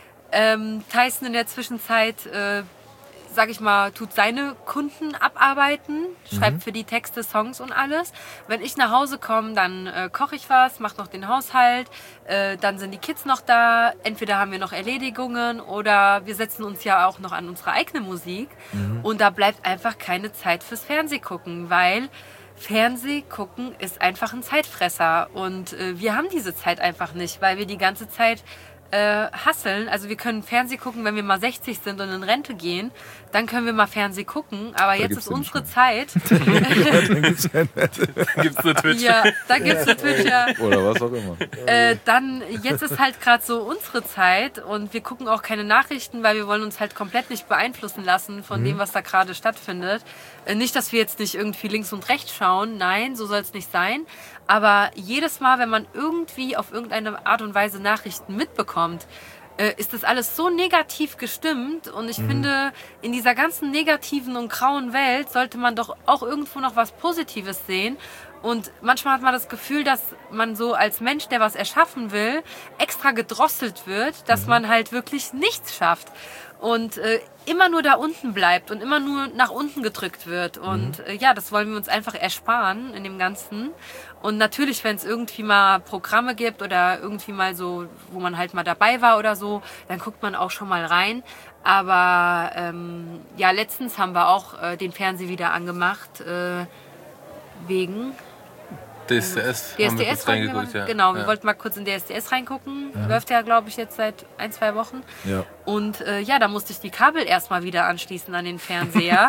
Tyson in der Zwischenzeit, sag ich mal, tut seine Kunden abarbeiten, schreibt für die Texte, Songs und alles. Wenn ich nach Hause komme, dann koche ich was, mache noch den Haushalt, dann sind die Kids noch da. Entweder haben wir noch Erledigungen oder wir setzen uns ja auch noch an unsere eigene Musik. Und da bleibt einfach keine Zeit fürs Fernsehgucken, weil Fernsehgucken ist einfach ein Zeitfresser. Und wir haben diese Zeit einfach nicht, weil wir die ganze Zeit hasseln. Also wir können Fernseh gucken, wenn wir mal 60 sind und in Rente gehen. Dann können wir mal Fernseh gucken. Aber jetzt gibt's ist den unsere nicht Zeit. Gibt's eine Twitch? Ja, da gibt es eine Twitch, ja. Oder was auch immer. Dann, jetzt ist halt gerade so unsere Zeit und wir gucken auch keine Nachrichten, weil wir wollen uns halt komplett nicht beeinflussen lassen von dem, was da gerade stattfindet. Nicht, dass wir jetzt nicht irgendwie links und rechts schauen, nein, so soll es nicht sein. Aber jedes Mal, wenn man irgendwie auf irgendeine Art und Weise Nachrichten mitbekommt, ist das alles so negativ gestimmt und ich finde, in dieser ganzen negativen und grauen Welt sollte man doch auch irgendwo noch was Positives sehen. Und manchmal hat man das Gefühl, dass man so als Mensch, der was erschaffen will, extra gedrosselt wird, dass man halt wirklich nichts schafft und immer nur da unten bleibt und immer nur nach unten gedrückt wird. Und ja, das wollen wir uns einfach ersparen in dem Ganzen. Und natürlich, wenn es irgendwie mal Programme gibt oder irgendwie mal so, wo man halt mal dabei war oder so, dann guckt man auch schon mal rein. Aber ja, letztens haben wir auch den Fernseher wieder angemacht, wegen DSDS haben wir kurz reingeguckt, ja. Genau, wir Ja. wollten mal kurz in DSDS reingucken. Läuft ja, glaube ich, jetzt seit 1-2 Wochen. Ja. Und ja, da musste ich die Kabel erstmal wieder anschließen an den Fernseher.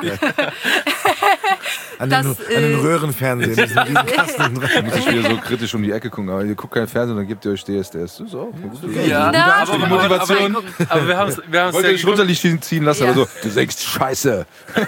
An Das, den Röhrenfernsehen. diesen Kasten dran. Muss ich wieder so kritisch um die Ecke gucken. Aber ihr guckt kein Fernsehen, dann gebt ihr euch DSDS. Das ist auch eine gute Sache. Ja, Na, aber, die Motivation. aber wir haben es Wollt ja ihr euch geguckt. runterziehen lassen, Ja. aber so, du denkst, scheiße.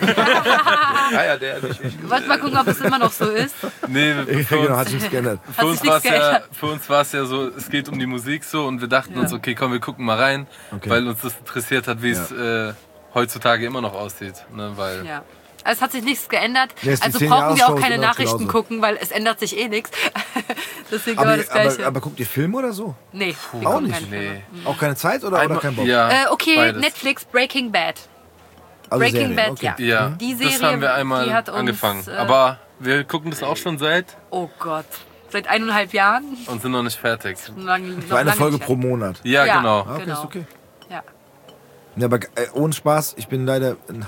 ja, der nicht. Wollte mal gucken, ob es immer noch so ist. Nee, Genau, hat sich nichts geändert. Hat sich nichts geändert. für uns war es ja so, es geht um die Musik so und wir dachten uns, okay, komm, wir gucken mal rein, Okay. weil uns das interessiert hat, wie es heutzutage immer noch aussieht. Ne, weil Ja. Also es hat sich nichts geändert. Nee, ist die Also 10 brauchen wir auch Jahresshow keine sind auch Nachrichten genauso. gucken, weil es ändert sich eh nichts. Deswegen immer das Gleiche. Aber guckt ihr Filme oder so? Nee, wir auch gucken nicht. keine Filme. Auch keine Zeit oder kein Bock? Ja, Okay, beides. Netflix, Breaking Bad. Also Breaking Serien, Bad, okay. ja. Ja, Die Serie, das haben wir einmal die hat uns, angefangen. Aber wir gucken das auch schon seit Oh Gott, seit 1,5 Jahren. und sind noch nicht fertig. So eine Folge pro Monat. Ja, Ja. genau. Ah, okay, Genau. ist okay. Ja. Ja, aber ohne Spaß, ich bin leider ein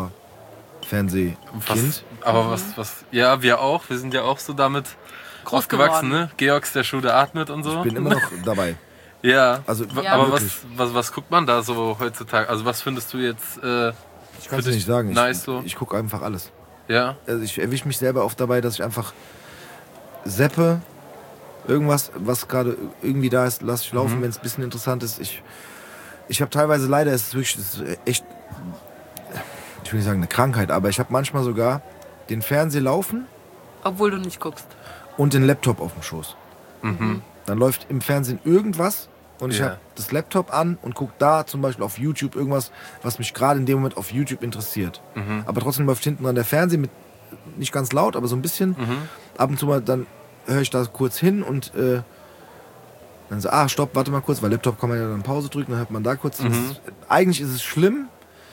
Hardcore-Fernsehkind. Ja, wir auch. Wir sind ja auch so damit Groß aufgewachsen, geworden. ne? Georgs, der Schuh, der atmet und so. Ich bin immer noch dabei. Ja, Also, Ja. aber wirklich. was guckt man da so heutzutage? Also was findest du jetzt, Ich kann es dich nicht sagen. nice so? Ich gucke einfach alles. ja? Also ich erwische mich selber oft dabei, dass ich einfach seppe, irgendwas, was gerade irgendwie da ist, lasse ich laufen, wenn es ein bisschen interessant ist. Ich habe teilweise leider, es ist echt, ich will nicht sagen eine Krankheit, aber ich habe manchmal sogar den Fernseher laufen Obwohl du nicht guckst. und den Laptop auf dem Schoß. Dann läuft im Fernsehen irgendwas und ich Ja. habe das Laptop an und gucke da zum Beispiel auf YouTube irgendwas, was mich gerade in dem Moment auf YouTube interessiert. Aber trotzdem läuft hinten dran der Fernseher mit, nicht ganz laut, aber so ein bisschen. Ab und zu mal, dann höre ich da kurz hin und dann so, stopp, warte mal kurz, weil Laptop kann man ja dann Pause drücken, dann hört man da kurz. Eigentlich ist es schlimm.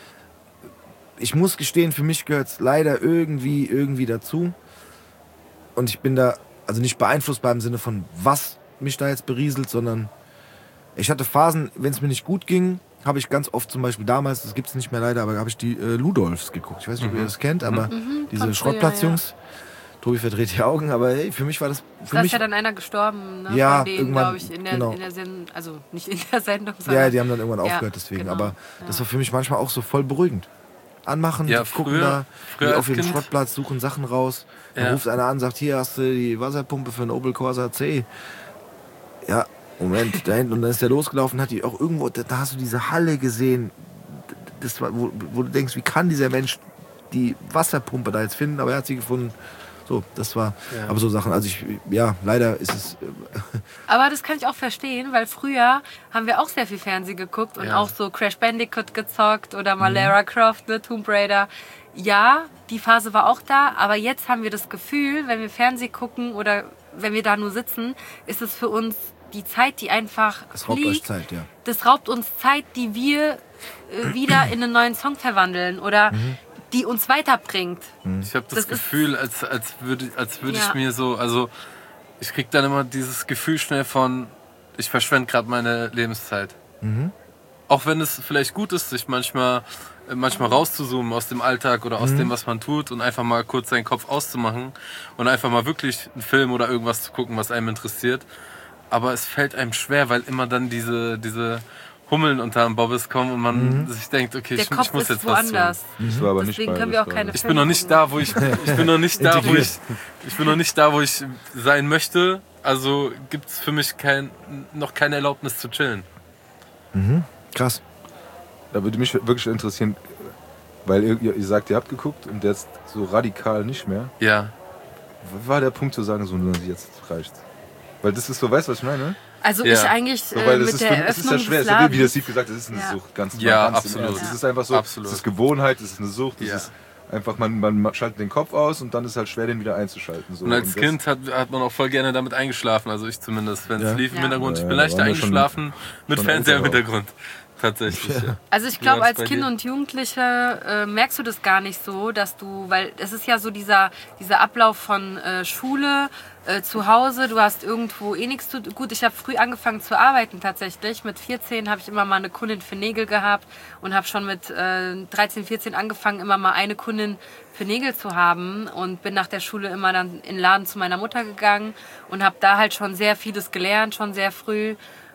Ich muss gestehen, für mich gehört es leider irgendwie dazu. Und ich bin da also nicht beeinflussbar im Sinne von, was mich da jetzt berieselt, sondern ich hatte Phasen, wenn es mir nicht gut ging, habe ich ganz oft zum Beispiel damals, das gibt es nicht mehr leider, aber habe ich die Ludolfs geguckt. Ich weiß nicht, ob ihr das kennt, aber diese von früher, Schrottplatzjungs. Tobi verdreht die Augen, aber hey, für mich war das... Für Da ist mich, ja dann einer gestorben, ne? Ja, Von denen, irgendwann, glaube ich, in der Sendung, also nicht in der Sendung, sondern... ja, die haben dann irgendwann Ja, aufgehört deswegen. genau. Aber das war für mich manchmal auch so voll beruhigend. Anmachen, Ja, gucken früher da, als auf den Kind. Schrottplatz, suchen Sachen raus. Dann Ja. ruft einer an, sagt, hier hast du die Wasserpumpe für einen Opel Corsa C. Ja, Moment, da hinten. Und dann ist der losgelaufen, hat die auch irgendwo, da hast du diese Halle gesehen. das war, wo du denkst, wie kann dieser Mensch die Wasserpumpe da jetzt finden, aber er hat sie gefunden. So, das war, aber so Sachen, also leider ist es... Aber das kann ich auch verstehen, weil früher haben wir auch sehr viel Fernsehen geguckt und auch so Crash Bandicoot gezockt oder mal Lara Croft, ne, Tomb Raider. Ja, die Phase war auch da, aber jetzt haben wir das Gefühl, wenn wir Fernsehen gucken oder wenn wir da nur sitzen, ist es für uns die Zeit, die einfach Das raubt euch Zeit, ja. Das raubt uns Zeit, die wir wieder in einen neuen Song verwandeln oder die uns weiterbringt. Ich habe das Gefühl, als würde ich mir so, also ich krieg dann immer dieses Gefühl schnell von, ich verschwende gerade meine Lebenszeit. Auch wenn es vielleicht gut ist, sich manchmal rauszuzoomen aus dem Alltag oder aus dem, was man tut und einfach mal kurz seinen Kopf auszumachen und einfach mal wirklich einen Film oder irgendwas zu gucken, was einem interessiert. Aber es fällt einem schwer, weil immer dann diese Hummeln unter dem Bobbes kommen und man sich denkt, okay, ich muss jetzt was tun. Ich war aber nicht Deswegen bei, können wir auch keine Ich bin noch nicht da, wo ich sein möchte. Also gibt es für mich noch keine Erlaubnis zu chillen. Krass. Da würde mich wirklich interessieren, weil ihr sagt, ihr habt geguckt und jetzt so radikal nicht mehr. Ja. Was war der Punkt zu sagen, so jetzt reicht's? Weil das ist so, weißt du, was ich meine? Also ich eigentlich So, weil mit der es ist ja Eröffnung schwer, des es ist ja, wie der Ladens, Steve gesagt hat, es ist eine Sucht, ganz im absolut. Ernst. Es ist einfach so, Absolut. es ist Gewohnheit, es ist eine Sucht, es ist einfach, man schaltet den Kopf aus und dann ist es halt schwer, den wieder einzuschalten. So. Und als Kind hat man auch voll gerne damit eingeschlafen, also ich zumindest, wenn es lief im Ja. Hintergrund. Ich bin Ja, leicht waren wir eingeschlafen mit schon Fernseher im älter auch. Hintergrund. Tatsächlich. Ja. Also ich glaube, war's als bei Kind dir? und Jugendliche merkst du das gar nicht so, dass du, weil es ist ja so dieser Ablauf von Schule, zu Hause, du hast irgendwo nichts zu tun. Gut, ich habe früh angefangen zu arbeiten tatsächlich. Mit 14 habe ich immer mal eine Kundin für Nägel gehabt und habe schon mit 13, 14 angefangen, immer mal eine Kundin für Nägel zu haben und bin nach der Schule immer dann in den Laden zu meiner Mutter gegangen und habe da halt schon sehr vieles gelernt, schon sehr früh.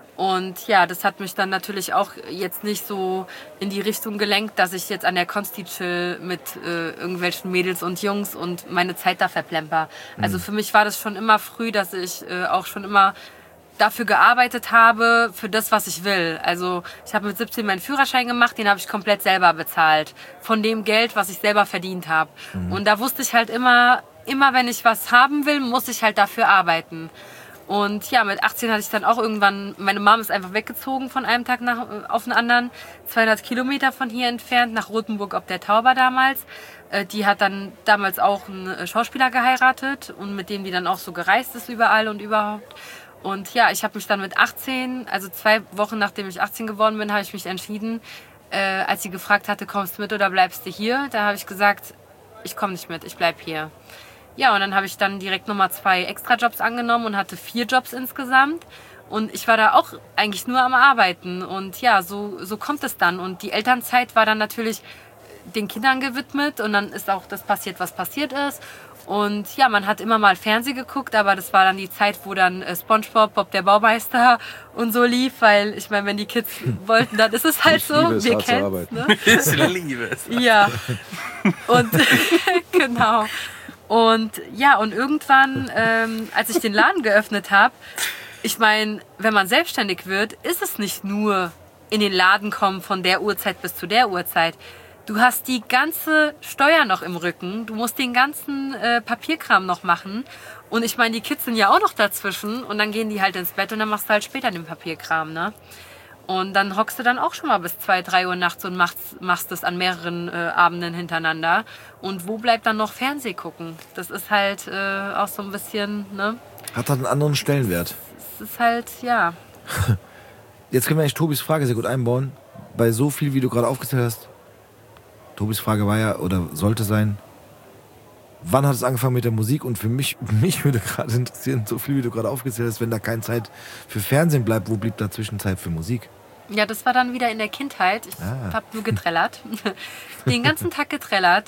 Und ja, das hat mich dann natürlich auch jetzt nicht so in die Richtung gelenkt, dass ich jetzt an der Consti chill mit irgendwelchen Mädels und Jungs und meine Zeit da verplemper. Also für mich war das schon immer früh, dass ich auch schon immer dafür gearbeitet habe, für das, was ich will. Also ich habe mit 17 meinen Führerschein gemacht, den habe ich komplett selber bezahlt. Von dem Geld, was ich selber verdient habe. Und da wusste ich halt immer wenn ich was haben will, muss ich halt dafür arbeiten. Und ja, mit 18 hatte ich dann auch irgendwann, meine Mom ist einfach weggezogen von einem Tag auf den anderen, 200 Kilometer von hier entfernt, nach Rothenburg ob der Tauber damals. Die hat dann damals auch einen Schauspieler geheiratet und mit dem die dann auch so gereist ist überall und überhaupt. Und ja, ich habe mich dann mit 18, also 2 Wochen nachdem ich 18 geworden bin, habe ich mich entschieden, als sie gefragt hatte, kommst du mit oder bleibst du hier? Da habe ich gesagt, ich komme nicht mit, ich bleib hier. Ja, und dann habe ich dann direkt nochmal 2 Extrajobs angenommen und hatte 4 Jobs insgesamt. Und ich war da auch eigentlich nur am Arbeiten. Und ja, so kommt es dann. Und die Elternzeit war dann natürlich den Kindern gewidmet. Und dann ist auch das passiert, was passiert ist. Und ja, man hat immer mal Fernsehen geguckt, aber das war dann die Zeit, wo dann SpongeBob, Bob der Baumeister und so lief. Weil ich meine, wenn die Kids wollten, dann ist es halt Ich so. liebe es, Wir hart zu kennen arbeiten. ne? Ich liebe es. Ja. Und genau. Und ja, und irgendwann, als ich den Laden geöffnet habe, ich meine, wenn man selbstständig wird, ist es nicht nur in den Laden kommen von der Uhrzeit bis zu der Uhrzeit. Du hast die ganze Steuer noch im Rücken, du musst den ganzen Papierkram noch machen. Und ich meine, die Kids sind ja auch noch dazwischen und dann gehen die halt ins Bett und dann machst du halt später den Papierkram, ne? Und dann hockst du dann auch schon mal bis 2, 3 Uhr nachts und machst das an mehreren Abenden hintereinander. Und wo bleibt dann noch Fernseh gucken? Das ist halt auch so ein bisschen, ne? Hat halt einen anderen Stellenwert. Es ist halt, ja. Jetzt können wir eigentlich Tobis Frage sehr gut einbauen. Bei so viel, wie du gerade aufgezählt hast. Tobis Frage war ja, oder sollte sein, wann hat es angefangen mit der Musik? Und für mich würde gerade interessieren, so viel, wie du gerade aufgezählt hast, wenn da keine Zeit für Fernsehen bleibt, wo blieb dazwischen Zeit für Musik? Ja, das war dann wieder in der Kindheit. Ich habe nur getrellert. Den ganzen Tag getrellert.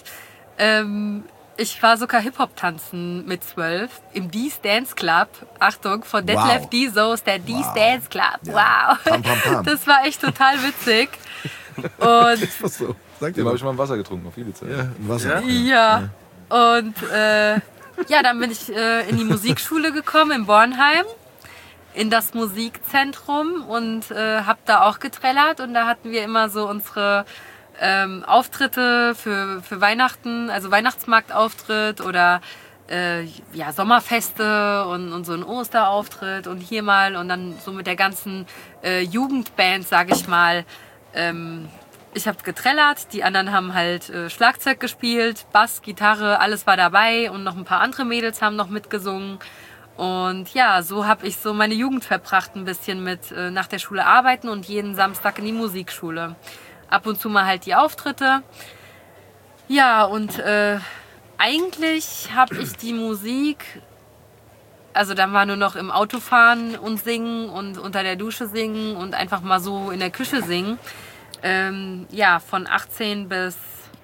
Ich war sogar Hip-Hop-Tanzen mit 12 im D's Dance Club. Achtung, von Detlef D. Soos, der D's Dance Club. Ja. Wow. Pam, pam, pam. Das war echt total witzig. Und So, sagt Dem habe ich mal ein Wasser getrunken, auf Ibiza. Ja, Wasser. ja. Und ja, dann bin ich in die Musikschule gekommen in Bornheim, in das Musikzentrum und habe da auch getrellert. Und da hatten wir immer so unsere Auftritte für Weihnachten, also Weihnachtsmarktauftritt oder Sommerfeste und so ein Osterauftritt und hier mal und dann so mit der ganzen Jugendband, sage ich mal. Ich habe getrellert, die anderen haben halt Schlagzeug gespielt, Bass, Gitarre, alles war dabei und noch ein paar andere Mädels haben noch mitgesungen. Und ja, so habe ich so meine Jugend verbracht, ein bisschen mit nach der Schule arbeiten und jeden Samstag in die Musikschule. Ab und zu mal halt die Auftritte. Ja, und eigentlich habe ich die Musik, also dann war nur noch im Auto fahren und singen und unter der Dusche singen und einfach mal so in der Küche singen. Von 18 bis...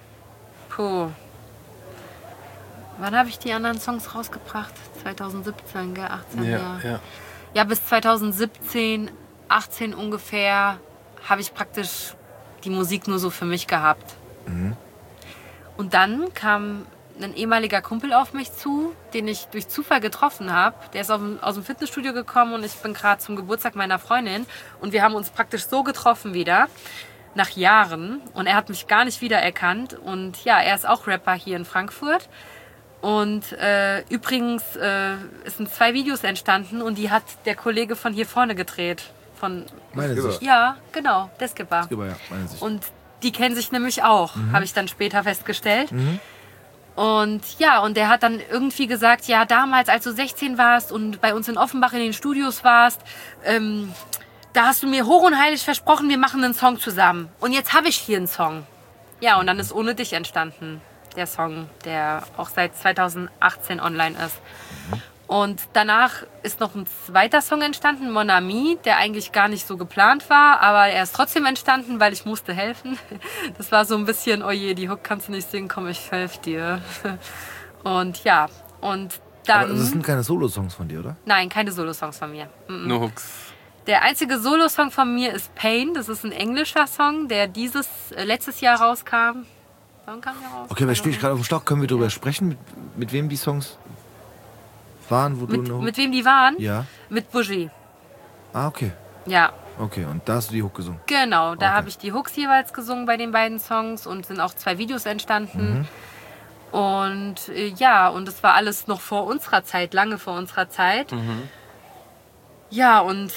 Wann habe ich die anderen Songs rausgebracht? 2017, gell? 18 Jahre. Ja, bis 2017, 18 ungefähr, habe ich praktisch die Musik nur so für mich gehabt. Mhm. Und dann kam ein ehemaliger Kumpel auf mich zu, den ich durch Zufall getroffen habe. Der ist aus dem Fitnessstudio gekommen und ich bin gerade zum Geburtstag meiner Freundin. Und wir haben uns praktisch so getroffen wieder, nach Jahren. Und er hat mich gar nicht wiedererkannt. Und ja, er ist auch Rapper hier in Frankfurt. Und übrigens sind 2 Videos entstanden und die hat der Kollege von hier vorne gedreht. Meine Sicht. Ja, genau, der Skipper. Skipper, ja, meine Sicht. Und die kennen sich nämlich auch, habe ich dann später festgestellt. Mhm. Und ja, und der hat dann irgendwie gesagt, ja, damals, als du 16 warst und bei uns in Offenbach in den Studios warst, da hast du mir hoch und heilig versprochen, wir machen einen Song zusammen. Und jetzt habe ich hier einen Song. Ja, und dann ist Ohne dich entstanden, der Song, der auch seit 2018 online ist. Und danach ist noch ein zweiter Song entstanden, Mon Ami, der eigentlich gar nicht so geplant war, aber er ist trotzdem entstanden, weil ich musste helfen. Das war so ein bisschen, oh je, die Hook kannst du nicht singen, komm, ich helfe dir. Und ja, und dann... Aber das sind keine Solo-Songs von dir, oder? Nein, keine Solo-Songs von mir. Nur Hooks. Der einzige Solo-Song von mir ist Pain, das ist ein englischer Song, der letztes Jahr rauskam. Wann kam der raus? Okay, weil stehe ich gerade auf dem Stock, können wir darüber sprechen, mit wem die Songs... waren, wo mit wem die waren? Ja. Mit Bougie. Ah, okay. Ja. Okay, und da hast du die Hook gesungen? Genau, da habe ich die Hooks jeweils gesungen bei den beiden Songs und sind auch 2 Videos entstanden. Und ja, und das war alles noch vor unserer Zeit, lange vor unserer Zeit. Ja, und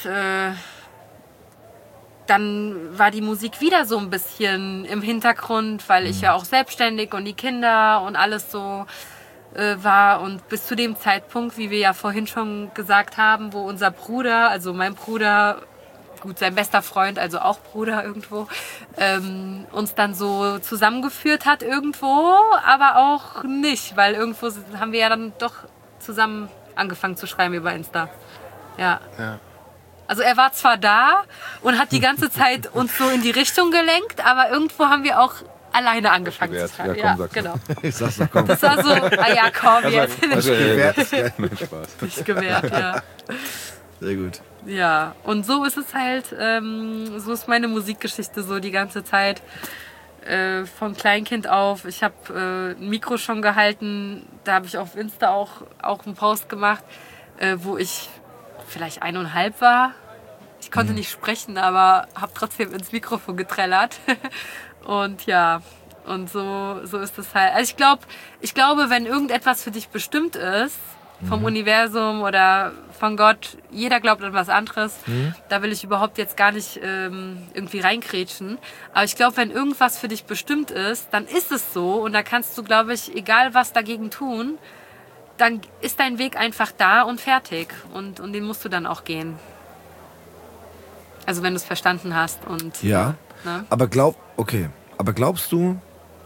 dann war die Musik wieder so ein bisschen im Hintergrund, weil ich ja auch selbstständig und die Kinder und alles so war. Und bis zu dem Zeitpunkt, wie wir ja vorhin schon gesagt haben, wo unser Bruder, also mein Bruder, gut, sein bester Freund, also auch Bruder irgendwo, uns dann so zusammengeführt hat irgendwo, aber auch nicht, weil irgendwo haben wir ja dann doch zusammen angefangen zu schreiben über Insta. Ja. Also er war zwar da und hat die ganze Zeit uns so in die Richtung gelenkt, aber irgendwo haben wir auch alleine angefangen zu schreiben. Ja, komm, genau. Ich sag's doch, komm. Das war so, ja komm, jetzt. Nicht Spaß. Nicht gewährt, ja. Sehr gut. Ja, und so ist es halt, so ist meine Musikgeschichte so die ganze Zeit. Von Kleinkind auf. Ich habe ein Mikro schon gehalten, da habe ich auf Insta auch einen Post gemacht, wo ich vielleicht 1,5 war. Ich konnte nicht sprechen, aber habe trotzdem ins Mikrofon getrellert. Und ja, und so ist es halt. Also ich glaube, wenn irgendetwas für dich bestimmt ist, vom Universum oder von Gott, jeder glaubt an was anderes, da will ich überhaupt jetzt gar nicht irgendwie reingrätschen. Aber ich glaube, wenn irgendwas für dich bestimmt ist, dann ist es so und da kannst du, glaube ich, egal was dagegen tun, dann ist dein Weg einfach da und fertig und den musst du dann auch gehen. Also wenn du es verstanden hast und... Ja, ne? aber glaubst du...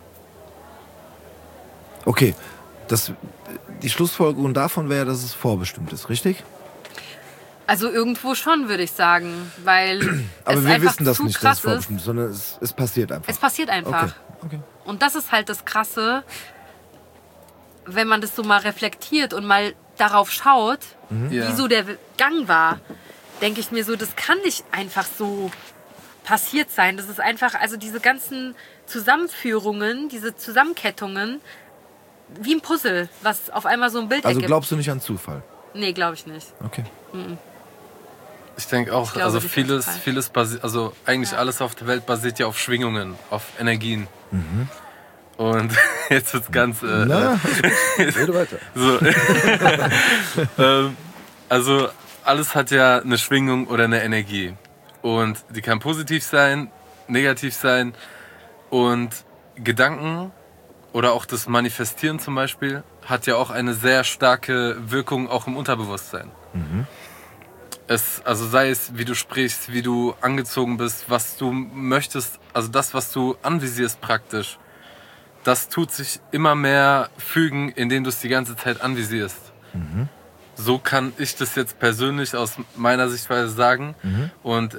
Okay, die Schlussfolgerung davon wäre, dass es vorbestimmt ist, richtig? Also irgendwo schon, würde ich sagen, weil aber es wir einfach wissen das zu nicht, dass krass es vorbestimmt ist, sondern es passiert einfach. Es passiert einfach. Okay. Und das ist halt das Krasse, wenn man das so mal reflektiert und mal darauf schaut, wie so der Gang war, denke ich mir so, das kann nicht einfach so passiert sein. Das ist einfach, also diese ganzen Zusammenführungen, diese Zusammenkettungen, wie ein Puzzle, was auf einmal so ein Bild Also ergibt. glaubst du nicht an Zufall? Nee, glaube ich nicht. Okay. Ich denke auch, glaube, also die vieles basiert, also eigentlich alles auf der Welt basiert ja auf Schwingungen, auf Energien. Und jetzt wird's ganz. Na, rede weiter. So. Also alles hat ja eine Schwingung oder eine Energie. Und die kann positiv sein, negativ sein. Und Gedanken oder auch das Manifestieren zum Beispiel hat ja auch eine sehr starke Wirkung auch im Unterbewusstsein. Also sei es, wie du sprichst, wie du angezogen bist, was du möchtest, also das, was du anvisierst praktisch, das tut sich immer mehr fügen, indem du es die ganze Zeit anvisierst. So kann ich das jetzt persönlich aus meiner Sichtweise sagen. Und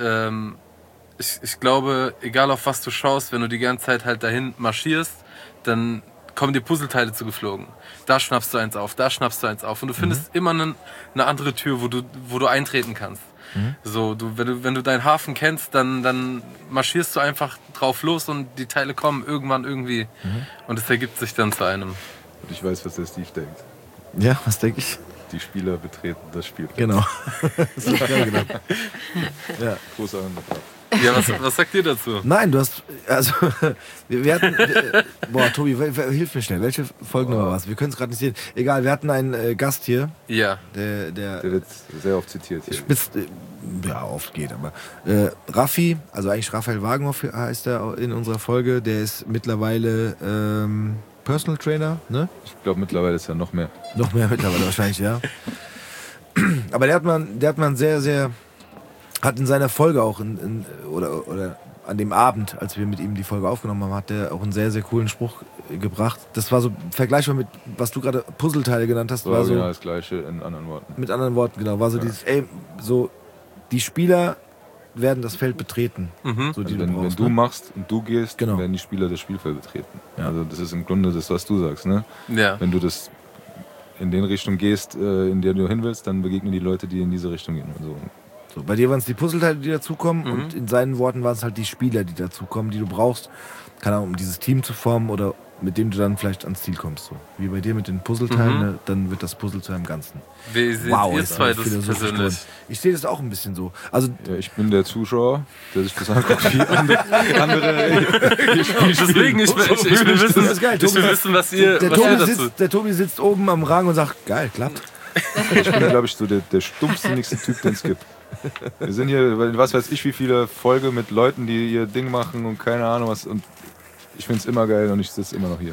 ich glaube, egal auf was du schaust, wenn du die ganze Zeit halt dahin marschierst, dann kommen dir Puzzleteile zugeflogen. Da schnappst du eins auf, da schnappst du eins auf. Und du findest immer eine andere Tür, wo du eintreten kannst. So, wenn du deinen Hafen kennst, dann marschierst du einfach drauf los und die Teile kommen irgendwann irgendwie. Und es ergibt sich dann zu einem. Und ich weiß, was der Steve denkt. Ja, was denke ich? Die Spieler betreten das Spielfeld. Genau. Das ist geil gedacht. Ja. Großer Undercard. Ja, was sagt ihr dazu? Nein, du hast, also, wir hatten, boah, Tobi, hilf mir schnell, welche Folgennummer war es? Wir können es gerade nicht sehen. Egal, wir hatten einen Gast hier, Ja. Der wird sehr oft zitiert hier. spitzt, ja, oft geht, aber Raffi, also eigentlich Raphael Wagenhoff heißt er in unserer Folge, der ist mittlerweile Personal Trainer, ne? Ich glaube, mittlerweile ist ja noch mehr. Noch mehr mittlerweile wahrscheinlich, ja. Aber der hat man sehr, sehr, hat in seiner Folge auch, oder an dem Abend, als wir mit ihm die Folge aufgenommen haben, hat der auch einen sehr, sehr coolen Spruch gebracht. Das war so vergleichbar mit, was du gerade Puzzleteile genannt hast. War so genau das Gleiche in anderen Worten. mit anderen Worten, genau. War so dieses, so, die Spieler werden das Feld betreten. So, die Also du wenn brauchst, du ne? machst und du gehst, Genau. werden die Spieler das Spielfeld betreten. Ja. Also das ist im Grunde das, was du sagst. Ne? Ja. Wenn du das in den Richtung gehst, in der du hin willst, dann begegnen die Leute, die in diese Richtung gehen. Und so. So, bei dir waren es die Puzzleteile, die dazukommen, und in seinen Worten waren es halt die Spieler, die dazukommen, die du brauchst, keine Ahnung, um dieses Team zu formen oder mit dem du dann vielleicht ans Ziel kommst. So. Wie bei dir mit den Puzzleteilen, ne? Dann wird das Puzzle zu einem Ganzen. Wie seht ihr jetzt zwei hab ich das philosophisch persönlich? geworden. Ich sehe das auch ein bisschen so. Also, Ja, ich bin der Zuschauer, der sich das anguckt, wie andere Deswegen, ich will wissen, Das ist geil, ich will Tobi. wissen, was ihr der dazu... Tobi sitzt oben am Rang und sagt, geil, klappt. Ich bin, glaube ich, so der stumpfsinnigste Typ, den es gibt. Wir sind hier, was weiß ich, wie viele Folgen mit Leuten, die ihr Ding machen und keine Ahnung was. Und ich finde es immer geil und ich sitze immer noch hier.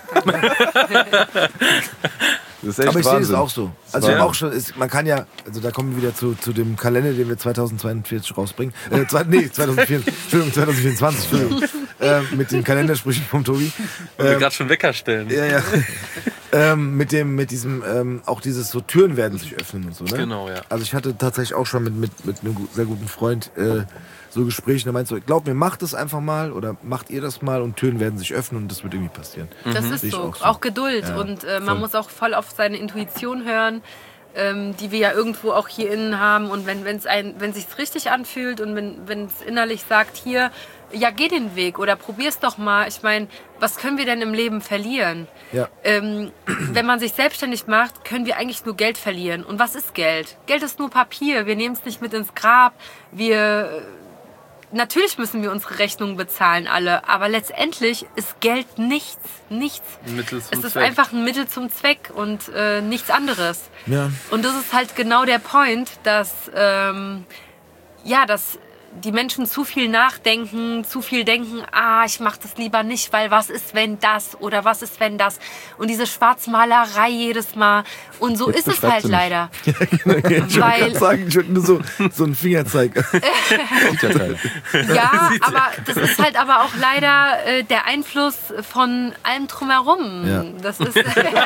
Das ist echt Aber ich sehe das Wahnsinn. auch so. Also auch schon, man kann ja, also da kommen wir wieder zu dem Kalender, den wir 2042 rausbringen. 2024, Entschuldigung. Mit den Kalendersprüchen vom Tobi. Und wir gerade schon Wecker stellen. Ja. Mit diesem, auch dieses so Türen werden sich öffnen und so, ne? Genau, ja. Also ich hatte tatsächlich auch schon mit einem sehr guten Freund so Gespräche, der meint so, glaub mir, macht das einfach mal oder macht ihr das mal und Türen werden sich öffnen und das wird irgendwie passieren. Das ist Sehe ich so. auch so. Auch Geduld. Ja, Und voll. man muss auch voll auf seine Intuition hören, die wir ja irgendwo auch hier innen haben. Und wenn es sich richtig anfühlt und wenn es innerlich sagt, hier, ja, geh den Weg oder probier's doch mal. Ich meine, was können wir denn im Leben verlieren? Ja. Wenn man sich selbstständig macht, können wir eigentlich nur Geld verlieren. Und was ist Geld? Geld ist nur Papier. Wir nehmen es nicht mit ins Grab. Natürlich müssen wir unsere Rechnungen bezahlen, alle. Aber letztendlich ist Geld nichts. Nichts. Mittel zum Es ist Zweck. einfach ein Mittel zum Zweck und nichts anderes. Ja. Und das ist halt genau der Point, dass die Menschen zu viel nachdenken, zu viel denken, ich mache das lieber nicht, weil was ist, wenn das oder was ist, wenn das. Und diese Schwarzmalerei jedes Mal. Und so ist es halt beschreibst du mich. leider. Ich wollte Weil- gerade sagen, ich würde nur so einen Fingerzeig. Sieht ja keiner. Ja, aber das ist halt aber auch leider der Einfluss von allem drumherum. Ja. Das ist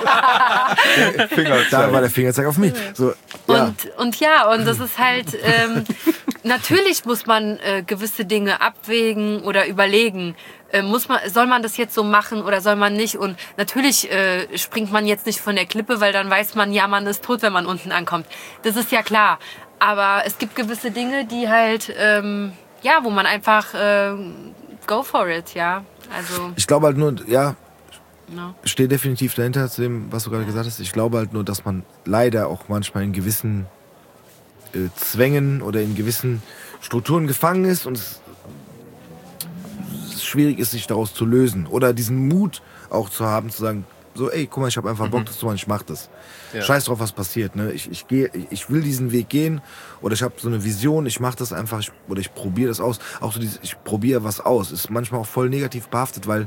Da war der Fingerzeig auf mich. So, ja. und das ist halt, natürlich muss man gewisse Dinge abwägen oder überlegen. Soll man das jetzt so machen oder soll man nicht? Und natürlich springt man jetzt nicht von der Klippe, weil dann weiß man, ja, man ist tot, wenn man unten ankommt. Das ist ja klar. Aber es gibt gewisse Dinge, die halt, wo man einfach go for it, ja. Also, Ich glaube halt nur, ja, no. stehe definitiv dahinter zu dem, was du gerade gesagt hast. Ich glaube halt nur, dass man leider auch manchmal in gewissen Zwängen oder in gewissen Strukturen gefangen ist und es schwierig ist, sich daraus zu lösen. Oder diesen Mut auch zu haben, zu sagen, so, ey, guck mal, ich habe einfach Bock, das zu machen, ich mach das. Ja. Scheiß drauf, was passiert. Ne? Ich will diesen Weg gehen oder ich habe so eine Vision, ich mache das einfach oder ich probiere das aus. Auch so dieses, ich probiere was aus, ist manchmal auch voll negativ behaftet, weil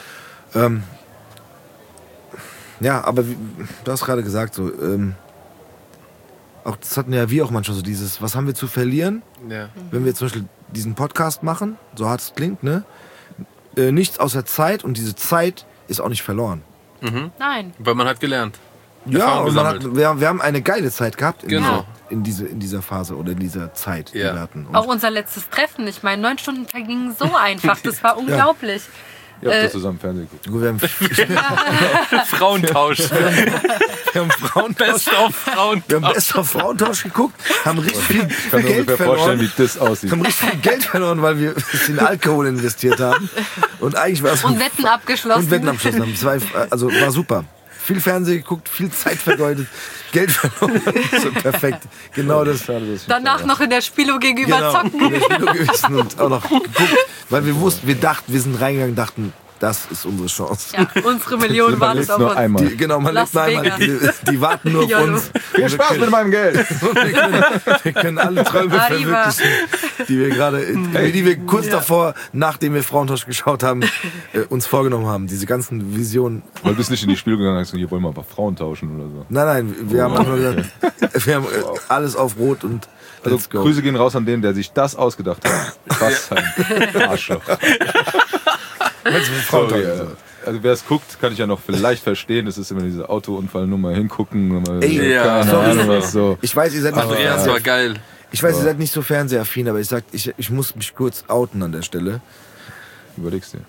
ja, aber du hast gerade gesagt, so, auch das hatten ja wir auch manchmal so dieses, was haben wir zu verlieren, Ja. wenn wir zum Beispiel diesen Podcast machen, so hart es klingt, ne? Nichts außer Zeit und diese Zeit ist auch nicht verloren. Nein. Weil man hat gelernt. Ja, Erfahrung und gesammelt. wir haben eine geile Zeit gehabt Genau. in dieser Phase oder in dieser Zeit, die Ja. wir hatten. Und Auch unser letztes Treffen. Ich meine, 9 Stunden vergingen so einfach. Das war unglaublich. Ihr habt doch zusammen Fernsehen geguckt. gut, wir haben Frauentausch. Frauentausch, Best of Frauentausch. wir haben Best of Frauentausch geguckt, haben richtig viel Ich kann mir Geld ungefähr vorstellen, verloren. wie das aussieht. Haben richtig viel Geld verloren, weil wir in Alkohol investiert haben. Und eigentlich war es Und Wetten abgeschlossen. Und Wetten abgeschlossen haben. Also war super. Viel Fernsehen geguckt, viel Zeit vergeudet, Geld verloren. So perfekt. Genau das. Danach noch in der Spilo gegenüber zocken. In der Spielung gewesen und auch noch geguckt, weil wir wussten, wir sind reingegangen, dachten, das ist unsere Chance. Ja, unsere Millionen waren es Überlegst auf nur uns. einmal. Genau, man Las lebt nur einmal, die warten nur auf YOLO. uns. Viel Spaß mit meinem Geld. Wir können alle Träume Arriba. verwirklichen, die wir gerade, die wir kurz davor, nachdem wir Frauentausch geschaut haben, uns vorgenommen haben. Diese ganzen Visionen. Weil du bist nicht in die Spiele gegangen und hast gesagt, hier wollen wir aber Frauen tauschen oder so. Nein, wir haben einfach gesagt, wir haben alles auf Rot und Also let's go. Grüße gehen raus an den, der sich das ausgedacht hat. Was ein Arschloch. Sorry, also wer es guckt, kann ich ja noch vielleicht verstehen. Es ist immer diese Autounfallnummer, hingucken. Ey, Ja, keine sorry. Ahnung, was so. Ich weiß, ihr seid nicht so Andreas war geil. Ich weiß, ihr seid nicht so fernsehaffin, aber ich muss mich kurz outen an der Stelle. Überlegst dir.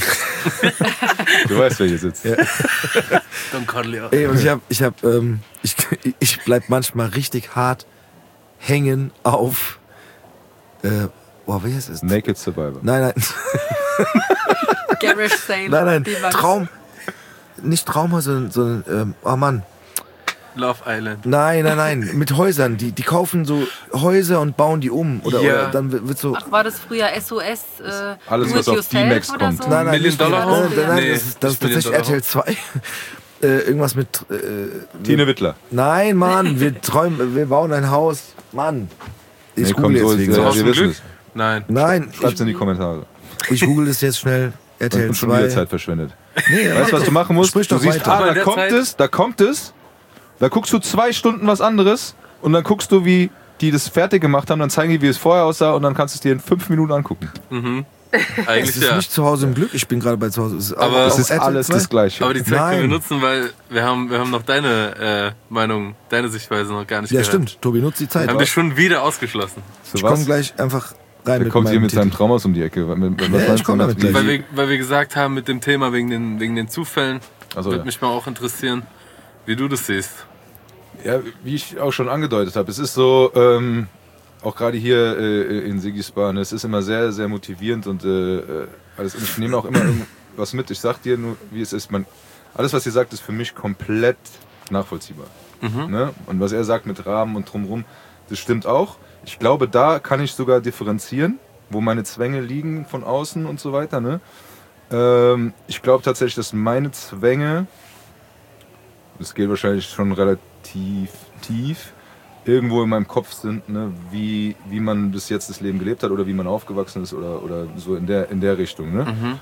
Du weißt, wer hier sitzt. Ja. Don Corleone. Ey, und ich bleib manchmal richtig hart hängen auf. Wie heißt es? Naked Survivor. Nein. Garage Sale. Nein. Die waren- Traum. Nicht Traumhäuser, sondern, oh Mann. Love Island. Nein. Mit Häusern. Die kaufen so Häuser und bauen die um. Oder dann wird so. Ach, war das früher SOS? Alles, Do was It auf Yourself D-Max oder kommt. So? Nein, Million Dollar Home? Nein, Nee, das ist tatsächlich Million Dollar RTL 2. Irgendwas mit. Tine Wittler. Nein, Mann, wir bauen ein Haus. Mann. Ich Nee, komm, google so jetzt ist wegen ja, Aus wir dem wissen Glück? es. Nein. Nein, Schreib's in die Kommentare. ich google das jetzt schnell. Ich RTL bin schon wieder 2. Zeit verschwendet. Nee, Weißt du, was du machen musst? Sprich Du doch siehst, weiter. Aber in der da kommt es, da guckst du 2 Stunden was anderes und dann guckst du, wie die das fertig gemacht haben, dann zeigen die, wie es vorher aussah und dann kannst du es dir in 5 Minuten angucken. Es Eigentlich ist ja. nicht zu Hause im Glück, ich bin gerade bei zu Hause. Es ist Aber auch Es auf ist RTL alles 2. das Gleiche. Aber die Zeit können wir Nein. nutzen, weil wir haben noch deine Meinung, deine Sichtweise noch gar nicht Ja, gehört. stimmt. Tobi, nutzt die Zeit. Wir haben dich schon wieder ausgeschlossen. So Ich komme was? gleich einfach rein Der kommt hier meinem mit seinem Titel. Traumhaus um die Ecke. Was Ja, meinst ich komm du damit noch? gleich. Weil wir gesagt haben, mit dem Thema wegen den Zufällen, Also, würde ja. mich mal auch interessieren, wie du das siehst. Ja, wie ich auch schon angedeutet habe, es ist so, auch gerade hier in Sigis Bar, ne, es ist immer sehr, sehr motivierend und alles. Und ich nehme auch immer irgendwas mit. Ich sag dir nur, wie es ist. Alles, was ihr sagt, ist für mich komplett nachvollziehbar. Ne? Und was er sagt mit Rahmen und drumrum, das stimmt auch. Ich glaube, da kann ich sogar differenzieren, wo meine Zwänge liegen von außen und so weiter. Ne? Ich glaube tatsächlich, dass meine Zwänge, das geht wahrscheinlich schon relativ tief, irgendwo in meinem Kopf sind, ne? wie man bis jetzt das Leben gelebt hat oder wie man aufgewachsen ist oder so in der Richtung. Ne?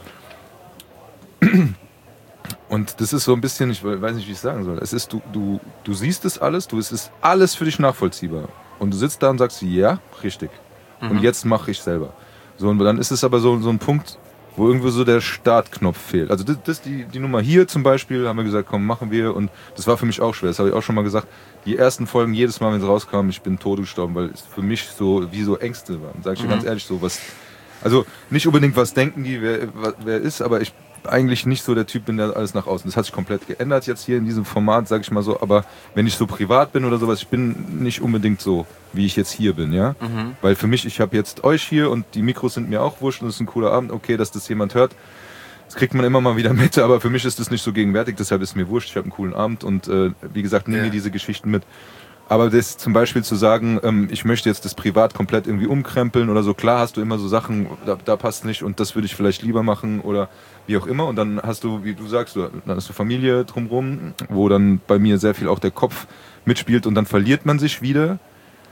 Und das ist so ein bisschen, ich weiß nicht, wie ich es sagen soll. Es ist, du siehst es alles, es ist alles für dich nachvollziehbar. Und du sitzt da und sagst, ja, richtig. Und jetzt mache ich selber. So, und dann ist es aber so ein Punkt, wo irgendwo so der Startknopf fehlt. Also die Nummer hier zum Beispiel, haben wir gesagt, komm, machen wir. Und das war für mich auch schwer. Das habe ich auch schon mal gesagt. Die ersten Folgen, jedes Mal, wenn es rauskam, ich bin totgestorben, weil es für mich so wie so Ängste waren. Sag ich dir ganz ehrlich so, also nicht unbedingt, was denken die, wer ist, aber ich eigentlich nicht so der Typ bin, der alles nach außen. Das hat sich komplett geändert jetzt hier in diesem Format, sag ich mal so. Aber wenn ich so privat bin oder sowas, ich bin nicht unbedingt so, wie ich jetzt hier bin, ja. Weil für mich, ich habe jetzt euch hier und die Mikros sind mir auch wurscht und es ist ein cooler Abend. Okay, dass das jemand hört, das kriegt man immer mal wieder mit, aber für mich ist das nicht so gegenwärtig. Deshalb ist mir wurscht, ich habe einen coolen Abend und wie gesagt, nehme mir diese Geschichten mit. Aber das zum Beispiel zu sagen, ich möchte jetzt das privat komplett irgendwie umkrempeln oder so, klar hast du immer so Sachen, da passt nicht und das würde ich vielleicht lieber machen oder wie auch immer. Und dann hast du, wie du sagst, dann hast du Familie drumherum, wo dann bei mir sehr viel auch der Kopf mitspielt und dann verliert man sich wieder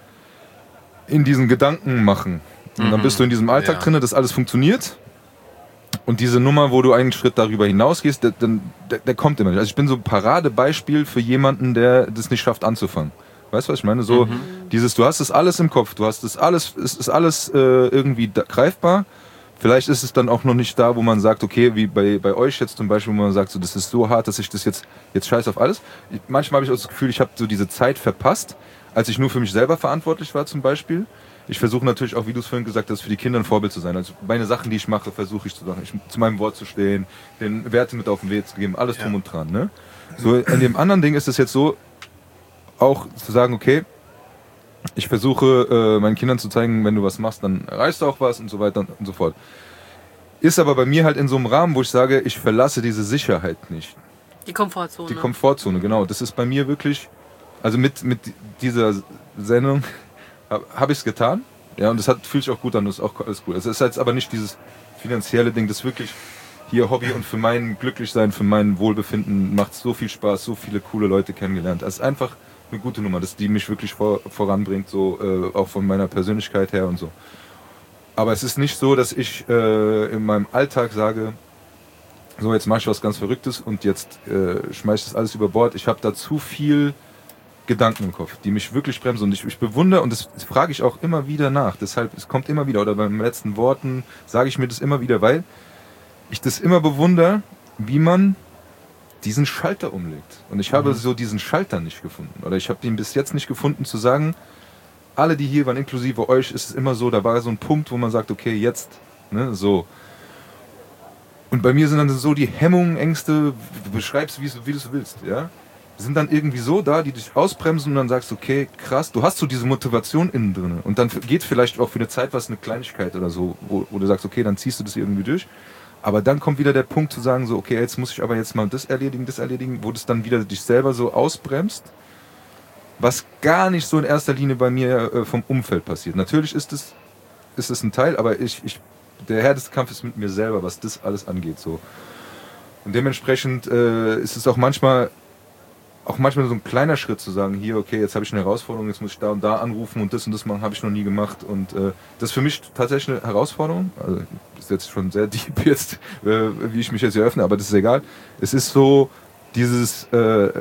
in diesen Gedanken machen. Und dann bist du in diesem Alltag drin, dass alles funktioniert. Und diese Nummer, wo du einen Schritt darüber hinausgehst, der kommt immer nicht. Also ich bin so ein Paradebeispiel für jemanden, der das nicht schafft anzufangen. Weißt du, was ich meine? So dieses, du hast das alles im Kopf, du hast das alles, es ist alles irgendwie greifbar. Vielleicht ist es dann auch noch nicht da, wo man sagt, okay, wie bei euch jetzt zum Beispiel, wo man sagt, so, das ist so hart, dass ich das jetzt scheiß auf alles. Manchmal habe ich auch das Gefühl, ich habe so diese Zeit verpasst, als ich nur für mich selber verantwortlich war zum Beispiel. Ich versuche natürlich auch, wie du es vorhin gesagt hast, für die Kinder ein Vorbild zu sein. Also meine Sachen, die ich mache, versuche ich zu machen. Zu meinem Wort zu stehen, den Werte mit auf den Weg zu geben, alles drum und dran. Ne? So, in dem anderen Ding ist es jetzt so, auch zu sagen, okay, ich versuche meinen Kindern zu zeigen, wenn du was machst, dann erreichst du auch was und so weiter und so fort. Ist aber bei mir halt in so einem Rahmen, wo ich sage, ich verlasse diese Sicherheit nicht. Die Komfortzone. Die Komfortzone, genau. Das ist bei mir wirklich, also mit dieser Sendung habe ich es getan. Ja, und das fühlt sich auch gut an, das ist auch alles gut. Also es ist jetzt aber nicht dieses finanzielle Ding, das wirklich hier Hobby und für mein Glücklichsein, für mein Wohlbefinden macht so viel Spaß, so viele coole Leute kennengelernt. Es ist einfach eine gute Nummer, die mich wirklich voranbringt, so auch von meiner Persönlichkeit her und so. Aber es ist nicht so, dass ich in meinem Alltag sage, so jetzt mache ich was ganz Verrücktes und jetzt schmeiße ich das alles über Bord. Ich habe da zu viel Gedanken im Kopf, die mich wirklich bremsen und ich bewundere und das frage ich auch immer wieder nach. Deshalb, es kommt immer wieder oder beim letzten Worten sage ich mir das immer wieder, weil ich das immer bewundere, wie man diesen Schalter umlegt. Und ich habe so diesen Schalter nicht gefunden oder ich habe den bis jetzt nicht gefunden zu sagen, alle, die hier waren, inklusive euch, ist es immer so, da war so ein Punkt, wo man sagt, okay, jetzt, ne, so. Und bei mir sind dann so die Hemmungen, Ängste, du beschreibst, wie du es willst, ja, sind dann irgendwie so da, die dich ausbremsen und dann sagst, okay, krass, du hast so diese Motivation innen drin und dann geht vielleicht auch für eine Zeit was, eine Kleinigkeit oder so, wo du sagst, okay, dann ziehst du das irgendwie durch, aber dann kommt wieder der Punkt zu sagen, so, okay, jetzt muss ich aber jetzt mal das erledigen, wo das dann wieder dich selber so ausbremst, was gar nicht so in erster Linie bei mir vom Umfeld passiert. Natürlich ist es ein Teil, aber der härteste Kampf ist mit mir selber, was das alles angeht, so. Und dementsprechend ist es auch manchmal so ein kleiner Schritt zu sagen, hier, okay, jetzt habe ich eine Herausforderung, jetzt muss ich da und da anrufen und das machen, habe ich noch nie gemacht. Und das ist für mich tatsächlich eine Herausforderung. Also das ist jetzt schon sehr deep jetzt, wie ich mich jetzt eröffne, aber das ist egal. Es ist so dieses,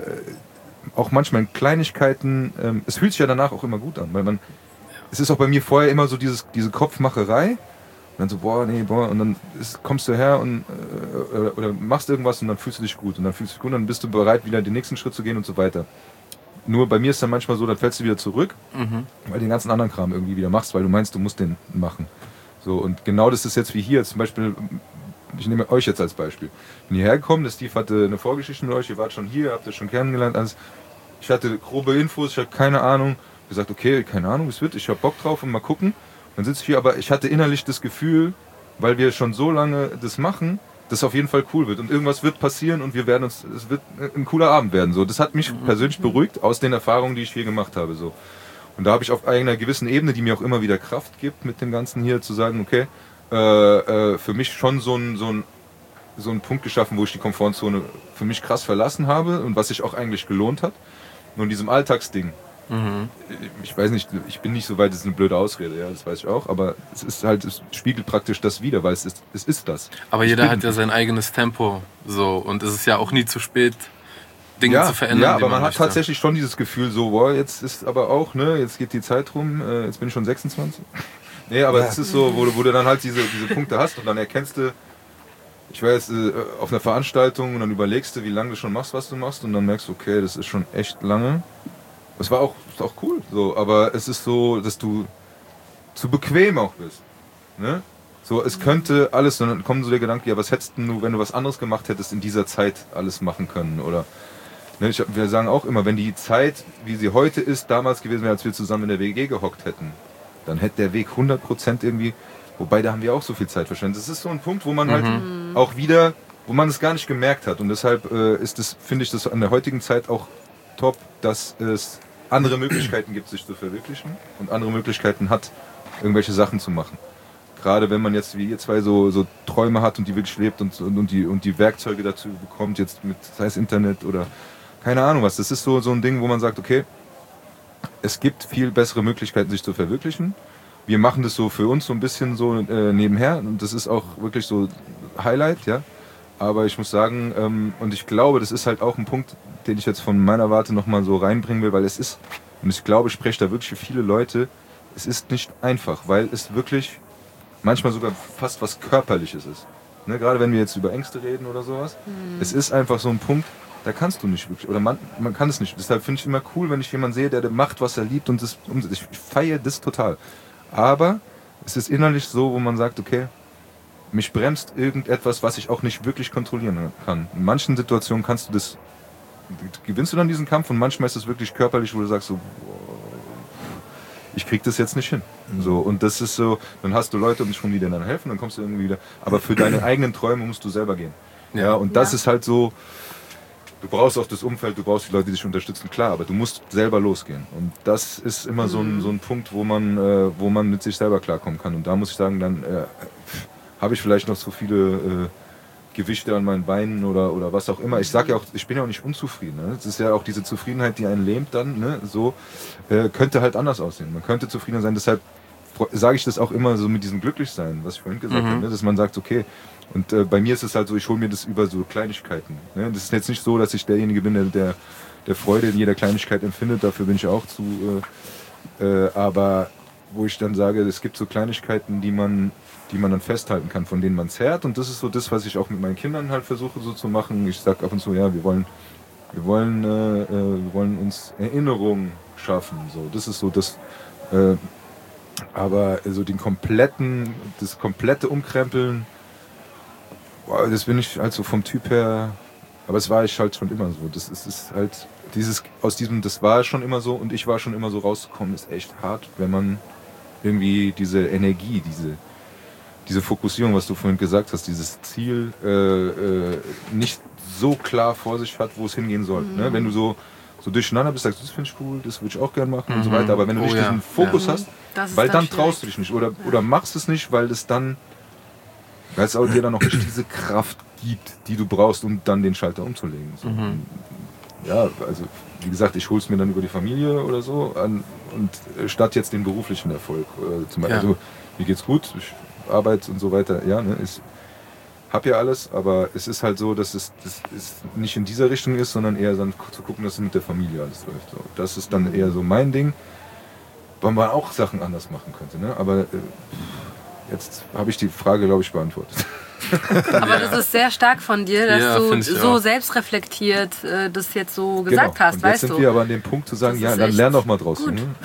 auch manchmal in Kleinigkeiten, es fühlt sich ja danach auch immer gut an, weil es ist auch bei mir vorher immer so diese Kopfmacherei. Und dann so, und dann kommst du her und oder machst irgendwas und dann fühlst du dich gut. Und dann bist du bereit, wieder den nächsten Schritt zu gehen und so weiter. Nur bei mir ist dann manchmal so, dann fällst du wieder zurück, weil du den ganzen anderen Kram irgendwie wieder machst, weil du meinst, du musst den machen. So, und genau das ist jetzt wie hier, zum Beispiel, ich nehme euch jetzt als Beispiel. Ich bin hierher gekommen, der Steve hatte eine Vorgeschichte mit euch, ihr wart schon hier, habt ihr schon kennengelernt. Also ich hatte grobe Infos, ich habe keine Ahnung. Ich gesagt, okay, keine Ahnung, es wird, ich habe Bock drauf und mal gucken. Dann sitze ich hier, aber ich hatte innerlich das Gefühl, weil wir schon so lange das machen, dass es auf jeden Fall cool wird. Und irgendwas wird passieren und es wird ein cooler Abend werden. So, das hat mich persönlich beruhigt aus den Erfahrungen, die ich hier gemacht habe. So. Und da habe ich auf einer gewissen Ebene, die mir auch immer wieder Kraft gibt, mit dem Ganzen hier zu sagen, okay, für mich schon so einen Punkt geschaffen, wo ich die Komfortzone für mich krass verlassen habe und was sich auch eigentlich gelohnt hat. Nur in diesem Alltagsding. Ich weiß nicht, ich bin nicht so weit, das ist eine blöde Ausrede, ja, das weiß ich auch, aber es spiegelt praktisch das wider, weil es ist das. Aber jeder hat ja sein eigenes Tempo, so, und es ist ja auch nie zu spät, Dinge zu verändern. Ja, aber man hat tatsächlich schon dieses Gefühl so, boah, jetzt ist aber auch, ne, jetzt geht die Zeit rum, jetzt bin ich schon 26. Nee, aber es ist so, wo du dann halt diese Punkte hast und dann erkennst du, ich war jetzt auf einer Veranstaltung und dann überlegst du, wie lange du schon machst, was du machst und dann merkst du, okay, das ist schon echt lange. Das war auch cool, so, aber es ist so, dass du zu bequem auch bist. Ne? So, es könnte alles, und dann kommt so der Gedanke, ja, was hättest du, wenn du was anderes gemacht hättest, in dieser Zeit alles machen können? Oder ne, wir sagen auch immer, wenn die Zeit, wie sie heute ist, damals gewesen wäre, als wir zusammen in der WG gehockt hätten, dann hätte der Weg 100% irgendwie, wobei da haben wir auch so viel Zeit verschwendet. Das ist so ein Punkt, wo man halt auch wieder, wo man es gar nicht gemerkt hat. Und deshalb finde ich das an der heutigen Zeit auch top, dass es andere Möglichkeiten gibt, sich zu verwirklichen und andere Möglichkeiten hat, irgendwelche Sachen zu machen. Gerade wenn man jetzt wie ihr zwei so Träume hat und die wirklich lebt und die Werkzeuge dazu bekommt, jetzt mit, sei es Internet oder keine Ahnung was. Das ist so ein Ding, wo man sagt, okay, es gibt viel bessere Möglichkeiten, sich zu verwirklichen. Wir machen das so für uns so ein bisschen so nebenher und das ist auch wirklich so Highlight, ja. Aber ich muss sagen, und ich glaube, das ist halt auch ein Punkt, den ich jetzt von meiner Warte nochmal so reinbringen will, weil es ist, und ich glaube, ich spreche da wirklich für viele Leute, es ist nicht einfach, weil es wirklich manchmal sogar fast was Körperliches ist. Ne, gerade wenn wir jetzt über Ängste reden oder sowas. Es ist einfach so ein Punkt, da kannst du nicht wirklich, oder man kann es nicht. Deshalb finde ich immer cool, wenn ich jemanden sehe, der macht, was er liebt und das umsetzt. Ich feiere das total. Aber es ist innerlich so, wo man sagt, okay, mich bremst irgendetwas, was ich auch nicht wirklich kontrollieren kann. In manchen Situationen gewinnst du dann diesen Kampf und manchmal ist es wirklich körperlich, wo du sagst so, ich krieg das jetzt nicht hin. So, und das ist so, dann hast du Leute um dich rum, die dir dann helfen, dann kommst du irgendwie wieder. Aber für deine eigenen Träume musst du selber gehen. Ja, und das ist halt so, du brauchst auch das Umfeld, du brauchst die Leute, die dich unterstützen, klar, aber du musst selber losgehen. Und das ist immer so ein Punkt, wo man mit sich selber klarkommen kann. Und da muss ich sagen, dann habe ich vielleicht noch so viele Gewichte an meinen Beinen oder was auch immer. Ich sage ja auch, ich bin ja auch nicht unzufrieden. Ne? Das ist ja auch diese Zufriedenheit, die einen lähmt dann. Ne? So könnte halt anders aussehen. Man könnte zufriedener sein. Deshalb sage ich das auch immer so mit diesem Glücklichsein, was ich vorhin gesagt habe. Ne? Dass man sagt, okay, und bei mir ist es halt so, ich hole mir das über so Kleinigkeiten. Ne? Das ist jetzt nicht so, dass ich derjenige bin, der Freude in jeder Kleinigkeit empfindet. Dafür bin ich auch zu. Aber wo ich dann sage, es gibt so Kleinigkeiten, die man dann festhalten kann, von denen man zehrt. Und das ist so das, was ich auch mit meinen Kindern halt versuche so zu machen. Ich sage ab und zu, ja, wir wollen uns Erinnerungen schaffen. So, das ist so das. Aber so das komplette Umkrempeln, boah, das bin ich halt so vom Typ her. Aber es war ich halt schon immer so. Das ist halt das war schon immer so und ich war schon immer so rauszukommen, ist echt hart, wenn man irgendwie diese Energie, diese Fokussierung, was du vorhin gesagt hast, dieses Ziel nicht so klar vor sich hat, wo es hingehen soll. Ne? Wenn du so durcheinander bist, sagst du, das finde ich cool, das würde ich auch gerne machen und so weiter. Aber wenn du nicht diesen Fokus hast, weil dann traust du dich nicht oder machst es nicht, weil es auch dir dann noch nicht diese Kraft gibt, die du brauchst, um dann den Schalter umzulegen. So. Ja, also wie gesagt, ich hole es mir dann über die Familie oder so an und statt jetzt den beruflichen Erfolg. Zum Beispiel, also mir geht's gut, ich arbeite und so weiter, ja, ne, ich habe ja alles, aber es ist halt so, dass es nicht in dieser Richtung ist, sondern eher dann zu gucken, dass es mit der Familie alles läuft. So. Das ist dann eher so mein Ding, weil man auch Sachen anders machen könnte. Ne? Aber jetzt habe ich die Frage, glaube ich, beantwortet. Aber das ist sehr stark von dir, dass du so selbstreflektiert das jetzt so gesagt hast, und weißt du? Jetzt sind wir aber an dem Punkt zu sagen, ja, dann lern doch mal draus.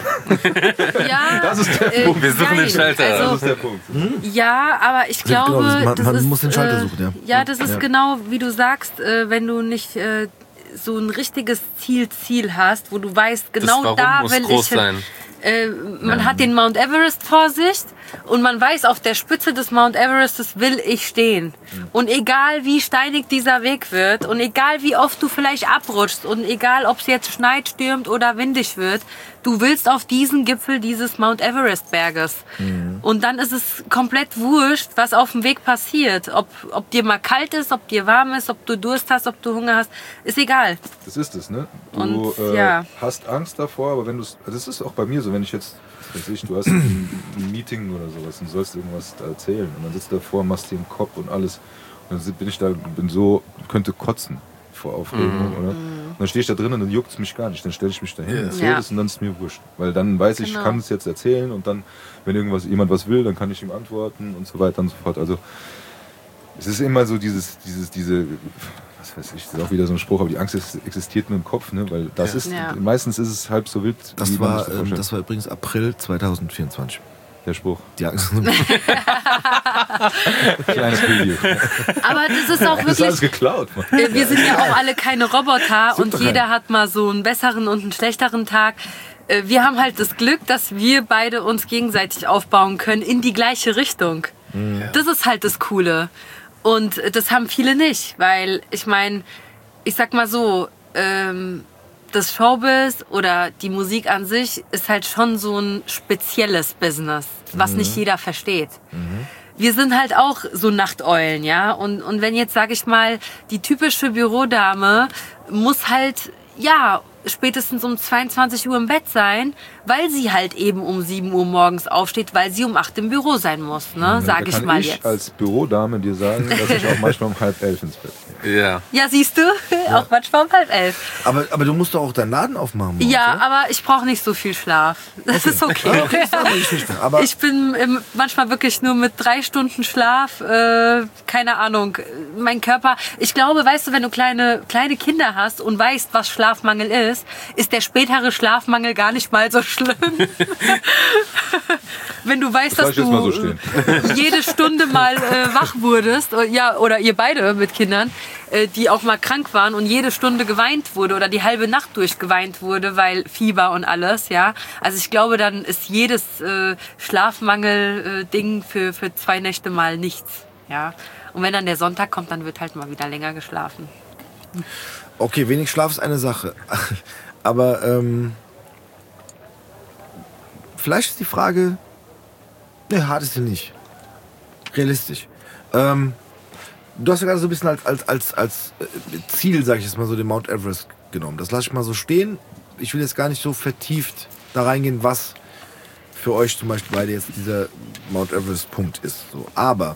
Ja, das ist der Punkt. Wir suchen den Schalter. Also, das ist der Punkt. Ja, aber ich glaube, man muss den Schalter suchen, ja. Ja, das ist genau, wie du sagst, wenn du nicht so ein richtiges Ziel hast, wo du weißt, genau da will ich hin. Man hat den Mount Everest vor sich und man weiß, auf der Spitze des Mount Everestes will ich stehen. Und egal wie steinig dieser Weg wird und egal wie oft du vielleicht abrutschst und egal ob es jetzt schneit, stürmt oder windig wird, du willst auf diesen Gipfel dieses Mount Everest Berges. Und dann ist es komplett wurscht, was auf dem Weg passiert. Ob dir mal kalt ist, ob dir warm ist, ob du Durst hast, ob du Hunger hast, ist egal. Das ist es, ne? Du Und, hast Angst davor, aber wenn du das ist auch bei mir so, wenn ich jetzt, du hast ein Meeting oder sowas und sollst irgendwas erzählen und dann sitzt du davor, machst dir den Kopf und alles und dann könnte kotzen vor Aufregung, oder? Und dann stehe ich da drin und dann juckt es mich gar nicht, dann stelle ich mich dahin, erzähle es und dann ist es mir wurscht, weil dann weiß ich, ich kann es jetzt erzählen und dann, wenn jemand was will, dann kann ich ihm antworten und so weiter und so fort. Also es ist immer so diese, was weiß ich, das ist auch wieder so ein Spruch, aber die Angst existiert nur im Kopf, ne? Weil das ist, meistens ist es halb so wild. Das war übrigens April 2024. Der Spruch. Die Angst. Kleines Preview. Aber das ist auch wirklich... Das ist alles geklaut, Mann. Wir sind ja auch alle keine Roboter und jeder hat mal so einen besseren und einen schlechteren Tag. Wir haben halt das Glück, dass wir beide uns gegenseitig aufbauen können in die gleiche Richtung. Das ist halt das Coole. Und das haben viele nicht, weil ich meine, ich sag mal so, das Showbiz oder die Musik an sich ist halt schon so ein spezielles Business, was nicht jeder versteht. Wir sind halt auch so Nachteulen, ja. Und wenn jetzt, sag ich mal, die typische Bürodame muss halt, ja, spätestens um 22 Uhr im Bett sein, weil sie halt eben um 7 Uhr morgens aufsteht, weil sie um 8 im Büro sein muss, ne? Sag ich mal jetzt. Als Bürodame dir sagen, dass ich auch manchmal um 10:30 ins Bett gehe. Ja. Ja, siehst du? Auch manchmal um 10:30. Aber du musst doch auch deinen Laden aufmachen. morgens, Ja, oder? aber ich brauche nicht so viel Schlaf. Das ist okay. Ja, okay, das ist eine andere Geschichte. Aber Ich bin manchmal wirklich nur mit 3 Stunden Schlaf, keine Ahnung, mein Körper, ich glaube, weißt du, wenn du kleine Kinder hast und weißt, was Schlafmangel ist der spätere Schlafmangel gar nicht mal so schlimm. Wenn du weißt, Das dass lass ich jetzt mal so du stehen. jede Stunde mal wach wurdest, ja, oder ihr beide mit Kindern, die auch mal krank waren und jede Stunde geweint wurde oder die halbe Nacht durch geweint wurde, weil Fieber und alles, ja. Also ich glaube, dann ist jedes Schlafmangel-Ding für 2 Nächte mal nichts, ja. Und wenn dann der Sonntag kommt, dann wird halt mal wieder länger geschlafen. okay, wenig Schlaf ist eine Sache. Aber vielleicht ist die Frage, ne, hart ist sie nicht. Realistisch. Du hast ja gerade so ein bisschen als Ziel, sag ich jetzt mal so, den Mount Everest genommen. Das lasse ich mal so stehen. Ich will jetzt gar nicht so vertieft da reingehen, was für euch zum Beispiel beide jetzt dieser Mount Everest Punkt ist. So. Aber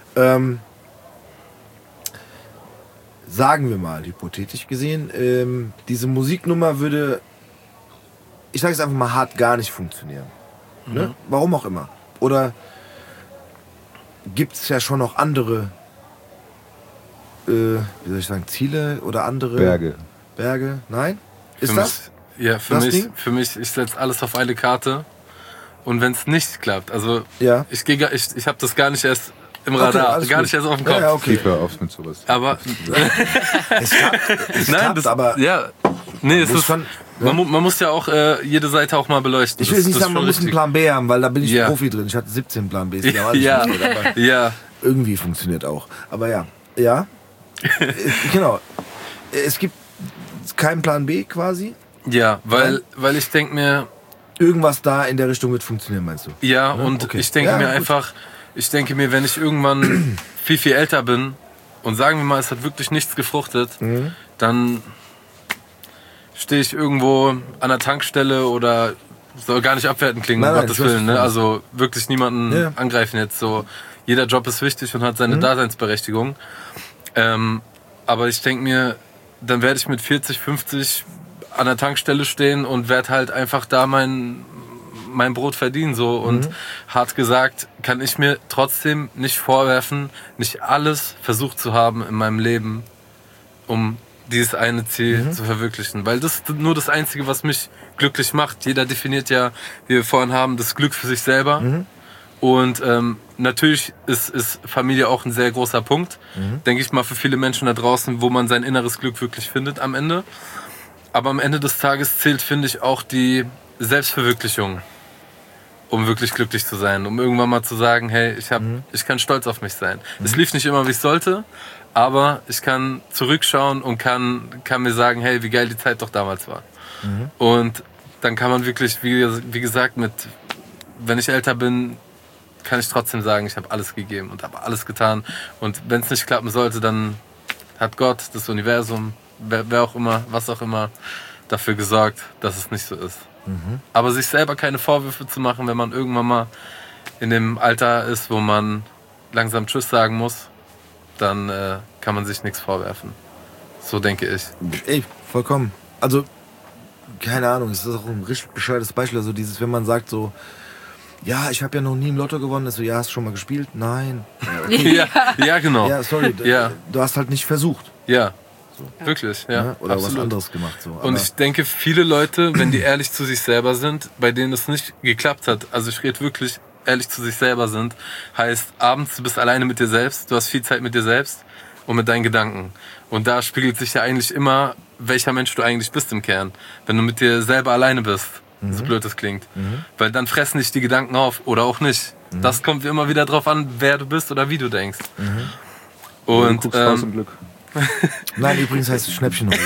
sagen wir mal, hypothetisch gesehen, diese Musiknummer würde, ich sage es einfach mal hart, gar nicht funktionieren. Ne? Warum auch immer. Oder gibt es ja schon noch andere, wie soll ich sagen, Ziele oder andere Berge? Nein? Ist das? Ja, für das mich, Ding? ich setze alles auf eine Karte. Und wenn es nicht klappt, also Ja. ich habe das gar nicht erst im Radar, alles gar gut. nicht erst auf dem Kopf. Ja, ja, okay. Hör auf mit sowas. Aber Es klappt, aber ja, nee, es muss ist, schon, man muss ja auch jede Seite auch mal beleuchten. ich will jetzt nicht Das sagen, ist man schon muss einen richtig. Plan B haben, weil da bin ich Ja. Profi drin. Ich hatte 17 Plan Bs. aber Ja, irgendwie funktioniert auch. Aber ja. Genau. Es gibt keinen Plan B quasi. ja, weil ich denke mir, Irgendwas da in der Richtung wird funktionieren, meinst du? ja, und okay. ich denke Ja, mir gut. einfach, wenn ich irgendwann viel älter bin und sagen wir mal, es hat wirklich nichts gefruchtet, dann stehe ich irgendwo an der Tankstelle oder soll gar nicht abwertend klingen, Nein, um nein, Gottes ich weiß, Willen, was ne? du Also wirklich niemanden Ja. angreifen jetzt so. Jeder Job ist wichtig und hat seine Daseinsberechtigung. Aber ich denke mir, dann werde ich mit 40, 50 an der Tankstelle stehen und werde halt einfach da mein Brot verdienen. So. Und hart gesagt, kann ich mir trotzdem nicht vorwerfen, nicht alles versucht zu haben in meinem Leben, um dieses eine Ziel zu verwirklichen. Weil das ist nur das Einzige, was mich glücklich macht. Jeder definiert ja, wie wir vorhin haben, das Glück für sich selber. Und natürlich ist Familie auch ein sehr großer Punkt, denke ich mal, für viele Menschen da draußen, wo man sein inneres Glück wirklich findet am Ende. Aber am Ende des Tages zählt, finde ich, auch die Selbstverwirklichung, um wirklich glücklich zu sein. Um irgendwann mal zu sagen, hey, ich kann stolz auf mich sein. Es lief nicht immer, wie es sollte, aber ich kann zurückschauen und kann mir sagen, hey, wie geil die Zeit doch damals war. Und dann kann man wirklich, wie gesagt, wenn ich älter bin, kann ich trotzdem sagen, ich habe alles gegeben und habe alles getan. Und wenn es nicht klappen sollte, dann hat Gott, das Universum, wer auch immer, was auch immer, dafür gesorgt, dass es nicht so ist. Aber sich selber keine Vorwürfe zu machen, wenn man irgendwann mal in dem Alter ist, wo man langsam Tschüss sagen muss, dann kann man sich nichts vorwerfen. So denke ich. Ey, vollkommen. Also, keine Ahnung, es ist auch ein richtig bescheuertes Beispiel. Also dieses, wenn man sagt so, ja, ich habe ja noch nie im Lotto gewonnen. Ist so, ja, hast du schon mal gespielt? Nein. Ja, okay. Ja, genau. Ja, sorry. Ja. Du hast halt nicht versucht. Ja, wirklich. Ja, Ne? Oder absolut. was anderes gemacht. So. Und ich denke, viele Leute, wenn die ehrlich zu sich selber sind, bei denen es nicht geklappt hat, also ich rede wirklich ehrlich zu sich selber sind, heißt abends, du bist alleine mit dir selbst, du hast viel Zeit mit dir selbst und mit deinen Gedanken. Und da spiegelt sich ja eigentlich immer, welcher Mensch du eigentlich bist im Kern. Wenn du mit dir selber alleine bist, so blöd das klingt. Weil dann fressen dich die Gedanken auf oder auch nicht. Das kommt immer wieder drauf an, wer du bist oder wie du denkst. Du Und guckst raus im Glück. Nein, übrigens heißt es Schnäppchenhäuser.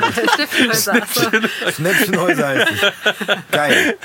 Schnäppchenhäuser heißt es. Geil.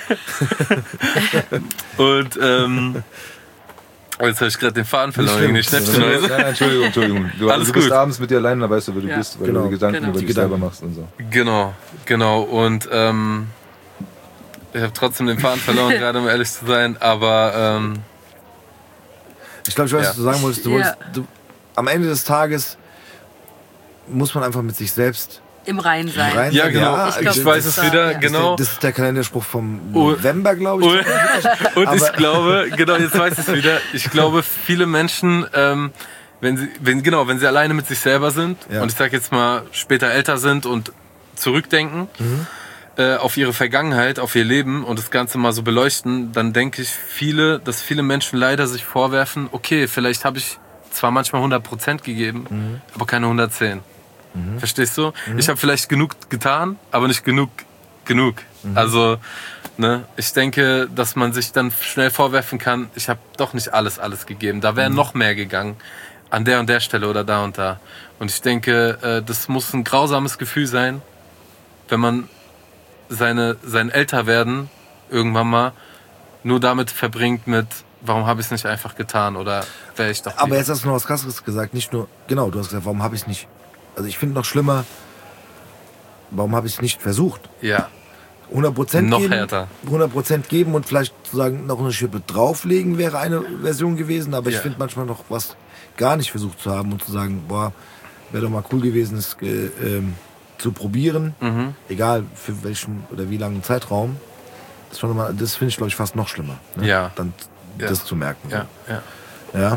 Und jetzt habe ich gerade den Faden verloren wegen den Schnäppchenhäuser. Nein, Entschuldigung. Du bist abends mit dir allein, da weißt du, wer du bist, weil du die Gedanken über dich selber machst und so. Genau. Und ich habe trotzdem den Faden verloren, gerade um ehrlich zu sein, aber ich glaube, ich weiß, was du sagen wolltest. Am Ende des Tages muss man einfach mit sich selbst im Reinen sein. Ja, genau. Ich weiß es wieder, genau. Das ist der Kalenderspruch vom November, glaube ich. Und ich glaube, genau, jetzt weiß ich es wieder. Ich glaube, viele Menschen, wenn sie alleine mit sich selber sind und ich sag jetzt mal später älter sind und zurückdenken auf ihre Vergangenheit, auf ihr Leben und das Ganze mal so beleuchten, dann denke ich, dass viele Menschen leider sich vorwerfen, okay, vielleicht habe ich zwar manchmal 100% gegeben, aber keine 110. Verstehst du? Ich habe vielleicht genug getan, aber nicht genug. Also, ne, ich denke, dass man sich dann schnell vorwerfen kann, ich habe doch nicht alles gegeben. Da wäre noch mehr gegangen. An der und der Stelle oder da und da. Und ich denke, das muss ein grausames Gefühl sein, wenn man sein Älterwerden irgendwann mal nur damit verbringt mit, warum habe ich es nicht einfach getan oder wäre ich doch... Aber jetzt hast du noch was Krasses gesagt, nicht nur... Genau, du hast gesagt, warum habe ich es nicht... Also ich finde noch schlimmer, warum habe ich es nicht versucht? Ja. 100% noch geben, härter. 100% geben und vielleicht sozusagen noch eine Schippe drauflegen wäre eine Version gewesen, aber ich finde manchmal noch was gar nicht versucht zu haben und zu sagen, boah, wäre doch mal cool gewesen, es zu probieren, egal für welchen oder wie langen Zeitraum. Das finde ich, glaube ich, fast noch schlimmer. Ne? Ja. Dann das zu merken. Ja.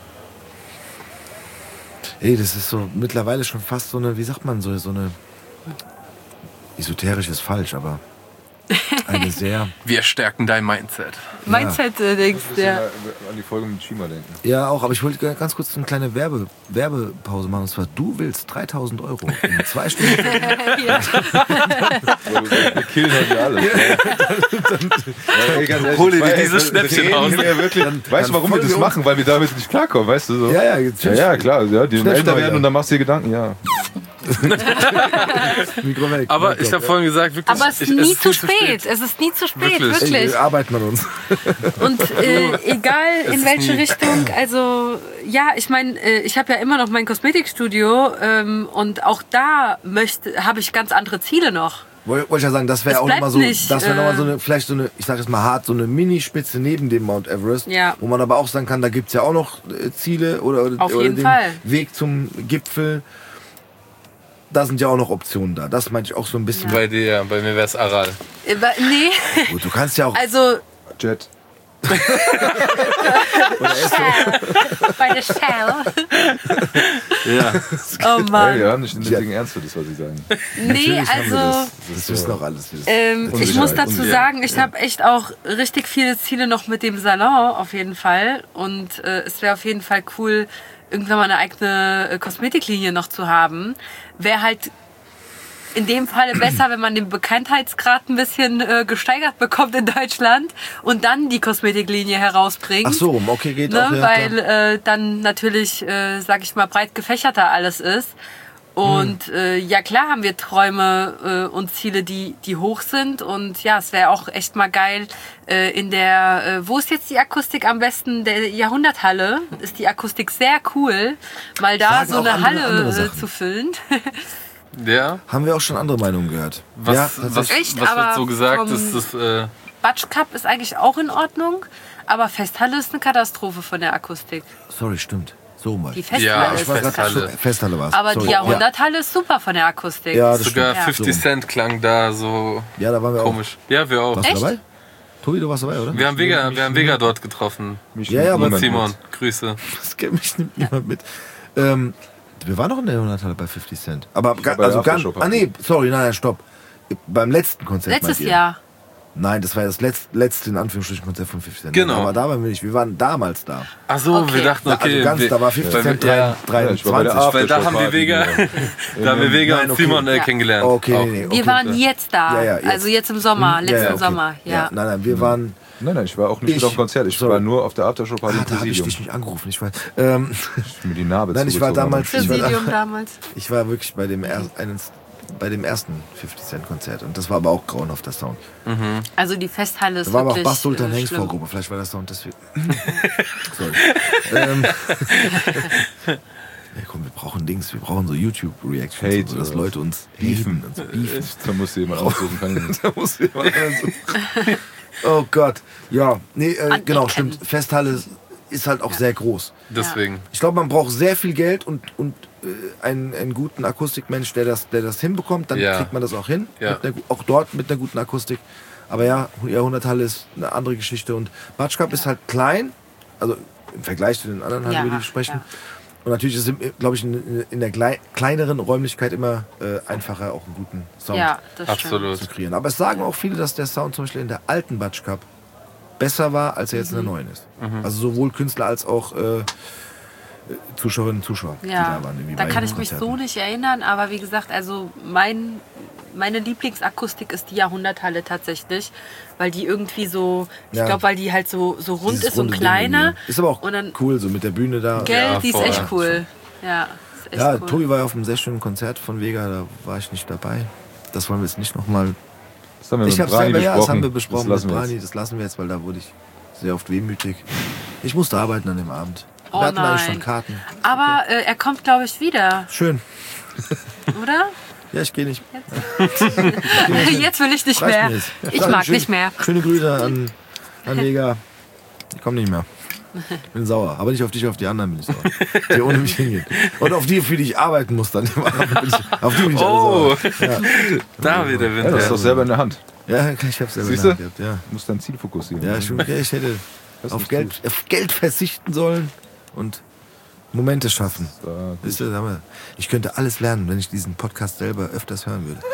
Ey, das ist so mittlerweile schon fast so eine, wie sagt man, so eine esoterisch ist falsch, aber eine sehr... Wir stärken dein Mindset. Mindset-Dings, ja. An die Folge mit Shima denken. Ja, auch, aber ich wollte ganz kurz eine kleine Werbepause machen. Und zwar, du willst 3.000 € in 2 Stunden. Ja. Wir killen heute alles. Hol dir diese Schnäppchen raus. Weißt du, warum wir das machen? Weil wir damit nicht klarkommen, weißt du so? Ja, klar. Ja, die älter werden und dann machst du dir Gedanken, ja. Aber ich habe vorhin gesagt, wirklich, aber es ist nie zu spät. Es ist nie zu spät, wirklich. Wir arbeiten an uns. Und egal in welche Richtung, also ja, ich meine, ich habe ja immer noch mein Kosmetikstudio und auch da habe ich ganz andere Ziele noch. Wollte ich ja sagen, das wäre auch nochmal so, nochmal so eine, vielleicht so eine, ich sage jetzt mal hart, so eine Minispitze neben dem Mount Everest, wo man aber auch sagen kann, da gibt es ja auch noch Ziele oder den Weg zum Gipfel. Da sind ja auch noch Optionen da. Das meinte ich auch so ein bisschen. Bei dir, bei mir wäre es Aral. Nee. Gut, du kannst ja auch... Also... Jet. Bei der Shell. Ja. Oh Mann. Wir haben nicht den nötigen Ernst für das, was Sie sagen. Nee, also... Das wissen auch alles. Ich muss dazu sagen, ich habe echt auch richtig viele Ziele noch mit dem Salon, auf jeden Fall. Und es wäre auf jeden Fall cool, irgendwann mal eine eigene Kosmetiklinie noch zu haben. Wäre halt in dem Fall besser, wenn man den Bekanntheitsgrad ein bisschen gesteigert bekommt in Deutschland und dann die Kosmetiklinie herausbringt. Ach so, okay, geht ne? auch. Ja, weil dann natürlich, sag ich mal, breit gefächerter alles ist. Und ja klar haben wir Träume und Ziele, die hoch sind. Und ja, es wäre auch echt mal geil in der, wo ist jetzt die Akustik am besten? Der Jahrhunderthalle ist die Akustik sehr cool, mal da so eine Halle zu füllen. Ja. Haben wir auch schon andere Meinungen gehört. Was wird so gesagt? Batsch Cup ist eigentlich auch in Ordnung, aber Festhalle ist eine Katastrophe von der Akustik. Sorry, stimmt. So mal. Die Festhalle ist Festhalle war es. Aber die Jahrhunderthalle ist super von der Akustik. Ja, das sogar stimmt. 50 Cent klang da so da waren wir komisch. Auch. Ja, wir auch. Warst du dabei? Tobi, du warst dabei, oder? Wir haben Vega dort getroffen. Aber Simon, Grüße. Das kennt mich niemand mit. Wir waren noch in der Jahrhunderthalle bei 50 Cent. Aber stopp. Beim letzten Konzert. Letztes Jahr. Nein, das war ja das letzte in Anführungsstrichen Konzert von 50 Cent. Genau. Aber da waren wir nicht. Wir waren damals da. Ach so, okay. Wir dachten, okay. Da war 50 Cent 23. Weil da haben wir Vega und Simon kennengelernt. Okay. Wir waren jetzt da. Also jetzt im Sommer, letzten Sommer. Ja. Nein, wir waren Nein, ich war auch nicht mit auf dem Konzert. Ich war nur auf der Aftershow-Party im Da habe ich Präsidium. dich nicht angerufen. Ich war, Ich mir die Narbe Nein, ich war zugezogen damals- habe. Präsidium damals. ich war wirklich bei dem ersten 50 Cent Konzert. Und das war aber auch grauenhafter Sound. Also die Festhalle ist Da war aber auch wirklich Bass Sultan Hengst schlimm. Vorgruppe. Vielleicht war das Sound deswegen. Sorry. Ja, komm, wir brauchen Dings. Wir brauchen so YouTube-Reactions. Hate, Und so, dass oder? Leute uns beefen. Und so beefen. Da musst du jemand aussuchen. Kann ich nicht. Da muss jemand suchen. Oh Gott. Ja, nee, Anecken. genau, stimmt. Festhalle ist halt auch sehr groß. Deswegen. Ich glaube, man braucht sehr viel Geld und einen guten Akustikmensch, der das hinbekommt, dann Ja. kriegt man das auch hin. Ja. Auch dort mit einer guten Akustik. Aber ja, Jahrhunderthalle ist eine andere Geschichte. Und Batsch Cup ist halt klein, also im Vergleich zu den anderen Hallen, Ja, über die wir sprechen. ja. Und natürlich ist es, glaube ich, in der kleineren Räumlichkeit immer einfacher, auch einen guten Sound Ja, das Absolut. zu kreieren. Aber es sagen auch viele, dass der Sound zum Beispiel in der alten Batsch Cup besser war, als er jetzt in der neuen ist. Also sowohl Künstler als auch Zuschauerinnen und Zuschauer, die Ja, da waren. irgendwie da bei kann den ich mich Konzerten. so nicht erinnern, aber wie gesagt, also meine Lieblingsakustik ist die Jahrhunderthalle tatsächlich, weil die irgendwie so, ich Ja. glaube, weil die halt so rund Dieses ist und runde Ding kleiner. irgendwie, ja. Ist aber auch und dann, cool, so mit der Bühne da. Gell, Ja, die ist voll. echt cool. Ja, ist echt Ja, cool. Tobi war ja auf einem sehr schönen Konzert von Vega, da war ich nicht dabei. Das wollen wir jetzt nicht nochmal. Das haben wir Ich mit hab's Brani selber, ja, das besprochen. haben wir besprochen Das mit lassen wir Brani, das lassen wir jetzt, weil da wurde ich sehr oft wehmütig. Ich musste arbeiten an dem Abend. Oh wir hatten eigentlich nein. schon Karten. Aber er kommt, glaube ich, wieder, Schön. oder? Ja, ich gehe nicht. Jetzt will ich nicht Reicht mehr. mir jetzt. Ich Schön- mag nicht mehr. Schöne Grüße an Vega. Ich komme nicht mehr. Bin sauer. Aber nicht auf dich, auf die anderen bin ich sauer. Die ohne mich hingehen. Und auf die, für die ich arbeiten muss dann. Auf die bin ich Oh, alle sauer. da wird der Ja, Winter. das ist doch selber in der Hand. Ja, ich hab's selber in Siehst der Hand du? gehabt, ja. Du musst dein Ziel fokussieren. Ja, ich hätte Was auf nicht Geld verzichten sollen und Momente schaffen. So, Wisst ihr, sag mal, ich könnte alles lernen, wenn ich diesen Podcast selber öfters hören würde.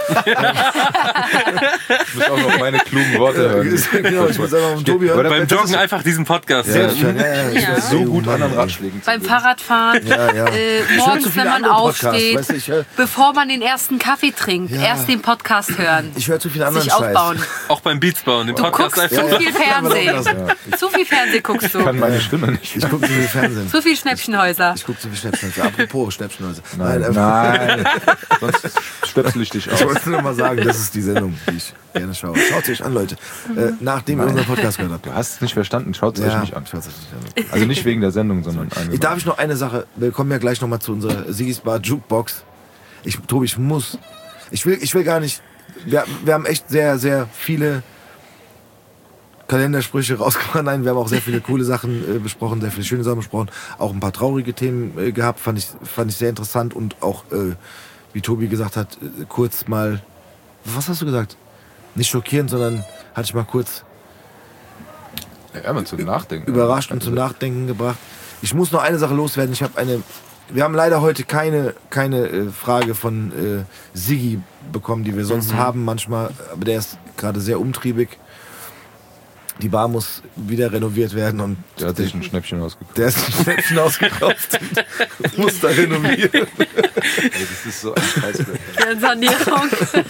du musst auch noch meine klugen Worte hören. Genau, ich muss einfach mit Tobi hören. Beim Joggen einfach diesen Podcast Ja, hören. ich höre Ja. So gut anderen Ratschlägen zu Beim geben. Fahrradfahren, Ja, ja. Ich höre zu morgens, viele wenn man andere Podcasts, aufsteht, weißt du, ich höre- bevor man den ersten Kaffee trinkt, Ja. erst den Podcast hören, Ich höre zu viel anderen sich Scheiß. aufbauen. Auch beim Beats bauen. Den Du Podcast guckst einfach. zu viel Fernsehen. Ja. Zu viel Fernsehen guckst du. Kann meine Stimme nicht. Ich gucke zu viel Fernsehen. Zu viel Schnäppchenhäuser. Ich gucke zu viel Schnäppchenhäuser. Apropos Schnäppchenhäuser. Nein. Sonst stöpsel ich dich Ich aus. wollte nur mal sagen, das ist die Sendung, die ich gerne schaue. Schaut sie euch an, Leute. Nachdem ihr unseren Podcast gehört habt. Du hast es nicht verstanden. Schaut es euch nicht an. schaut es euch nicht an. Also nicht wegen der Sendung, sondern eine Darf ich noch eine Sache? Wir kommen ja gleich nochmal zu unserer Sigis Bar Jukebox. Tobi, ich muss. Ich will gar nicht. Wir haben echt sehr, sehr viele Kalendersprüche rausgebracht. Nein, wir haben auch sehr viele coole Sachen besprochen, sehr viele schöne Sachen besprochen. Auch ein paar traurige Themen gehabt, fand ich sehr interessant und auch, wie Tobi gesagt hat, kurz mal. Was hast du gesagt? Nicht schockierend, sondern hatte ich mal kurz Ja, man zum Nachdenken. überrascht und zum Nachdenken gebracht. Ich muss noch eine Sache loswerden. Wir haben leider heute keine Frage von Siggi bekommen, die wir sonst haben manchmal. Aber der ist gerade sehr umtriebig. Die Bar muss wieder renoviert werden und Der hat sich ein Schnäppchen ausgeguckt. der ist ein Schnäppchen ausgekauft und muss da renovieren. Das ist so ein Scheiß. Sanierung.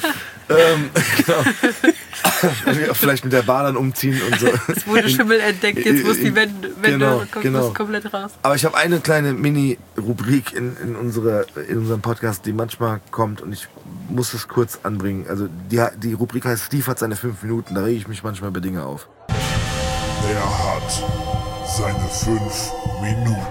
Genau. Vielleicht mit der Bar dann umziehen und so. Es wurde Schimmel entdeckt, jetzt muss die Wände Genau. muss komplett raus. Aber ich habe eine kleine Mini-Rubrik in unserem Podcast, die manchmal kommt und ich muss es kurz anbringen. Also die Rubrik heißt Steve hat seine 5 Minuten, da rege ich mich manchmal über Dinge auf. Er hat seine 5 Minuten.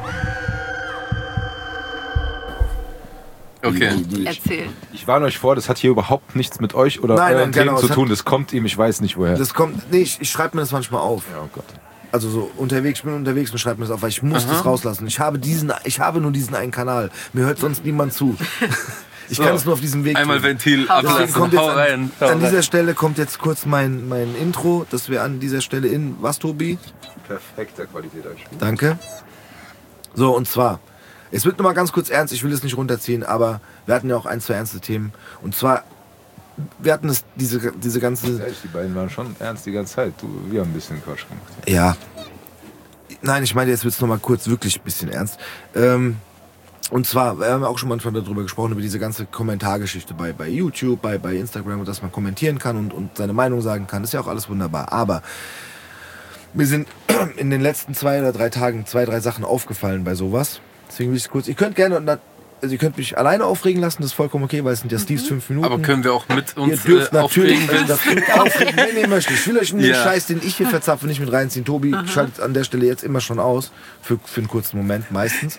Okay. Erzähl. Ich warne euch vor, das hat hier überhaupt nichts mit euch oder Nein, euren genau, Themen es zu hat- tun. Das kommt ihm, ich weiß nicht woher. Das kommt, nee, ich schreibe mir das manchmal auf. Ja, oh Gott. Also so ich bin unterwegs und schreibe mir das auf, weil ich muss das rauslassen. Ich habe nur diesen einen Kanal. Mir hört sonst niemand zu. Ich kann es nur auf diesem Weg Einmal tun. Ventil Deswegen Deswegen ablassen. kommt Hau jetzt rein. an dieser Stelle kommt jetzt kurz mein Intro, dass wir an dieser Stelle was, Tobi? Perfekter Qualität einspielen. Danke. So, und zwar, es wird nochmal ganz kurz ernst, ich will es nicht runterziehen, aber wir hatten ja auch 1, 2 ernste Themen. Und zwar, wir hatten diese ganze... Ehrlich, die beiden waren schon ernst die ganze Zeit. Wir haben ein bisschen Quatsch gemacht. Ja. Nein, ich meine, jetzt wird es nochmal kurz wirklich ein bisschen ernst. Und zwar, wir haben auch schon manchmal darüber gesprochen, über diese ganze Kommentargeschichte bei YouTube, bei Instagram, und dass man kommentieren kann und seine Meinung sagen kann. Das ist ja auch alles wunderbar. Aber Mir sind in den letzten 2 oder 3 Tagen 2, 3 Sachen aufgefallen bei sowas. Deswegen will ich es kurz. Ihr könnt gerne, also ihr könnt mich alleine aufregen lassen, das ist vollkommen okay, weil es sind ja Steves 5 Minuten. Aber können wir auch mit uns ihr dürft natürlich aufregen? Aufregen, wenn ihr möchtet. Ich will euch in den Scheiß, den ich hier verzapfe, nicht mit reinziehen. Tobi schaltet an der Stelle jetzt immer schon aus. Für einen kurzen Moment meistens.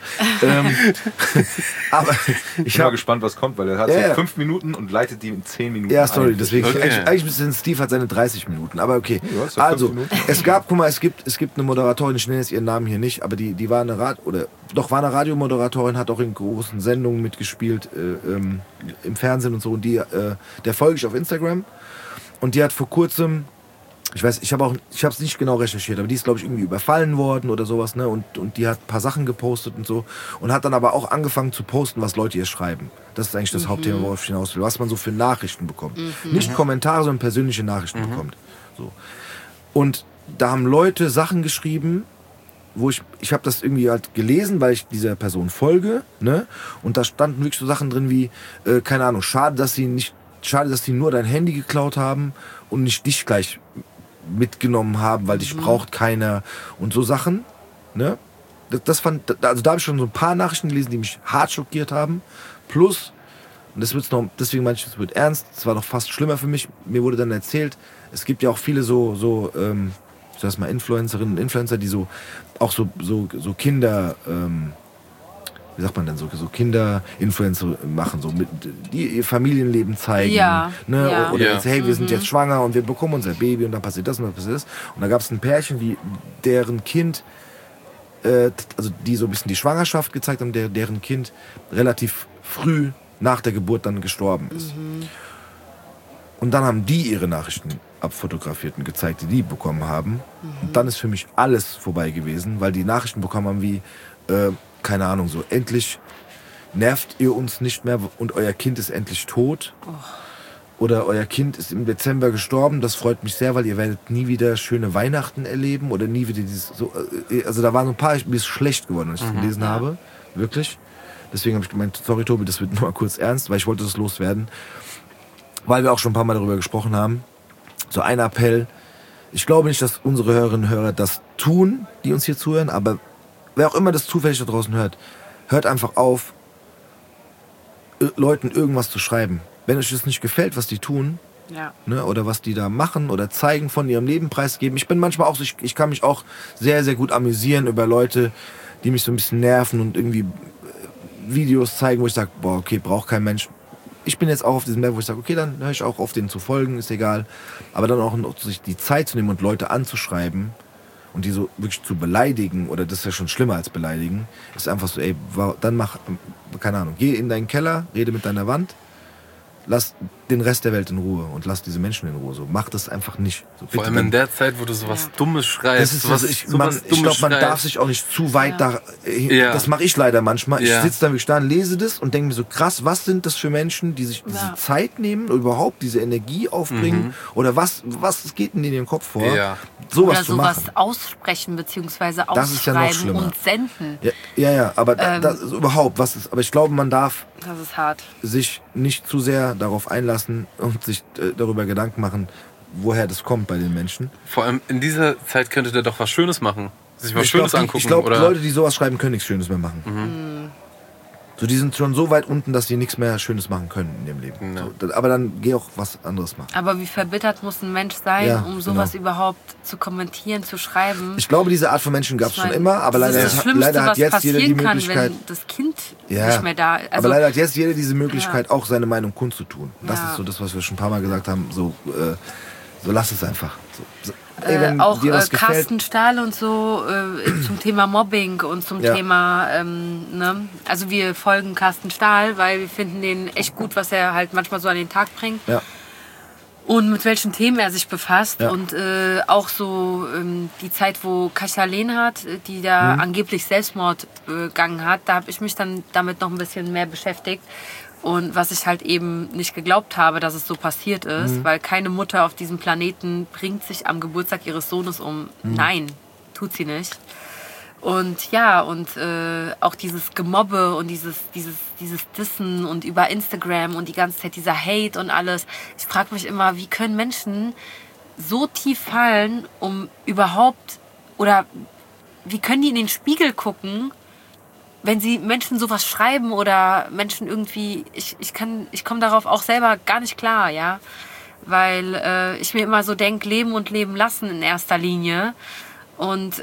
Aber ich bin mal gespannt, was kommt, weil er hat so 5 Minuten und leitet die in 10 Minuten. Ja, sorry, deswegen. Okay. Eigentlich bisschen Steve hat seine 30 Minuten, aber okay. Ja, Also, es gibt eine Moderatorin, ich nenne jetzt ihren Namen hier nicht, aber die war eine war eine Radiomoderatorin, hat auch in großen Sendungen mitgespielt, im Fernsehen und so. Und der folge ich auf Instagram. Und die hat vor kurzem, ich habe es nicht genau recherchiert, aber die ist, glaube ich, irgendwie überfallen worden oder sowas, ne? Und die hat ein paar Sachen gepostet und so. Und hat dann aber auch angefangen zu posten, was Leute ihr schreiben. Das ist eigentlich das Hauptthema, worauf ich hinaus will. Was man so für Nachrichten bekommt. Nicht Kommentare, sondern persönliche Nachrichten bekommt. So. Und da haben Leute Sachen geschrieben, wo ich habe das irgendwie halt gelesen, weil ich dieser Person folge, ne? Und da standen wirklich so Sachen drin wie, keine Ahnung, schade, dass sie nur dein Handy geklaut haben und nicht dich gleich mitgenommen haben, weil dich braucht keiner und so Sachen, ne? Da habe ich schon so ein paar Nachrichten gelesen, die mich hart schockiert haben. Plus, und deswegen meine ich, es wird ernst, es war noch fast schlimmer für mich, mir wurde dann erzählt, es gibt ja auch viele Influencerinnen und Influencer, die so Kinder, wie sagt man denn, so Kinder-Influencer machen, so die ihr Familienleben zeigen. Ja, ne? ja. Oder jetzt, hey, wir sind jetzt schwanger und wir bekommen unser Baby und dann passiert das und dann passiert das. Und da gab es ein Pärchen, deren Kind, also die so ein bisschen die Schwangerschaft gezeigt haben, deren Kind relativ früh nach der Geburt dann gestorben ist. Und dann haben die ihre Nachrichten abfotografiert und gezeigt, die bekommen haben. Und dann ist für mich alles vorbei gewesen, weil die Nachrichten bekommen haben wie, keine Ahnung, so, endlich nervt ihr uns nicht mehr und euer Kind ist endlich tot. Oder euer Kind ist im Dezember gestorben, das freut mich sehr, weil ihr werdet nie wieder schöne Weihnachten erleben oder nie wieder dieses, so, also da waren so ein paar, mir ist schlecht geworden, als ich das gelesen habe, wirklich. Deswegen habe ich gemeint, sorry Tobi, das wird nur mal kurz ernst, weil ich wollte das loswerden. Weil wir auch schon ein paar Mal darüber gesprochen haben. So ein Appell. Ich glaube nicht, dass unsere Hörerinnen und Hörer das tun, die uns hier zuhören, aber wer auch immer das zufällig da draußen hört einfach auf, Leuten irgendwas zu schreiben. Wenn euch das nicht gefällt, was die tun, ne, oder was die da machen oder zeigen, von ihrem Leben preisgeben. Ich bin manchmal auch so, ich kann mich auch sehr, sehr gut amüsieren über Leute, die mich so ein bisschen nerven und irgendwie Videos zeigen, wo ich sage, boah, okay, braucht kein Mensch. Ich bin jetzt auch auf diesem Level, wo ich sage, okay, dann höre ich auch auf, denen zu folgen, ist egal. Aber dann auch sich die Zeit zu nehmen und Leute anzuschreiben und die so wirklich zu beleidigen, oder das ist ja schon schlimmer als beleidigen, ist einfach so, ey, dann mach, keine Ahnung, geh in deinen Keller, rede mit deiner Wand, lass den Rest der Welt in Ruhe und lass diese Menschen in Ruhe. So, mach das einfach nicht. So, vor allem in der Zeit, wo du sowas Dummes schreibst. Das ist, also ich glaube, man darf sich auch nicht zu weit das mache ich leider manchmal. Ich sitze dann wirklich da und lese das und denke mir so, krass, was sind das für Menschen, die sich diese Zeit nehmen oder überhaupt diese Energie aufbringen? Oder was geht in ihrem Kopf vor? Sowas oder zu machen. sowas aussprechen bzw. Das ist ja noch ausschreiben schlimmer. und senden. Ja, aber das, überhaupt, aber ich glaube, man darf Das ist hart. sich nicht zu sehr darauf einlassen und sich darüber Gedanken machen, woher das kommt bei den Menschen. Vor allem in dieser Zeit könnte der doch was Schönes machen. Sich was Schönes angucken. Ich glaube, oder? Leute, die sowas schreiben, können nichts Schönes mehr machen. So, die sind schon so weit unten, dass sie nichts mehr Schönes machen können in ihrem Leben. Ja. So, aber dann geh auch was anderes machen. Aber wie verbittert muss ein Mensch sein, um sowas überhaupt zu kommentieren, zu schreiben? Ich glaube, diese Art von Menschen gab es schon immer, aber das ist das Schlimmste, leider hat jetzt jeder die Möglichkeit, kann, wenn das Kind nicht mehr da ist. aber leider hat jetzt jeder diese Möglichkeit, auch seine Meinung kundzutun. Das ist so das, was wir schon ein paar Mal gesagt haben. So lass es einfach. So, ey, wenn auch dir was gefällt, Carsten Stahl und so zum Thema Mobbing und zum Thema, ne? Also wir folgen Carsten Stahl, weil wir finden den echt gut, was er halt manchmal so an den Tag bringt. Ja. Und mit welchen Themen er sich befasst. Ja. Und auch so die Zeit, wo Kasia Lehnhardt, die da angeblich Selbstmord begangen hat, da habe ich mich dann damit noch ein bisschen mehr beschäftigt. Und was ich halt eben nicht geglaubt habe, dass es so passiert ist, weil keine Mutter auf diesem Planeten bringt sich am Geburtstag ihres Sohnes um. Nein, tut sie nicht. Und ja, und auch dieses Gemobbe und dieses Dissen und über Instagram und die ganze Zeit dieser Hate und alles. Ich frage mich immer, wie können Menschen so tief fallen, um überhaupt oder wie können die in den Spiegel gucken, wenn sie Menschen sowas schreiben oder Menschen irgendwie, ich komme darauf auch selber gar nicht klar, ja, weil ich mir immer so denke, leben und leben lassen in erster Linie und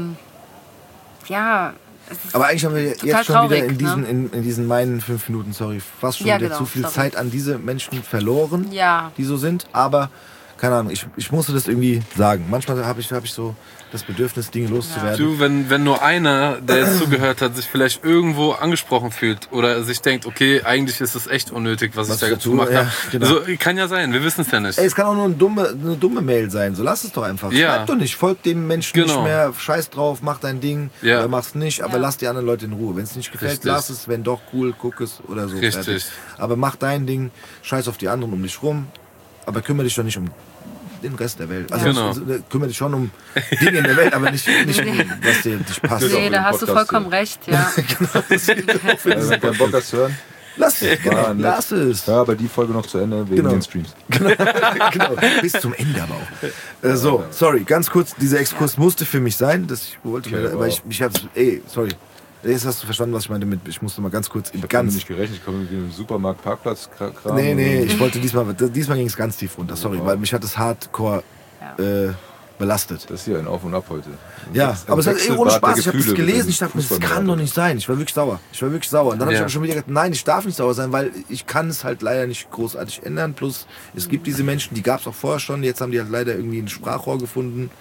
ja, es ist Aber eigentlich haben wir jetzt schon traurig, wieder ne? in diesen meinen 5 Minuten, sorry, fast schon Ja, wieder genau, zu viel sorry. Zeit an diese Menschen verloren, Ja. die so sind. Aber, keine Ahnung, ich musste das irgendwie sagen. Manchmal habe ich so das Bedürfnis, Dinge loszuwerden. Du, wenn nur einer, der jetzt zugehört hat, sich vielleicht irgendwo angesprochen fühlt oder sich denkt, okay, eigentlich ist es echt unnötig, was ich da ich jetzt tue, gemacht ja, habe. genau. Also, kann ja sein, wir wissen es ja nicht. Ey, es kann auch nur eine dumme Mail sein. So, lass es doch einfach. Ja. Schreib doch nicht. Folg dem Menschen Genau. nicht mehr. Scheiß drauf, mach dein Ding. Ja. Oder mach's nicht. Aber Ja. lass die anderen Leute in Ruhe. Wenn es nicht gefällt, Richtig. lass es. Wenn doch, cool, guck es oder so. Richtig. Fertig. Aber mach dein Ding. Scheiß auf die anderen um dich rum. Aber kümmere dich doch nicht um den Rest der Welt. Also Genau. kümmere dich schon um Dinge in der Welt, aber nicht um was dir nicht passt. Das ist auch Nee, für da den hast du Podcast vollkommen hier. recht, ja. Also, wenn du keinen Bock hast zu hören, Lass es, genau. war nett. Lass es. Ja, aber die Folge noch zu Ende wegen Genau. den Streams. Genau, bis zum Ende aber auch. So, sorry, ganz kurz, dieser Exkurs musste für mich sein. Ich wollte Okay, mir, aber wow. ich hab's, sorry. Jetzt hast du verstanden, was ich meinte mit, ich musste mal ganz kurz, Ich habe ganz, nicht gerechnet, ich komme irgendwie im Supermarkt, Parkplatz, Kram. nee, ich wollte diesmal ging es ganz tief runter, sorry, weil mich hat es hardcore belastet. Das ist hier ein Auf und Ab heute. Ja, aber es hat ohne Wechselbad Spaß, der ich habe das Gefühle gelesen, mit ich dachte, mir, das Fußballmarathon. kann doch nicht sein. Ich war wirklich sauer. Und dann habe ich Ja. aber schon wieder gedacht, nein, ich darf nicht sauer sein, weil ich kann es halt leider nicht großartig ändern. Plus, es gibt diese Menschen, die gab es auch vorher schon, jetzt haben die halt leider irgendwie ein Sprachrohr gefunden.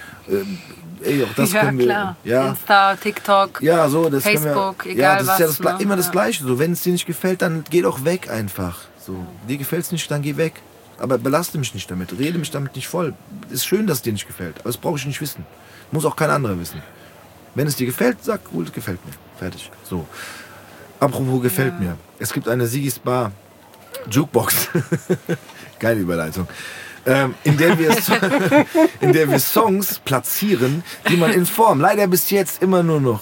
Auch das Ja, können wir. klar. Ja, Insta, TikTok. ja, so, das Facebook, können wir, egal das ist ja was, das, ne? immer das Ja. Gleiche. So, wenn es dir nicht gefällt, dann geh doch weg einfach. So, dir gefällt es nicht, dann geh weg. Aber belaste mich nicht damit, rede mich damit nicht voll. Ist schön, dass es dir nicht gefällt, aber das brauche ich nicht wissen. Muss auch kein anderer wissen. Wenn es dir gefällt, sag, cool, gefällt mir. Fertig. So. Apropos gefällt mir. Es gibt eine Sigis Bar Jukebox. Geile Überleitung. In der wir Songs platzieren, die man in Form, leider bis jetzt immer noch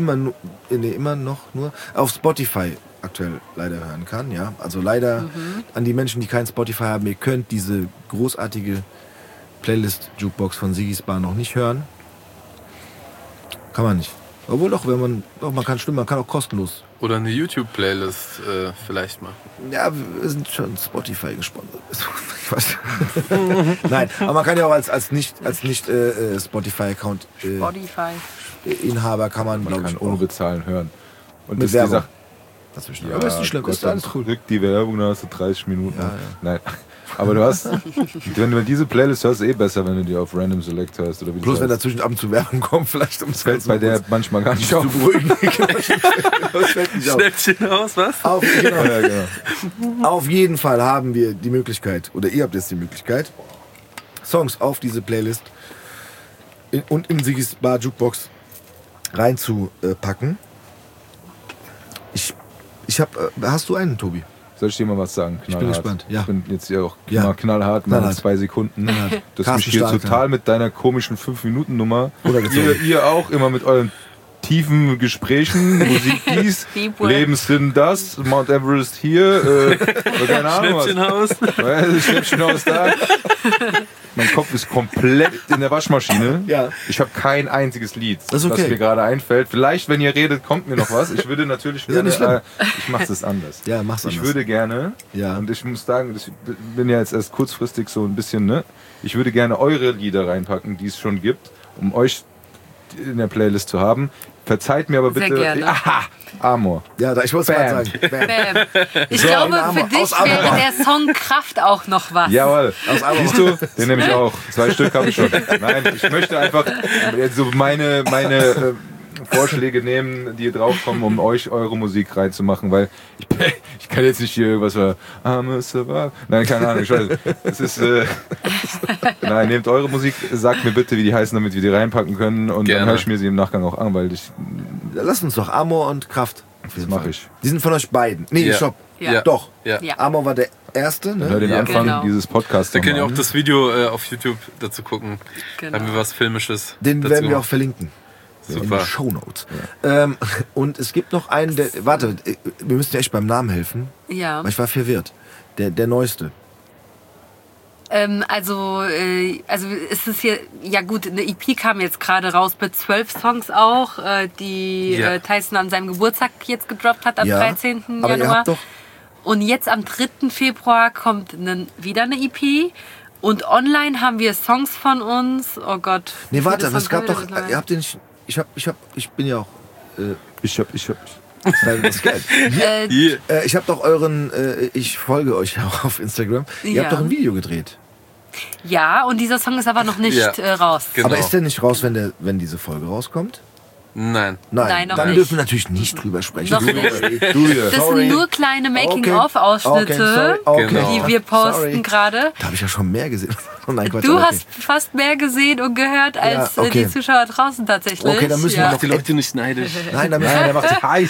nur auf Spotify aktuell leider hören kann. Ja? Also leider an die Menschen, die kein Spotify haben, ihr könnt diese großartige Playlist Jukebox von Sigis Bar noch nicht hören. Kann man nicht. Obwohl doch, man kann stimmen, man kann auch kostenlos. Oder eine YouTube-Playlist vielleicht mal. Ja, wir sind schon Spotify gesponsert. Ich weiß. Nein, aber man kann ja auch als nicht Spotify-Account Spotify. Inhaber kann man, Man glaube kann ich, ohne auch bezahlen hören. Und mit das ist die Werbung Sache. dazwischen. Aber ist nicht schlimm, Gott ist sei alles Dank cool. drückt die Werbung, dann hast du 30 Minuten. Ja. Nein. Aber du hast, wenn du diese Playlist hörst, besser, wenn du die auf Random Select hörst. Oder wie Bloß das wenn heißt. dazwischen ab und zu Werbung kommt, vielleicht um es fällt bei der manchmal gar nicht zu auf. beruhigen. Das fällt nicht auf. Schnäppchen aus, was? Genau. Ja, genau. Auf jeden Fall haben wir die Möglichkeit, oder ihr habt jetzt die Möglichkeit, Songs auf diese Playlist und in Sigis Bar Jukebox reinzupacken. Ich habe, hast du einen, Tobi? Soll ich dir mal was sagen? Ich bin gespannt, ja. Ich bin jetzt hier auch Ja. mal knallhart, mal Knallhart. 2 Sekunden. Knallhart. Das Carsten mich hier Stahl, total mit deiner komischen 5-Minuten-Nummer. Runtergezogen. Ihr auch immer mit euren tiefen Gesprächen, Musik dies, Deep Web. Lebenssinn das, Mount Everest hier, keine Ahnung was. Schnäppchenhaus. Schnäppchenhaus da. Mein Kopf ist komplett in der Waschmaschine. Ja. Ich habe kein einziges Lied, Das ist okay. was mir gerade einfällt. Vielleicht, wenn ihr redet, kommt mir noch was. Ich würde natürlich Ist ja gerne, nicht schlimm. ich mache es anders. Ja, mach's Ich anders. würde gerne, Ja. und ich muss sagen, ich bin ja jetzt erst kurzfristig so ein bisschen, ne? Ich würde gerne eure Lieder reinpacken, die es schon gibt, um euch in der Playlist zu haben. Verzeiht mir aber Sehr bitte. gerne. Aha, Amor. Ja, ich wollte es Bam. gerade sagen. Bam. Bam. Ich So, glaube, aus für dich Amor. wäre der Song Kraft auch noch was. Jawohl. Amor. Siehst du? Den nehme ich auch. 2 Stück habe ich schon. Nein, ich möchte einfach so meine Vorschläge nehmen, die hier draufkommen, um euch eure Musik reinzumachen, weil ich kann jetzt nicht hier irgendwas I'm a survivor. Nein, keine Ahnung. Ich weiß, es ist, nein, nehmt eure Musik, sagt mir bitte, wie die heißen, damit wir die reinpacken können und Gerne. dann höre ich mir sie im Nachgang auch an, weil ich, Lass uns doch Amor und Kraft. das mache ich. Die sind von euch beiden. Nee, Ja. stopp. Ja. Doch. Ja. Ja. Amor war der erste, Hör den ne? Ja, Anfang genau. dieses Podcasts Da könnt ihr nochmal auch an. das Video auf YouTube dazu gucken. Genau. Da haben wir was Filmisches. Den dazu werden wir auch gemacht. verlinken. In den Super. Shownotes. Und es gibt noch einen, der. Warte, wir müssen dir echt beim Namen helfen. Ja. Weil ich war verwirrt. Der neueste. Also es ist hier, ja gut, eine EP kam jetzt gerade raus mit 12 Songs auch, die Tyson an seinem Geburtstag jetzt gedroppt hat, am 13. Aber ihr Januar. habt doch Und jetzt am 3. Februar kommt wieder eine EP. Und online haben wir Songs von uns. Oh Gott. Nee, wie warte, viele aber es Songs gab haben wir doch, mittlerweile? ihr habt den nicht, ich bin ja auch, Ich hab. das Geld. Ich habe doch ich folge euch ja auch auf Instagram. Ihr Ja. habt doch ein Video gedreht. Ja, und dieser Song ist aber noch nicht raus. Genau. Aber ist der nicht raus, wenn diese Folge rauskommt? Nein. Nein, noch dann nicht. dürfen wir natürlich nicht drüber sprechen. Noch nicht. Das sind nur kleine Making-of-Ausschnitte, Genau. die wir posten gerade. Da habe ich ja schon mehr gesehen. Oh nein, Quatsch, Du aber hast fast mehr gesehen und gehört als Ja, okay. die Zuschauer draußen tatsächlich. Okay, dann müssen wir noch Die Leute nicht neidisch. Nein, da müssen wir, der macht sich heiß.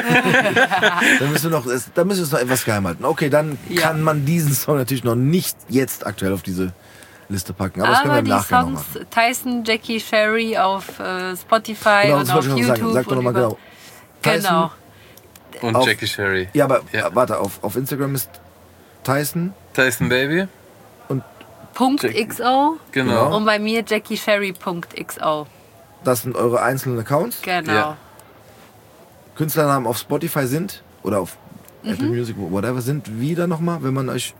da müssen wir es noch etwas geheim halten. Okay, dann kann man diesen Song natürlich noch nicht jetzt aktuell auf diese Liste packen. Aber das können wir Aber im die Nachgang noch Songs machen. Tyson, Jackie, Sherry auf Spotify Genau, und das auf wollte ich noch sagen. YouTube. Sag doch nochmal und genau. Genau. Und Auf- Jackie Sherry. Ja, aber Ja. warte, auf Instagram ist Tyson. Tyson Baby. Punkt Jackie. .xo Genau. und bei mir JackieSherry.xo. Das sind eure einzelnen Accounts. Genau. Ja. Künstlernamen auf Spotify sind oder auf Apple Mhm. Music, whatever, sind wieder nochmal, wenn man euch...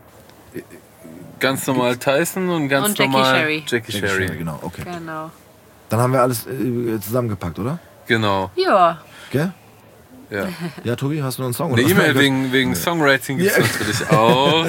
Ganz normal Tyson und ganz Und Jackie normal Sherry. Jackie Sherry. Genau, okay. Genau. Dann haben wir alles zusammengepackt, oder? Genau. Ja. Gell? Ja. Ja, Tobi, hast du noch einen Song? Eine oder? E-Mail wegen Songwriting gibt es Ja. natürlich auch.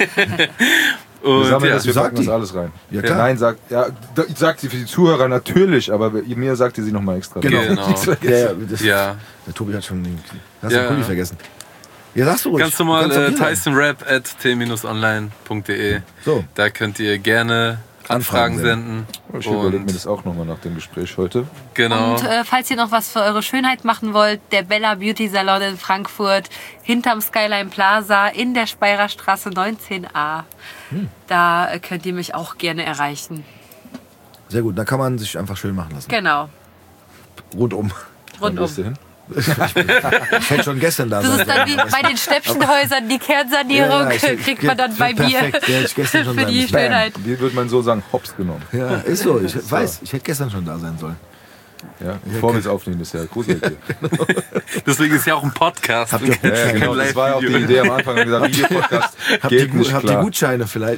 Wir Und sammeln ja, das, wir Sagt packen das die? alles rein. Ja, klar. Nein, sagt sie für die Zuhörer natürlich, aber mir sagt sie nochmal extra. Genau. Genau. Ja, ja. Der Tobi hat schon den Ja. Kuli vergessen. Ja, sagst du ruhig. Ganz normal Du kannst auch hier sein. tysonrap@t-online.de. So, Da könnt ihr gerne Anfragen senden. Ich überlege mir Und das auch nochmal nach dem Gespräch heute. genau. Und falls ihr noch was für eure Schönheit machen wollt, der Bella Beauty Salon in Frankfurt, hinterm Skyline Plaza in der Speyerer Straße 19a. Da könnt ihr mich auch gerne erreichen. sehr gut. Da kann man sich einfach schön machen lassen. Genau. Rundum. Wann Rundum. gehst du hin? Ich hätte schon gestern da Das sein ist dann wie bei den Stäbchenhäusern, die Kernsanierung kriegt man dann bei mir Perfekt. Ja, ich gestern schon für sein die müssen. Schönheit. Wie würde man so sagen, hops genommen. Ja, ist so. Ich weiß, ich hätte gestern schon da sein sollen. Ja, bevor wir es aufnehmen, ist ja gruselig. Deswegen ist ja auch ein Podcast. Habt ihr- Ja, genau, das war ja auch die Idee am Anfang. Wir haben gesagt, Videopodcast geht nicht Habt ihr klar. Gutscheine vielleicht?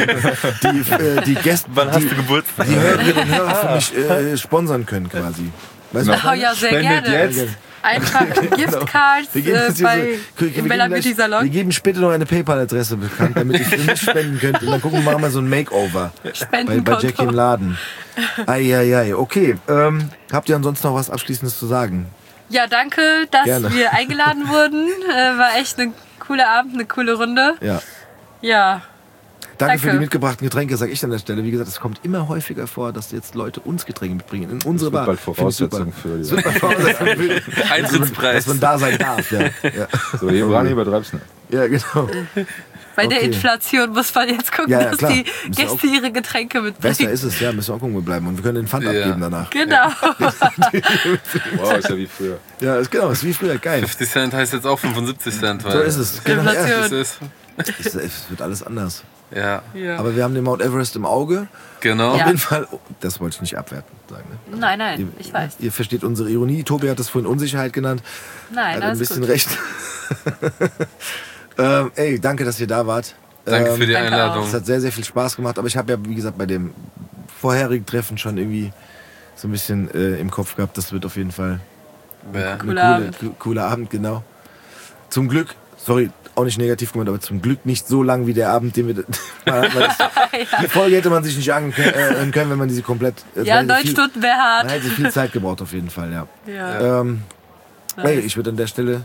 die Gäste, Wann hast du Geburtstag? die Hörerinnen und Hörer für mich sponsern können quasi. Weißt du, Genau. Oh ja, sehr Spendet gerne. jetzt. Einfach Giftcards Wir geben jetzt bei wir im Bella geben Beauty wir Salon. geben später noch eine PayPal-Adresse bekannt, damit ihr für mich spenden könnt. Und dann machen wir so ein Makeover bei Spendenkonto. Jackie im Laden. Eieiei, okay. Habt ihr ansonsten noch was Abschließendes zu sagen? Ja, danke, dass Gerne. wir eingeladen wurden. War echt ein cooler Abend, eine coole Runde. Ja. Ja, Danke für Danke. die mitgebrachten Getränke, sag ich an der Stelle. Wie gesagt, es kommt immer häufiger vor, dass jetzt Leute uns Getränke mitbringen. In unsere Das wird Bar. bald Finde ich super. Voraussetzung für Das die. wird bald Voraussetzung für Eintrittspreis. dass man da sein darf. Ja, ja. So, Ran übertreib's nicht. Ja, genau. bei der Okay. Inflation muss man jetzt gucken, Ja, ja, dass klar. die Müssen wir Gäste ihre Getränke Besser mitbringen. ist es, ja. Müssen wir auch gucken, wo wir bleiben. Und wir können den Pfand Ja. abgeben danach. Genau. Wow, ist ja wie früher. Ja, ist genau. Ist wie früher. Geil. 50 Cent heißt jetzt auch 75 Cent. Weil So ist es. Genau, ja. Inflation. Das ist, Es wird alles anders. ja, Ja. Aber wir haben den Mount Everest im Auge. genau. Ja. Auf jeden Fall. Oh, das wollte ich nicht abwerten sagen. Ne? Nein, nein, ich weiß. Ihr versteht unsere Ironie. Tobi hat das vorhin Unsicherheit genannt. Nein, Hat ein alles bisschen gut. recht. Ey, danke, dass ihr da wart. Danke für die Danke Einladung. Es hat sehr, sehr viel Spaß gemacht. Aber ich habe ja, wie gesagt, bei dem vorherigen Treffen schon irgendwie so ein bisschen im Kopf gehabt. Das wird auf jeden Fall Ja. Cooler cooler Abend, genau. Zum Glück, sorry, auch nicht negativ gemeint, aber zum Glück nicht so lang wie der Abend, den wir mal hatten, weil die Folge hätte man sich nicht anhören können, wenn man diese komplett... Ja, man 9 hätte Stunden wäre Man hart. hätte viel Zeit gebraucht auf jeden Fall, ja. Ja. Hey, ich würde an der Stelle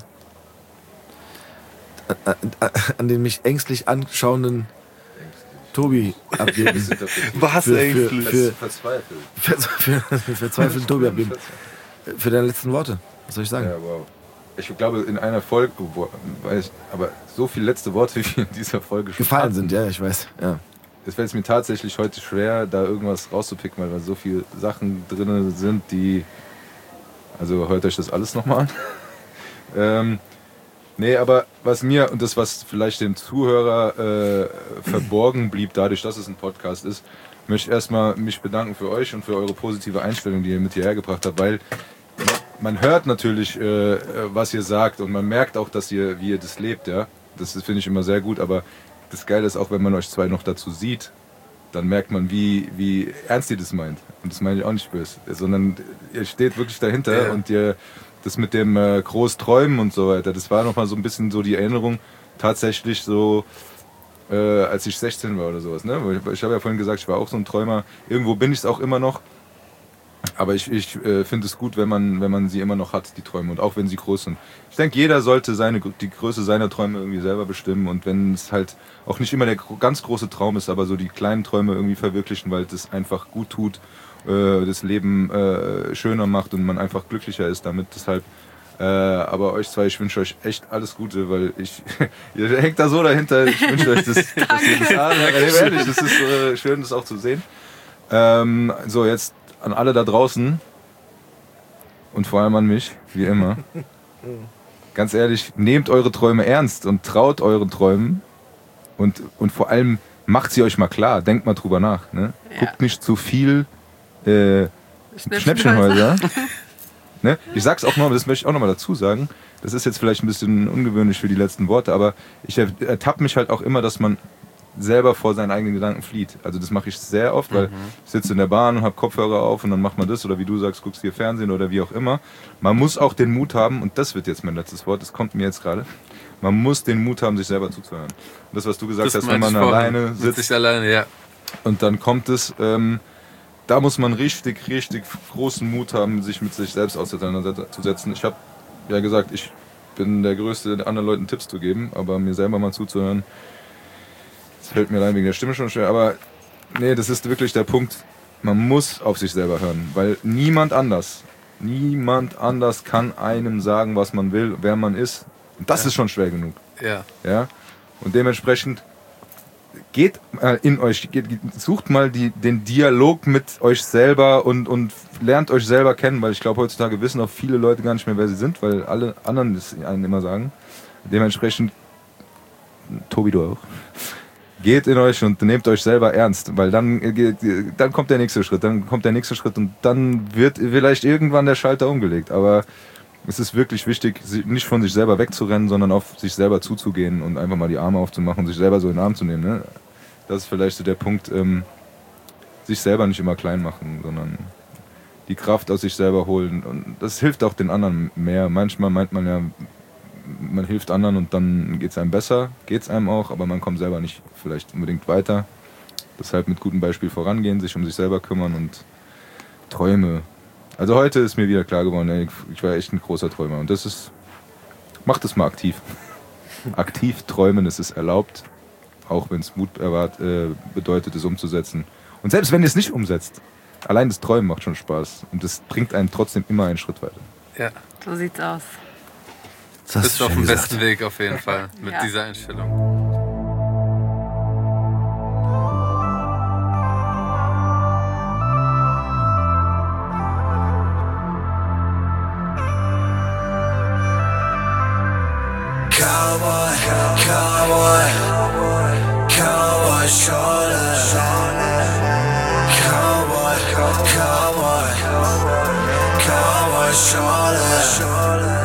an den mich ängstlich anschauenden Tobi abgeben. Was für Verzweifelt. verzweifelten Tobi abgeben. Für deine letzten Worte. Was soll ich sagen? Ja, wow. Ich glaube, in einer Folge, aber so viele letzte Worte, wie in dieser Folge schon Gefallen hatten, sind, ja, ich weiß. Ja. es fällt mir tatsächlich heute schwer, da irgendwas rauszupicken, weil da so viele Sachen drin sind, die... Also hört euch das alles nochmal an. Nee, aber was mir, und das, was vielleicht dem Zuhörer verborgen blieb, dadurch, dass es ein Podcast ist, möchte ich erstmal mich bedanken für euch und für eure positive Einstellung, die ihr mit hierher gebracht habt, weil man hört natürlich, was ihr sagt und man merkt auch, wie ihr das lebt, ja. Das finde ich immer sehr gut, aber das Geile ist auch, wenn man euch zwei noch dazu sieht, dann merkt man, wie ernst ihr das meint. Und das meine ich auch nicht böse, sondern ihr steht wirklich dahinter und ihr, das mit dem Großträumen und so weiter, das war nochmal so ein bisschen so die Erinnerung, tatsächlich so, als ich 16 war oder sowas. Ne? Ich habe ja vorhin gesagt, ich war auch so ein Träumer. Irgendwo bin ich es auch immer noch. Aber ich finde es gut, wenn man sie immer noch hat, die Träume. Und auch wenn sie groß sind. Ich denke, jeder sollte die Größe seiner Träume irgendwie selber bestimmen. Und wenn es halt auch nicht immer der ganz große Traum ist, aber so die kleinen Träume irgendwie verwirklichen, weil das einfach gut tut, das Leben schöner macht und man einfach glücklicher ist damit. Deshalb, aber euch zwei, ich wünsche euch echt alles Gute, weil ihr hängt da so dahinter. Ich wünsche euch, dass ihr das ehrlich, das ist schön, das auch zu sehen. So, jetzt an alle da draußen und vor allem an mich, wie immer. Ganz ehrlich, nehmt eure Träume ernst und traut euren Träumen und vor allem macht sie euch mal klar, denkt mal drüber nach. Ne? Ja. Guckt nicht zu viel Schnäppchenhäuser. Ne? Ich sag's auch noch, das möchte ich auch noch mal dazu sagen, das ist jetzt vielleicht ein bisschen ungewöhnlich für die letzten Worte, aber ich ertappe mich halt auch immer, dass man selber vor seinen eigenen Gedanken flieht. Also das mache ich sehr oft, weil ich sitze in der Bahn und habe Kopfhörer auf und dann macht man das oder wie du sagst, guckst hier Fernsehen oder wie auch immer. Man muss auch den Mut haben, und das wird jetzt mein letztes Wort, das kommt mir jetzt gerade, man muss den Mut haben, sich selber zuzuhören. Und das, was du gesagt hast, wenn man alleine sitzt ja. und dann kommt es, da muss man richtig großen Mut haben, sich mit sich selbst auseinanderzusetzen. Ich habe ja gesagt, ich bin der Größte, anderen Leuten Tipps zu geben, aber mir selber mal zuzuhören, das fällt mir allein wegen der Stimme schon schwer, aber nee, das ist wirklich der Punkt, man muss auf sich selber hören, weil niemand anders kann einem sagen, was man will, wer man ist. Und das ist schon schwer genug. Ja? Und dementsprechend geht in euch, sucht mal den Dialog mit euch selber und lernt euch selber kennen, weil ich glaube, heutzutage wissen auch viele Leute gar nicht mehr, wer sie sind, weil alle anderen das einen immer sagen. Dementsprechend, Tobi, du auch, geht in euch und nehmt euch selber ernst, weil dann kommt der nächste Schritt, und dann wird vielleicht irgendwann der Schalter umgelegt, aber es ist wirklich wichtig, nicht von sich selber wegzurennen, sondern auf sich selber zuzugehen und einfach mal die Arme aufzumachen und sich selber so in den Arm zu nehmen. Ne? Das ist vielleicht so der Punkt, sich selber nicht immer klein machen, sondern die Kraft aus sich selber holen. Und das hilft auch den anderen mehr. Manchmal meint man ja, man hilft anderen und dann geht es einem besser, geht es einem auch, aber man kommt selber nicht vielleicht unbedingt weiter. Deshalb mit gutem Beispiel vorangehen, sich um sich selber kümmern und Träume. Also heute ist mir wieder klar geworden, ich war echt ein großer Träumer und macht es mal aktiv. Aktiv träumen, es ist erlaubt, auch wenn es Mut bedeutet, es umzusetzen. Und selbst wenn ihr es nicht umsetzt, allein das Träumen macht schon Spaß und es bringt einen trotzdem immer einen Schritt weiter. Ja. So sieht's aus. Du bist auf dem besten Weg auf jeden Fall mit dieser Einstellung. Cowboy, cowboy, cowboy shoulder. Cowboy, cowboy, cowboy shoulder.